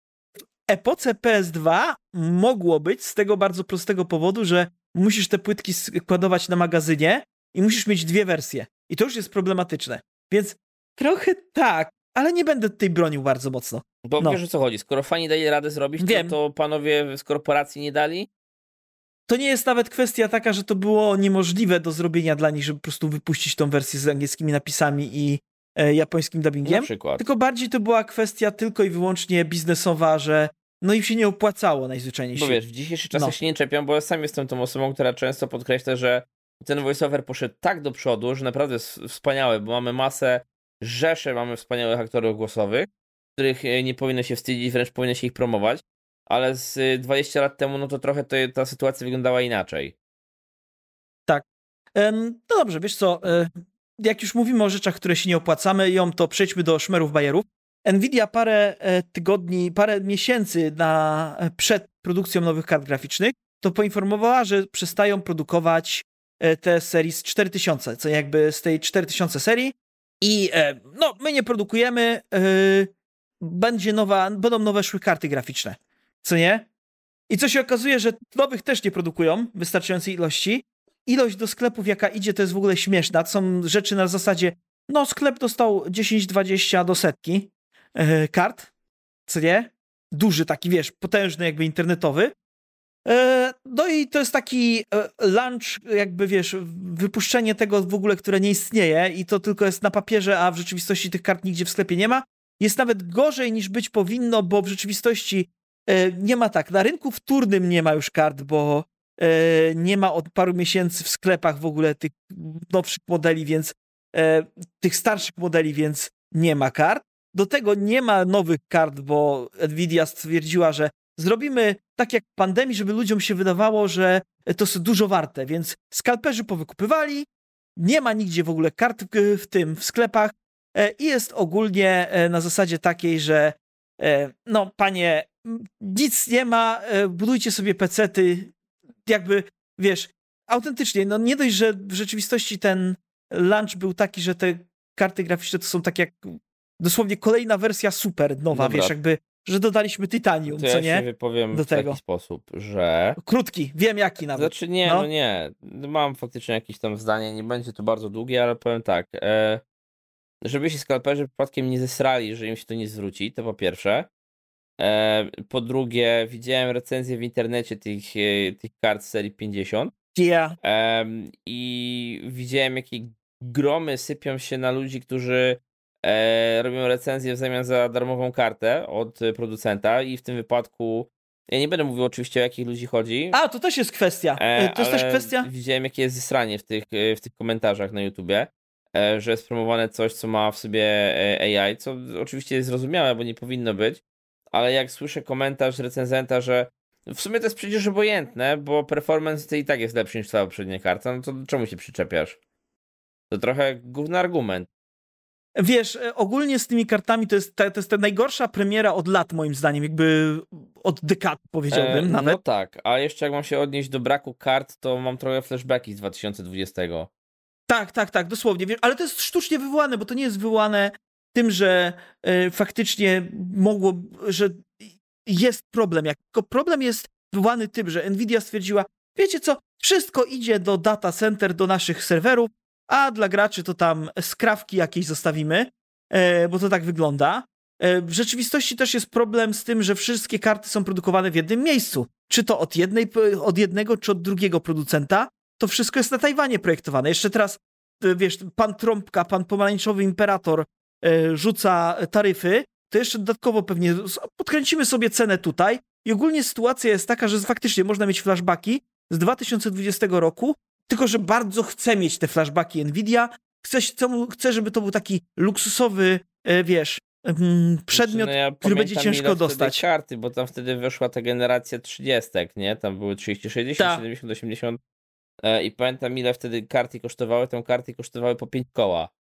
epoce P S dwa mogło być z tego bardzo prostego powodu, że musisz te płytki składować na magazynie i musisz mieć dwie wersje. I to już jest problematyczne. Więc trochę tak, ale nie będę tutaj bronił bardzo mocno. Bo No. wiesz o co chodzi. Skoro fani dali radę zrobić, to, Wiem. to panowie z korporacji nie dali. To nie jest nawet kwestia taka, że to było niemożliwe do zrobienia dla nich, żeby po prostu wypuścić tą wersję z angielskimi napisami i e, japońskim Na dubbingiem. przykład. Tylko bardziej to była kwestia tylko i wyłącznie biznesowa, że no im się nie opłacało najzwyczajniej w Bo świecie. wiesz, w dzisiejszych czasach No. się nie czepiam, bo ja sam jestem tą osobą, która często podkreśla, że ten voiceover poszedł tak do przodu, że naprawdę jest wspaniały, bo mamy masę, rzesze mamy wspaniałych aktorów głosowych, których e, nie powinno się wstydzić, wręcz powinno się ich promować, ale z e, dwadzieścia lat temu, no to trochę to, ta sytuacja wyglądała inaczej. Em, no dobrze, wiesz co, e, jak już mówimy o rzeczach, które się nie opłacamy, ją to przejdźmy do szmerów bajerów. Nvidia parę e, tygodni, parę miesięcy na, e, przed produkcją nowych kart graficznych to poinformowała, że przestają produkować e, te serii z cztery tysiące, co jakby z tej cztery tysiące serii i e, no, my nie produkujemy, e, będzie nowa, będą nowe szły karty graficzne, co nie? I co się okazuje, że nowych też nie produkują w wystarczającej ilości. Ilość do sklepów, jaka idzie, to jest w ogóle śmieszna. To są rzeczy na zasadzie, no sklep dostał dziesięć dwadzieścia do setki e, kart, co nie? Duży taki, wiesz, potężny jakby internetowy. E, no i to jest taki e, launch, jakby wiesz, wypuszczenie tego w ogóle, które nie istnieje i to tylko jest na papierze, a w rzeczywistości tych kart nigdzie w sklepie nie ma. Jest nawet gorzej niż być powinno, bo w rzeczywistości e, nie ma tak. Na rynku wtórnym nie ma już kart, bo e, nie ma od paru miesięcy w sklepach w ogóle tych nowszych modeli, więc e, tych starszych modeli, więc nie ma kart. Do tego nie ma nowych kart, bo Nvidia stwierdziła, że zrobimy tak jak w pandemii, żeby ludziom się wydawało, że to jest dużo warte, więc skalperzy powykupywali, nie ma nigdzie w ogóle kart w tym, w sklepach e, i jest ogólnie e, na zasadzie takiej, że e, no panie, nic nie ma, e, budujcie sobie pecety, jakby, wiesz, autentycznie, no nie dość, że w rzeczywistości ten launch był taki, że te karty graficzne to są tak jak dosłownie kolejna wersja super nowa, Dobra. wiesz, jakby, że dodaliśmy Titanium, To co ja nie? się wypowiem do w tego. taki sposób, że... Krótki, wiem jaki nawet. Znaczy nie, No. no, nie. Mam faktycznie jakieś tam zdanie, nie będzie to bardzo długie, ale powiem tak. E, żeby się skalperzy przypadkiem nie zesrali, że im się to nie zwróci, to po pierwsze. E, po drugie, widziałem recenzję w internecie tych, e, tych kart z serii pięćdziesiąt Yeah. e, i widziałem, jakie gromy sypią się na ludzi, którzy e, robią recenzję w zamian za darmową kartę od producenta i w tym wypadku, ja nie będę mówił oczywiście, o jakich ludzi chodzi. A, to też jest kwestia. E, to jest też ale kwestia. Widziałem, jakie jest zesranie w tych, e, w tych komentarzach na YouTubie, e, że jest promowane coś, co ma w sobie e, A I, co oczywiście jest zrozumiałe, bo nie powinno być, ale jak słyszę komentarz recenzenta, że w sumie to jest przecież obojętne, bo performance to i tak jest lepszy niż twoja poprzednia karta, no to czemu się przyczepiasz? To trochę gówny argument. Wiesz, e, ogólnie z tymi kartami to jest, ta, to jest ta najgorsza premiera od lat, moim zdaniem, jakby od dekad, powiedziałbym E, nawet. No tak, a jeszcze jak mam się odnieść do braku kart, to mam trochę flashbacki z dwa tysiące dwudziestego. Tak, tak, tak, dosłownie. Wiesz, ale to jest sztucznie wywołane, bo to nie jest wywołane tym, że e, faktycznie mogło, że jest problem. Jak tylko problem jest wywołany tym, że Nvidia stwierdziła, wiecie co, wszystko idzie do data center, do naszych serwerów, a dla graczy to tam skrawki jakieś zostawimy, e, bo to tak wygląda. E, w rzeczywistości też jest problem z tym, że wszystkie karty są produkowane w jednym miejscu. Czy to od, jednej, od jednego, czy od drugiego producenta. To wszystko jest na Tajwanie projektowane. Jeszcze teraz, e, wiesz, pan Trąbka, pan Pomarańczowy Imperator e, rzuca taryfy, to jeszcze dodatkowo pewnie podkręcimy sobie cenę tutaj i ogólnie sytuacja jest taka, że faktycznie można mieć flashbacki z dwa tysiące dwudziestego roku, tylko że bardzo chcę mieć te flashbacki Nvidia, chcę, chcę żeby to był taki luksusowy, e, wiesz, mm, przedmiot, Znaczy, no ja który będzie pamiętam, ciężko ile wtedy dostać. karty, bo tam wtedy weszła ta generacja trzydziestek, nie? Tam były trzydzieści, sześćdziesiąt, Ta. siedemdziesiąt, osiemdziesiąt e, i pamiętam, ile wtedy karty kosztowały. Te karty kosztowały po pięć koła.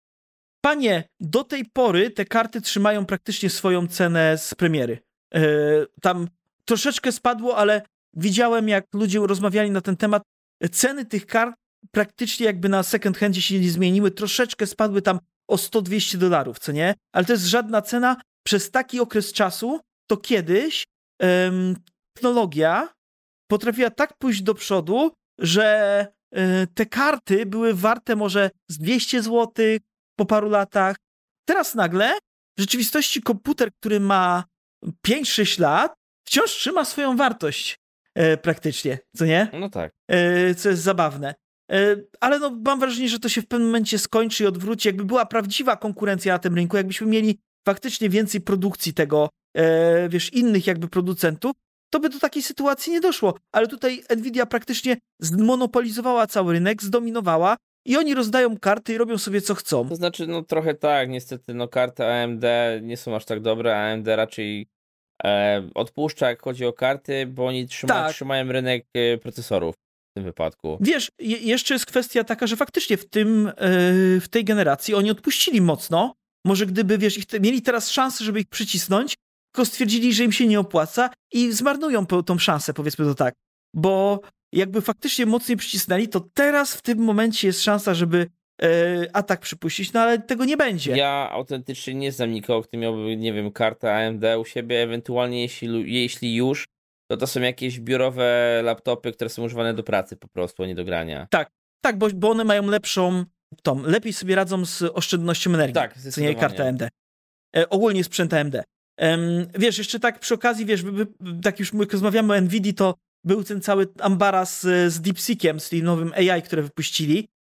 Panie, do tej pory te karty trzymają praktycznie swoją cenę z premiery. E, tam troszeczkę spadło, ale widziałem, jak ludzie rozmawiali na ten temat. Ceny tych kart praktycznie jakby na second handzie się nie zmieniły. Troszeczkę spadły tam o sto dwieście dolarów, co nie? Ale to jest żadna cena. Przez taki okres czasu to kiedyś em, technologia potrafiła tak pójść do przodu, że e, te karty były warte może z dwieście złotych po paru latach. Teraz nagle w rzeczywistości komputer, który ma pięć sześć lat, wciąż trzyma swoją wartość e, praktycznie, co nie? No tak. E, co jest zabawne. E, ale no, mam wrażenie, że to się w pewnym momencie skończy i odwróci. Jakby była prawdziwa konkurencja na tym rynku, jakbyśmy mieli faktycznie więcej produkcji tego, e, wiesz, innych jakby producentów, to by do takiej sytuacji nie doszło. Ale tutaj Nvidia praktycznie zmonopolizowała cały rynek, zdominowała i oni rozdają karty i robią sobie co chcą. To znaczy, no trochę tak, niestety, no karty A M D nie są aż tak dobre, A M D raczej e, odpuszcza, jak chodzi o karty, bo oni trzyma, Tak. trzymają rynek e, procesorów w tym wypadku. Wiesz, je, jeszcze jest kwestia taka, że faktycznie w tym, yy, w tej generacji oni odpuścili mocno. Może gdyby, wiesz, ich te, mieli teraz szansę, żeby ich przycisnąć, tylko stwierdzili, że im się nie opłaca i zmarnują po, tą szansę, powiedzmy to tak. Bo jakby faktycznie mocniej przycisnęli, to teraz w tym momencie jest szansa, żeby yy, atak przypuścić, no ale tego nie będzie. Ja autentycznie nie znam nikogo, kto miałby, nie wiem, kartę A M D u siebie, ewentualnie jeśli, jeśli już, to to są jakieś biurowe laptopy, które są używane do pracy po prostu, a nie do grania. Tak, tak, bo, bo one mają lepszą, tą, lepiej sobie radzą z oszczędnością energii. Tak, co nie zdecydowanie. karta A M D. E, ogólnie sprzęt A M D. Um, wiesz, jeszcze tak przy okazji, wiesz, by, by, tak już rozmawiamy o Nvidii, to był ten cały ambaras z, z DeepSeekiem, z tym nowym A I, które wypuścili,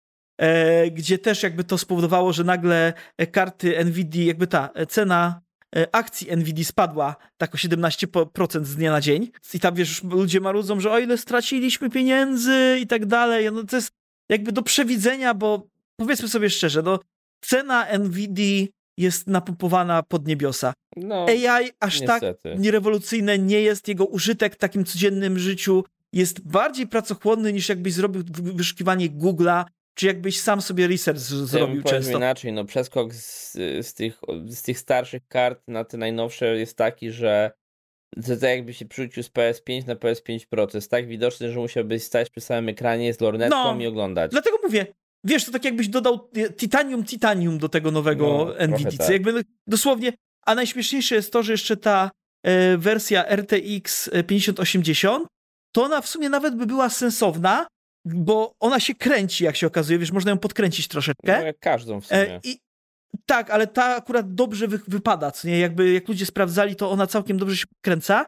e, gdzie też jakby to spowodowało, że nagle karty Nvidia, jakby ta cena akcji Nvidia spadła tak o siedemnaście procent z dnia na dzień. I tam, wiesz, ludzie marudzą, że o ile straciliśmy pieniędzy i tak dalej. No to jest jakby do przewidzenia, bo powiedzmy sobie szczerze, no cena Nvidia jest napompowana pod niebiosa. No, A I aż niestety. tak nierewolucyjne nie jest, jego użytek w takim codziennym życiu jest bardziej pracochłonny niż jakbyś zrobił wyszukiwanie Google'a, czy jakbyś sam sobie research zrobił Powiem często. inaczej, no przeskok z, z, tych, z tych starszych kart na te najnowsze jest taki, że to tak jakby się przerzucił z P S pięć na P S pięć Pro. To jest tak widoczne, że musiałbyś stać przy samym ekranie z lornetką No, i oglądać. Dlatego mówię, wiesz, to tak jakbyś dodał titanium, titanium do tego nowego No, Nvidia. tak. Jakby dosłownie, a najśmieszniejsze jest to, że jeszcze ta e, wersja R T X pięćdziesiąt osiemdziesiąt, to ona w sumie nawet by była sensowna, bo ona się kręci, jak się okazuje, wiesz, można ją podkręcić troszeczkę. No, jak każdą w sumie. E, i, tak, ale ta akurat dobrze wy, wypada, co nie? Jakby jak ludzie sprawdzali, to ona całkiem dobrze się kręca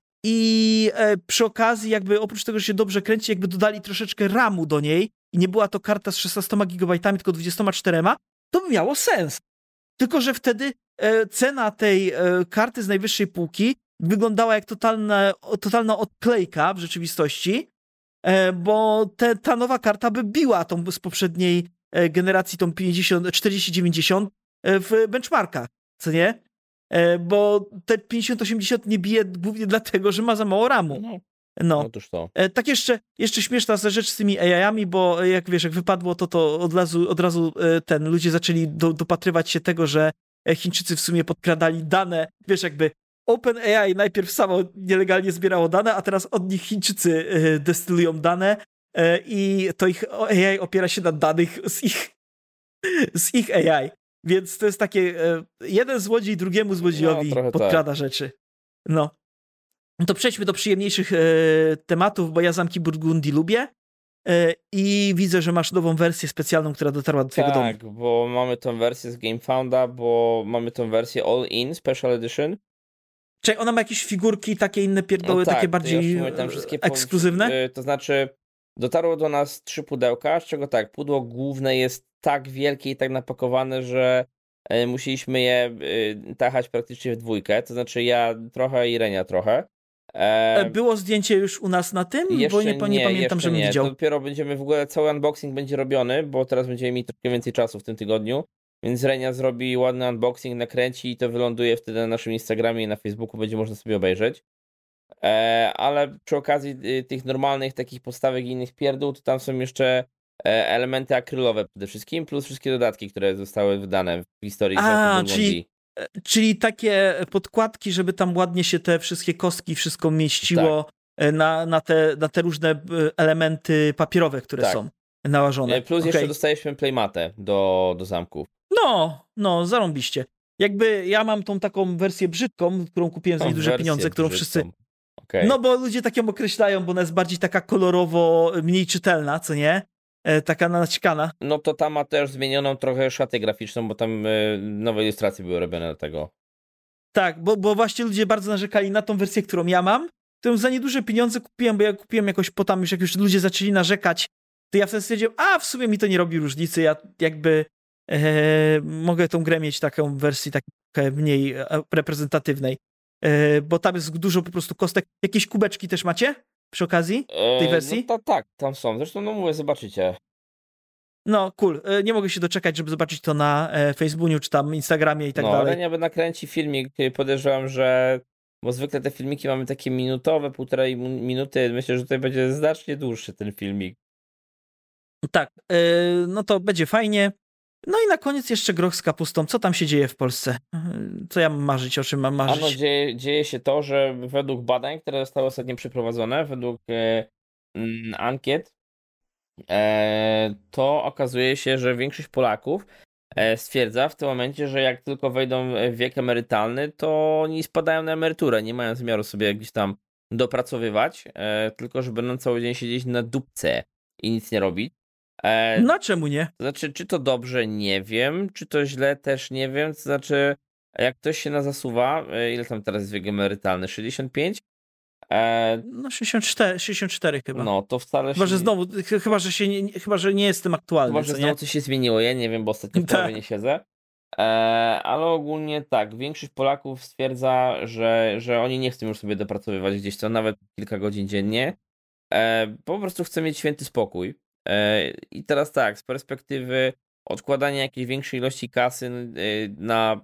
i e, przy okazji jakby oprócz tego, że się dobrze kręci, jakby dodali troszeczkę ramu do niej i nie była to karta z szesnastoma gigabajtami, tylko dwudziestoma czterema, to by miało sens. Tylko, że wtedy e, cena tej e, karty z najwyższej półki wyglądała jak totalna, totalna odklejka w rzeczywistości, e, bo te, ta nowa karta by biła tą z poprzedniej e, generacji, tą pięćdziesiąt, czterdzieści dziewięćdziesiąt e, w benchmarkach, co nie? E, bo te pięćdziesiąt osiemdziesiąt nie bije głównie dlatego, że ma za mało ramu. No, No. otóż to. E, tak jeszcze, jeszcze śmieszna rzecz z tymi A I-ami, bo jak wiesz, jak wypadło to, to od razu, od razu e, ten, ludzie zaczęli do, dopatrywać się tego, że Chińczycy w sumie podkradali dane, wiesz, jakby OpenAI najpierw samo nielegalnie zbierało dane, a teraz od nich Chińczycy e, destylują dane e, i to ich A I opiera się na danych z ich, z ich A I. Więc to jest takie, e, jeden złodziej drugiemu złodziejowi No, trochę podkrada tak. rzeczy. No. To przejdźmy do przyjemniejszych e, tematów, bo ja Zamki Burgundii lubię e, i widzę, że masz nową wersję specjalną, która dotarła do twojego Tak, domu. bo mamy tą wersję z GameFounda, bo mamy tą wersję All In Special Edition. Czyli ona ma jakieś figurki, takie inne pierdoły, No tak, takie to bardziej ja tam wszystkie e, ekskluzywne? Po, to znaczy, dotarło do nas trzy pudełka, z czego tak, pudło główne jest tak wielkie i tak napakowane, że e, musieliśmy je e, tachać praktycznie w dwójkę, to znaczy ja trochę i Renia trochę. E, Było zdjęcie już u nas na tym? jeszcze Bo nie, nie, nie pamiętam, jeszcze żebym nie. widział. To dopiero będziemy, w ogóle cały unboxing będzie robiony, bo teraz będziemy mieli troszkę więcej czasu w tym tygodniu, więc Renia zrobi ładny unboxing, nakręci i to wyląduje wtedy na naszym Instagramie i na Facebooku, będzie można sobie obejrzeć. E, ale przy okazji y, tych normalnych takich podstawek i innych pierdół, to tam są jeszcze e, elementy akrylowe przede wszystkim, plus wszystkie dodatki, które zostały wydane w historii A, Zamku czyli- Burgundii. Czyli takie podkładki, żeby tam ładnie się te wszystkie kostki, wszystko mieściło e, na, na, te, na te różne e, elementy papierowe, które Tak. są nałożone. E, Plus Okej. jeszcze dostaliśmy playmatę do, do zamków. No, no, zarąbiście. Jakby ja mam tą taką wersję brzydką, którą kupiłem za Tą nieduże wersję pieniądze, którą brzydką. wszyscy... Okej. No bo ludzie tak ją określają, bo ona jest bardziej taka kolorowo, mniej czytelna, co nie? E, taka naćkana. No to tam ma też zmienioną trochę szatę graficzną, bo tam y, nowe ilustracje były robione do tego. Tak, bo, bo właśnie ludzie bardzo narzekali na tą wersję, którą ja mam, którą za nieduże pieniądze kupiłem, bo ja kupiłem jakoś po tam, już jak już ludzie zaczęli narzekać, to ja wtedy stwierdziłem, a w sumie mi to nie robi różnicy, ja jakby e, mogę tą grę mieć taką w wersji takiej trochę mniej e, reprezentatywnej, e, bo tam jest dużo po prostu kostek. Jakieś kubeczki też macie przy okazji tej E, wersji? No to, tak, tam są. Zresztą, no mówię, zobaczycie. No, cool. E, Nie mogę się doczekać, żeby zobaczyć to na e, Facebooku, czy tam Instagramie i tak no, dalej. Renia by nakręci filmik, y, podejrzewam, że bo zwykle te filmiki mamy takie minutowe, półtorej mu- minuty. Myślę, że tutaj będzie znacznie dłuższy ten filmik. Tak, e, no to będzie fajnie. No i na koniec jeszcze groch z kapustą. Co tam się dzieje w Polsce? E, Co ja mam marzyć, o czym mam Ano, marzyć? dzieje, dzieje się to, że według badań, które zostały ostatnio przeprowadzone, według e, mm, ankiet, e, to okazuje się, że większość Polaków e, stwierdza w tym momencie, że jak tylko wejdą w wiek emerytalny, to oni spadają na emeryturę, nie mają zamiaru sobie gdzieś tam dopracowywać, e, tylko że będą cały dzień siedzieć na dupce i nic nie robić. E, No czemu nie? To znaczy, czy to dobrze, nie wiem, czy to źle, też nie wiem, to znaczy, jak ktoś się na zasuwa, e, ile tam teraz jest wiek emerytalny, sześćdziesiąt pięć, E, No sześćdziesiąt cztery, sześćdziesiąt cztery chyba. no, to wcale Chyba, się że nie- znowu, ch- chyba, że się nie, chyba, że nie jest tym aktualny, Chyba, że co znowu nie? coś się zmieniło, ja nie wiem, bo ostatnio w Tak. połowie nie siedzę. E, ale ogólnie tak, większość Polaków stwierdza, że, że oni nie chcą już sobie dopracowywać gdzieś to nawet kilka godzin dziennie. E, po prostu chcą mieć święty spokój. E, I teraz tak, z perspektywy odkładania jakiejś większej ilości kasy y, na,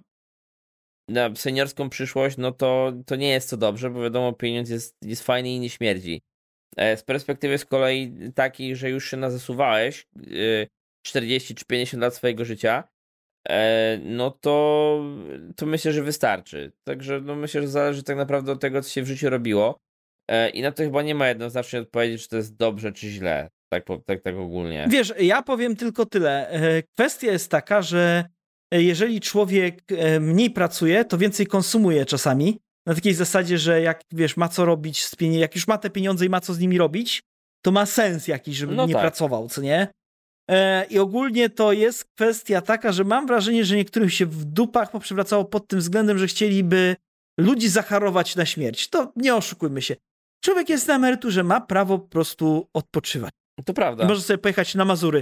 na seniorską przyszłość, no to, to nie jest to dobrze, bo wiadomo, pieniądz jest, jest fajny i nie śmierdzi. E, z perspektywy z kolei takiej, że już się nazasuwałeś y, czterdzieści czy pięćdziesiąt lat swojego życia, e, no to, to myślę, że wystarczy. Także no myślę, że zależy tak naprawdę od tego, co się w życiu robiło. E, I na to chyba nie ma jednoznacznie odpowiedzi, czy to jest dobrze, czy źle. Tak, po- tak, tak ogólnie. Wiesz, ja powiem tylko tyle. E, Kwestia jest taka, że jeżeli człowiek e, mniej pracuje, to więcej konsumuje czasami. Na takiej zasadzie, że jak wiesz, ma co robić z pieniędzmi, jak już ma te pieniądze i ma co z nimi robić, to ma sens jakiś, żeby No nie tak. pracował, co nie? E, I ogólnie to jest kwestia taka, że mam wrażenie, że niektórym się w dupach poprzewracało pod tym względem, że chcieliby ludzi zacharować na śmierć. To nie oszukujmy się. Człowiek jest na emeryturze, ma prawo po prostu odpoczywać. To prawda. Może sobie pojechać na Mazury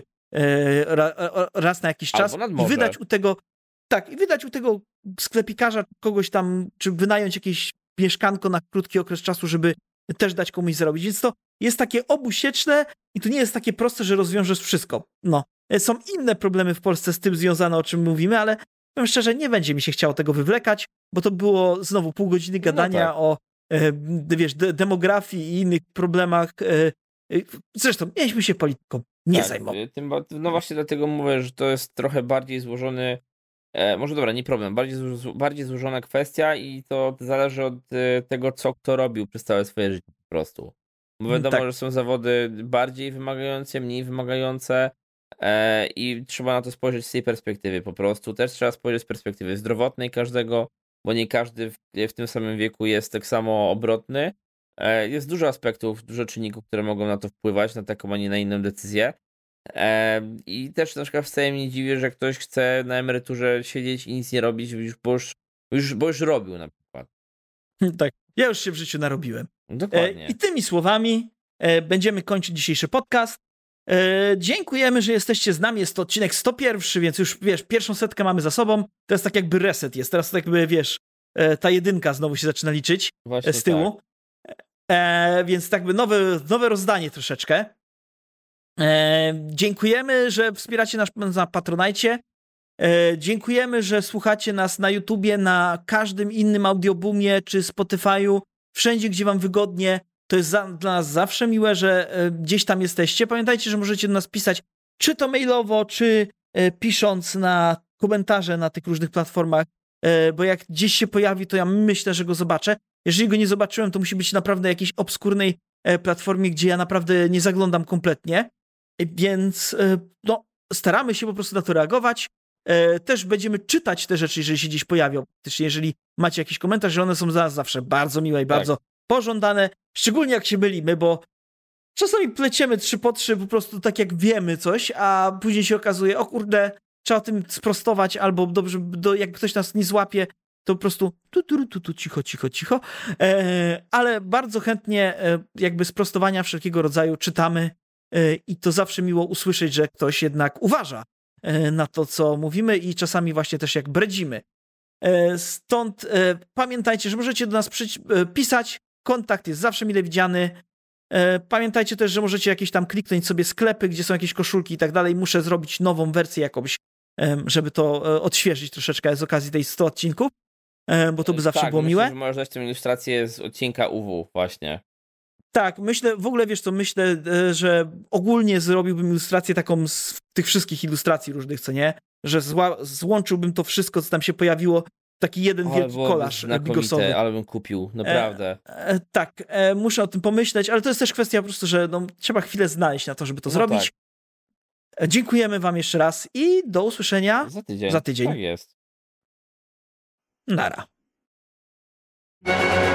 e, ra, e, raz na jakiś czas Albo nad i morze. wydać u tego, tak, i wydać u tego sklepikarza kogoś tam, czy wynająć jakieś mieszkanko na krótki okres czasu, żeby też dać komuś zarobić. Więc to jest takie obusieczne i to nie jest takie proste, że rozwiążesz wszystko. No. E, Są inne problemy w Polsce z tym związane, o czym mówimy, ale powiem szczerze, nie będzie mi się chciało tego wywlekać, bo to było znowu pół godziny gadania tak. o e, wiesz, de demografii i innych problemach. E, e, zresztą mieliśmy się polityką nie Tak, zajmować. y, Tym, ba- no właśnie dlatego mówię, że to jest trochę bardziej złożony, e, może dobra, nie problem, bardziej, zło, bardziej złożona kwestia i to zależy od e, tego, co kto robił przez całe swoje życie po prostu. Bo Mm, wiadomo, tak. że są zawody bardziej wymagające, mniej wymagające e, i trzeba na to spojrzeć z tej perspektywy po prostu. Też trzeba spojrzeć z perspektywy zdrowotnej każdego, bo nie każdy w, w tym samym wieku jest tak samo obrotny. E, Jest dużo aspektów, dużo czynników, które mogą na to wpływać, na taką, a nie na inną decyzję. E, I też na przykład wcale mnie nie dziwi, że ktoś chce na emeryturze siedzieć i nic nie robić, już, bo, już, już, bo już robił na przykład. Tak. Ja już się w życiu narobiłem. E, Dokładnie. I tymi słowami e, będziemy kończyć dzisiejszy podcast. E, dziękujemy, że jesteście z nami. Jest to odcinek sto jeden, więc już wiesz, pierwszą setkę mamy za sobą. Teraz tak jakby reset jest. Teraz tak jakby wiesz, e, ta jedynka znowu się zaczyna liczyć Właśnie e, z tyłu. tak. E, więc tak by nowe, nowe rozdanie troszeczkę. E, dziękujemy, że wspieracie nas na Patronajcie. E, dziękujemy, że słuchacie nas na YouTubie, na każdym innym audioboomie czy Spotify'u, wszędzie, gdzie wam wygodnie. To jest za, dla nas zawsze miłe, że e, gdzieś tam jesteście. Pamiętajcie, że możecie do nas pisać czy to mailowo, czy e, pisząc na komentarze na tych różnych platformach, e, bo jak gdzieś się pojawi, to ja myślę, że go zobaczę. Jeżeli go nie zobaczyłem, to musi być naprawdę jakiejś obskurnej e, platformie, gdzie ja naprawdę nie zaglądam kompletnie. E, Więc e, no, staramy się po prostu na to reagować. E, Też będziemy czytać te rzeczy, jeżeli się gdzieś pojawią. Też jeżeli macie jakiś komentarz, że one są za nas zawsze bardzo miłe i bardzo pożądane. Szczególnie jak się mylimy, bo czasami pleciemy trzy po trzy po prostu tak jak wiemy coś, a później się okazuje, o kurde, trzeba tym sprostować, albo dobrze, do, jak ktoś nas nie złapie, to po prostu tu, tu, tu, tu, cicho, cicho, cicho. E, ale bardzo chętnie e, jakby sprostowania wszelkiego rodzaju czytamy e, i to zawsze miło usłyszeć, że ktoś jednak uważa e, na to, co mówimy i czasami właśnie też jak bredzimy. E, stąd e, pamiętajcie, że możecie do nas przyć, e, pisać, kontakt jest zawsze mile widziany. E, Pamiętajcie też, że możecie jakieś tam kliknąć sobie sklepy, gdzie są jakieś koszulki i tak dalej. Muszę zrobić nową wersję jakąś, em, żeby to e, odświeżyć troszeczkę z okazji tej stu odcinków, e, bo to by zawsze tak, było myślę, miłe. że możesz dać tę ilustrację z odcinka U W właśnie. Tak, myślę, w ogóle wiesz co, myślę, e, że ogólnie zrobiłbym ilustrację taką z tych wszystkich ilustracji różnych, co nie? Że zła, złączyłbym to wszystko, co tam się pojawiło, w taki jeden Ale wielki byłoby kolaż e, bigosowy. znakomite, ale bym kupił, naprawdę. E, tak, e, muszę o tym pomyśleć, ale to jest też kwestia po prostu, że no, trzeba chwilę znaleźć na to, żeby to No zrobić. tak. E, Dziękujemy wam jeszcze raz i do usłyszenia. Za tydzień. Za tydzień. Tak jest. Nara.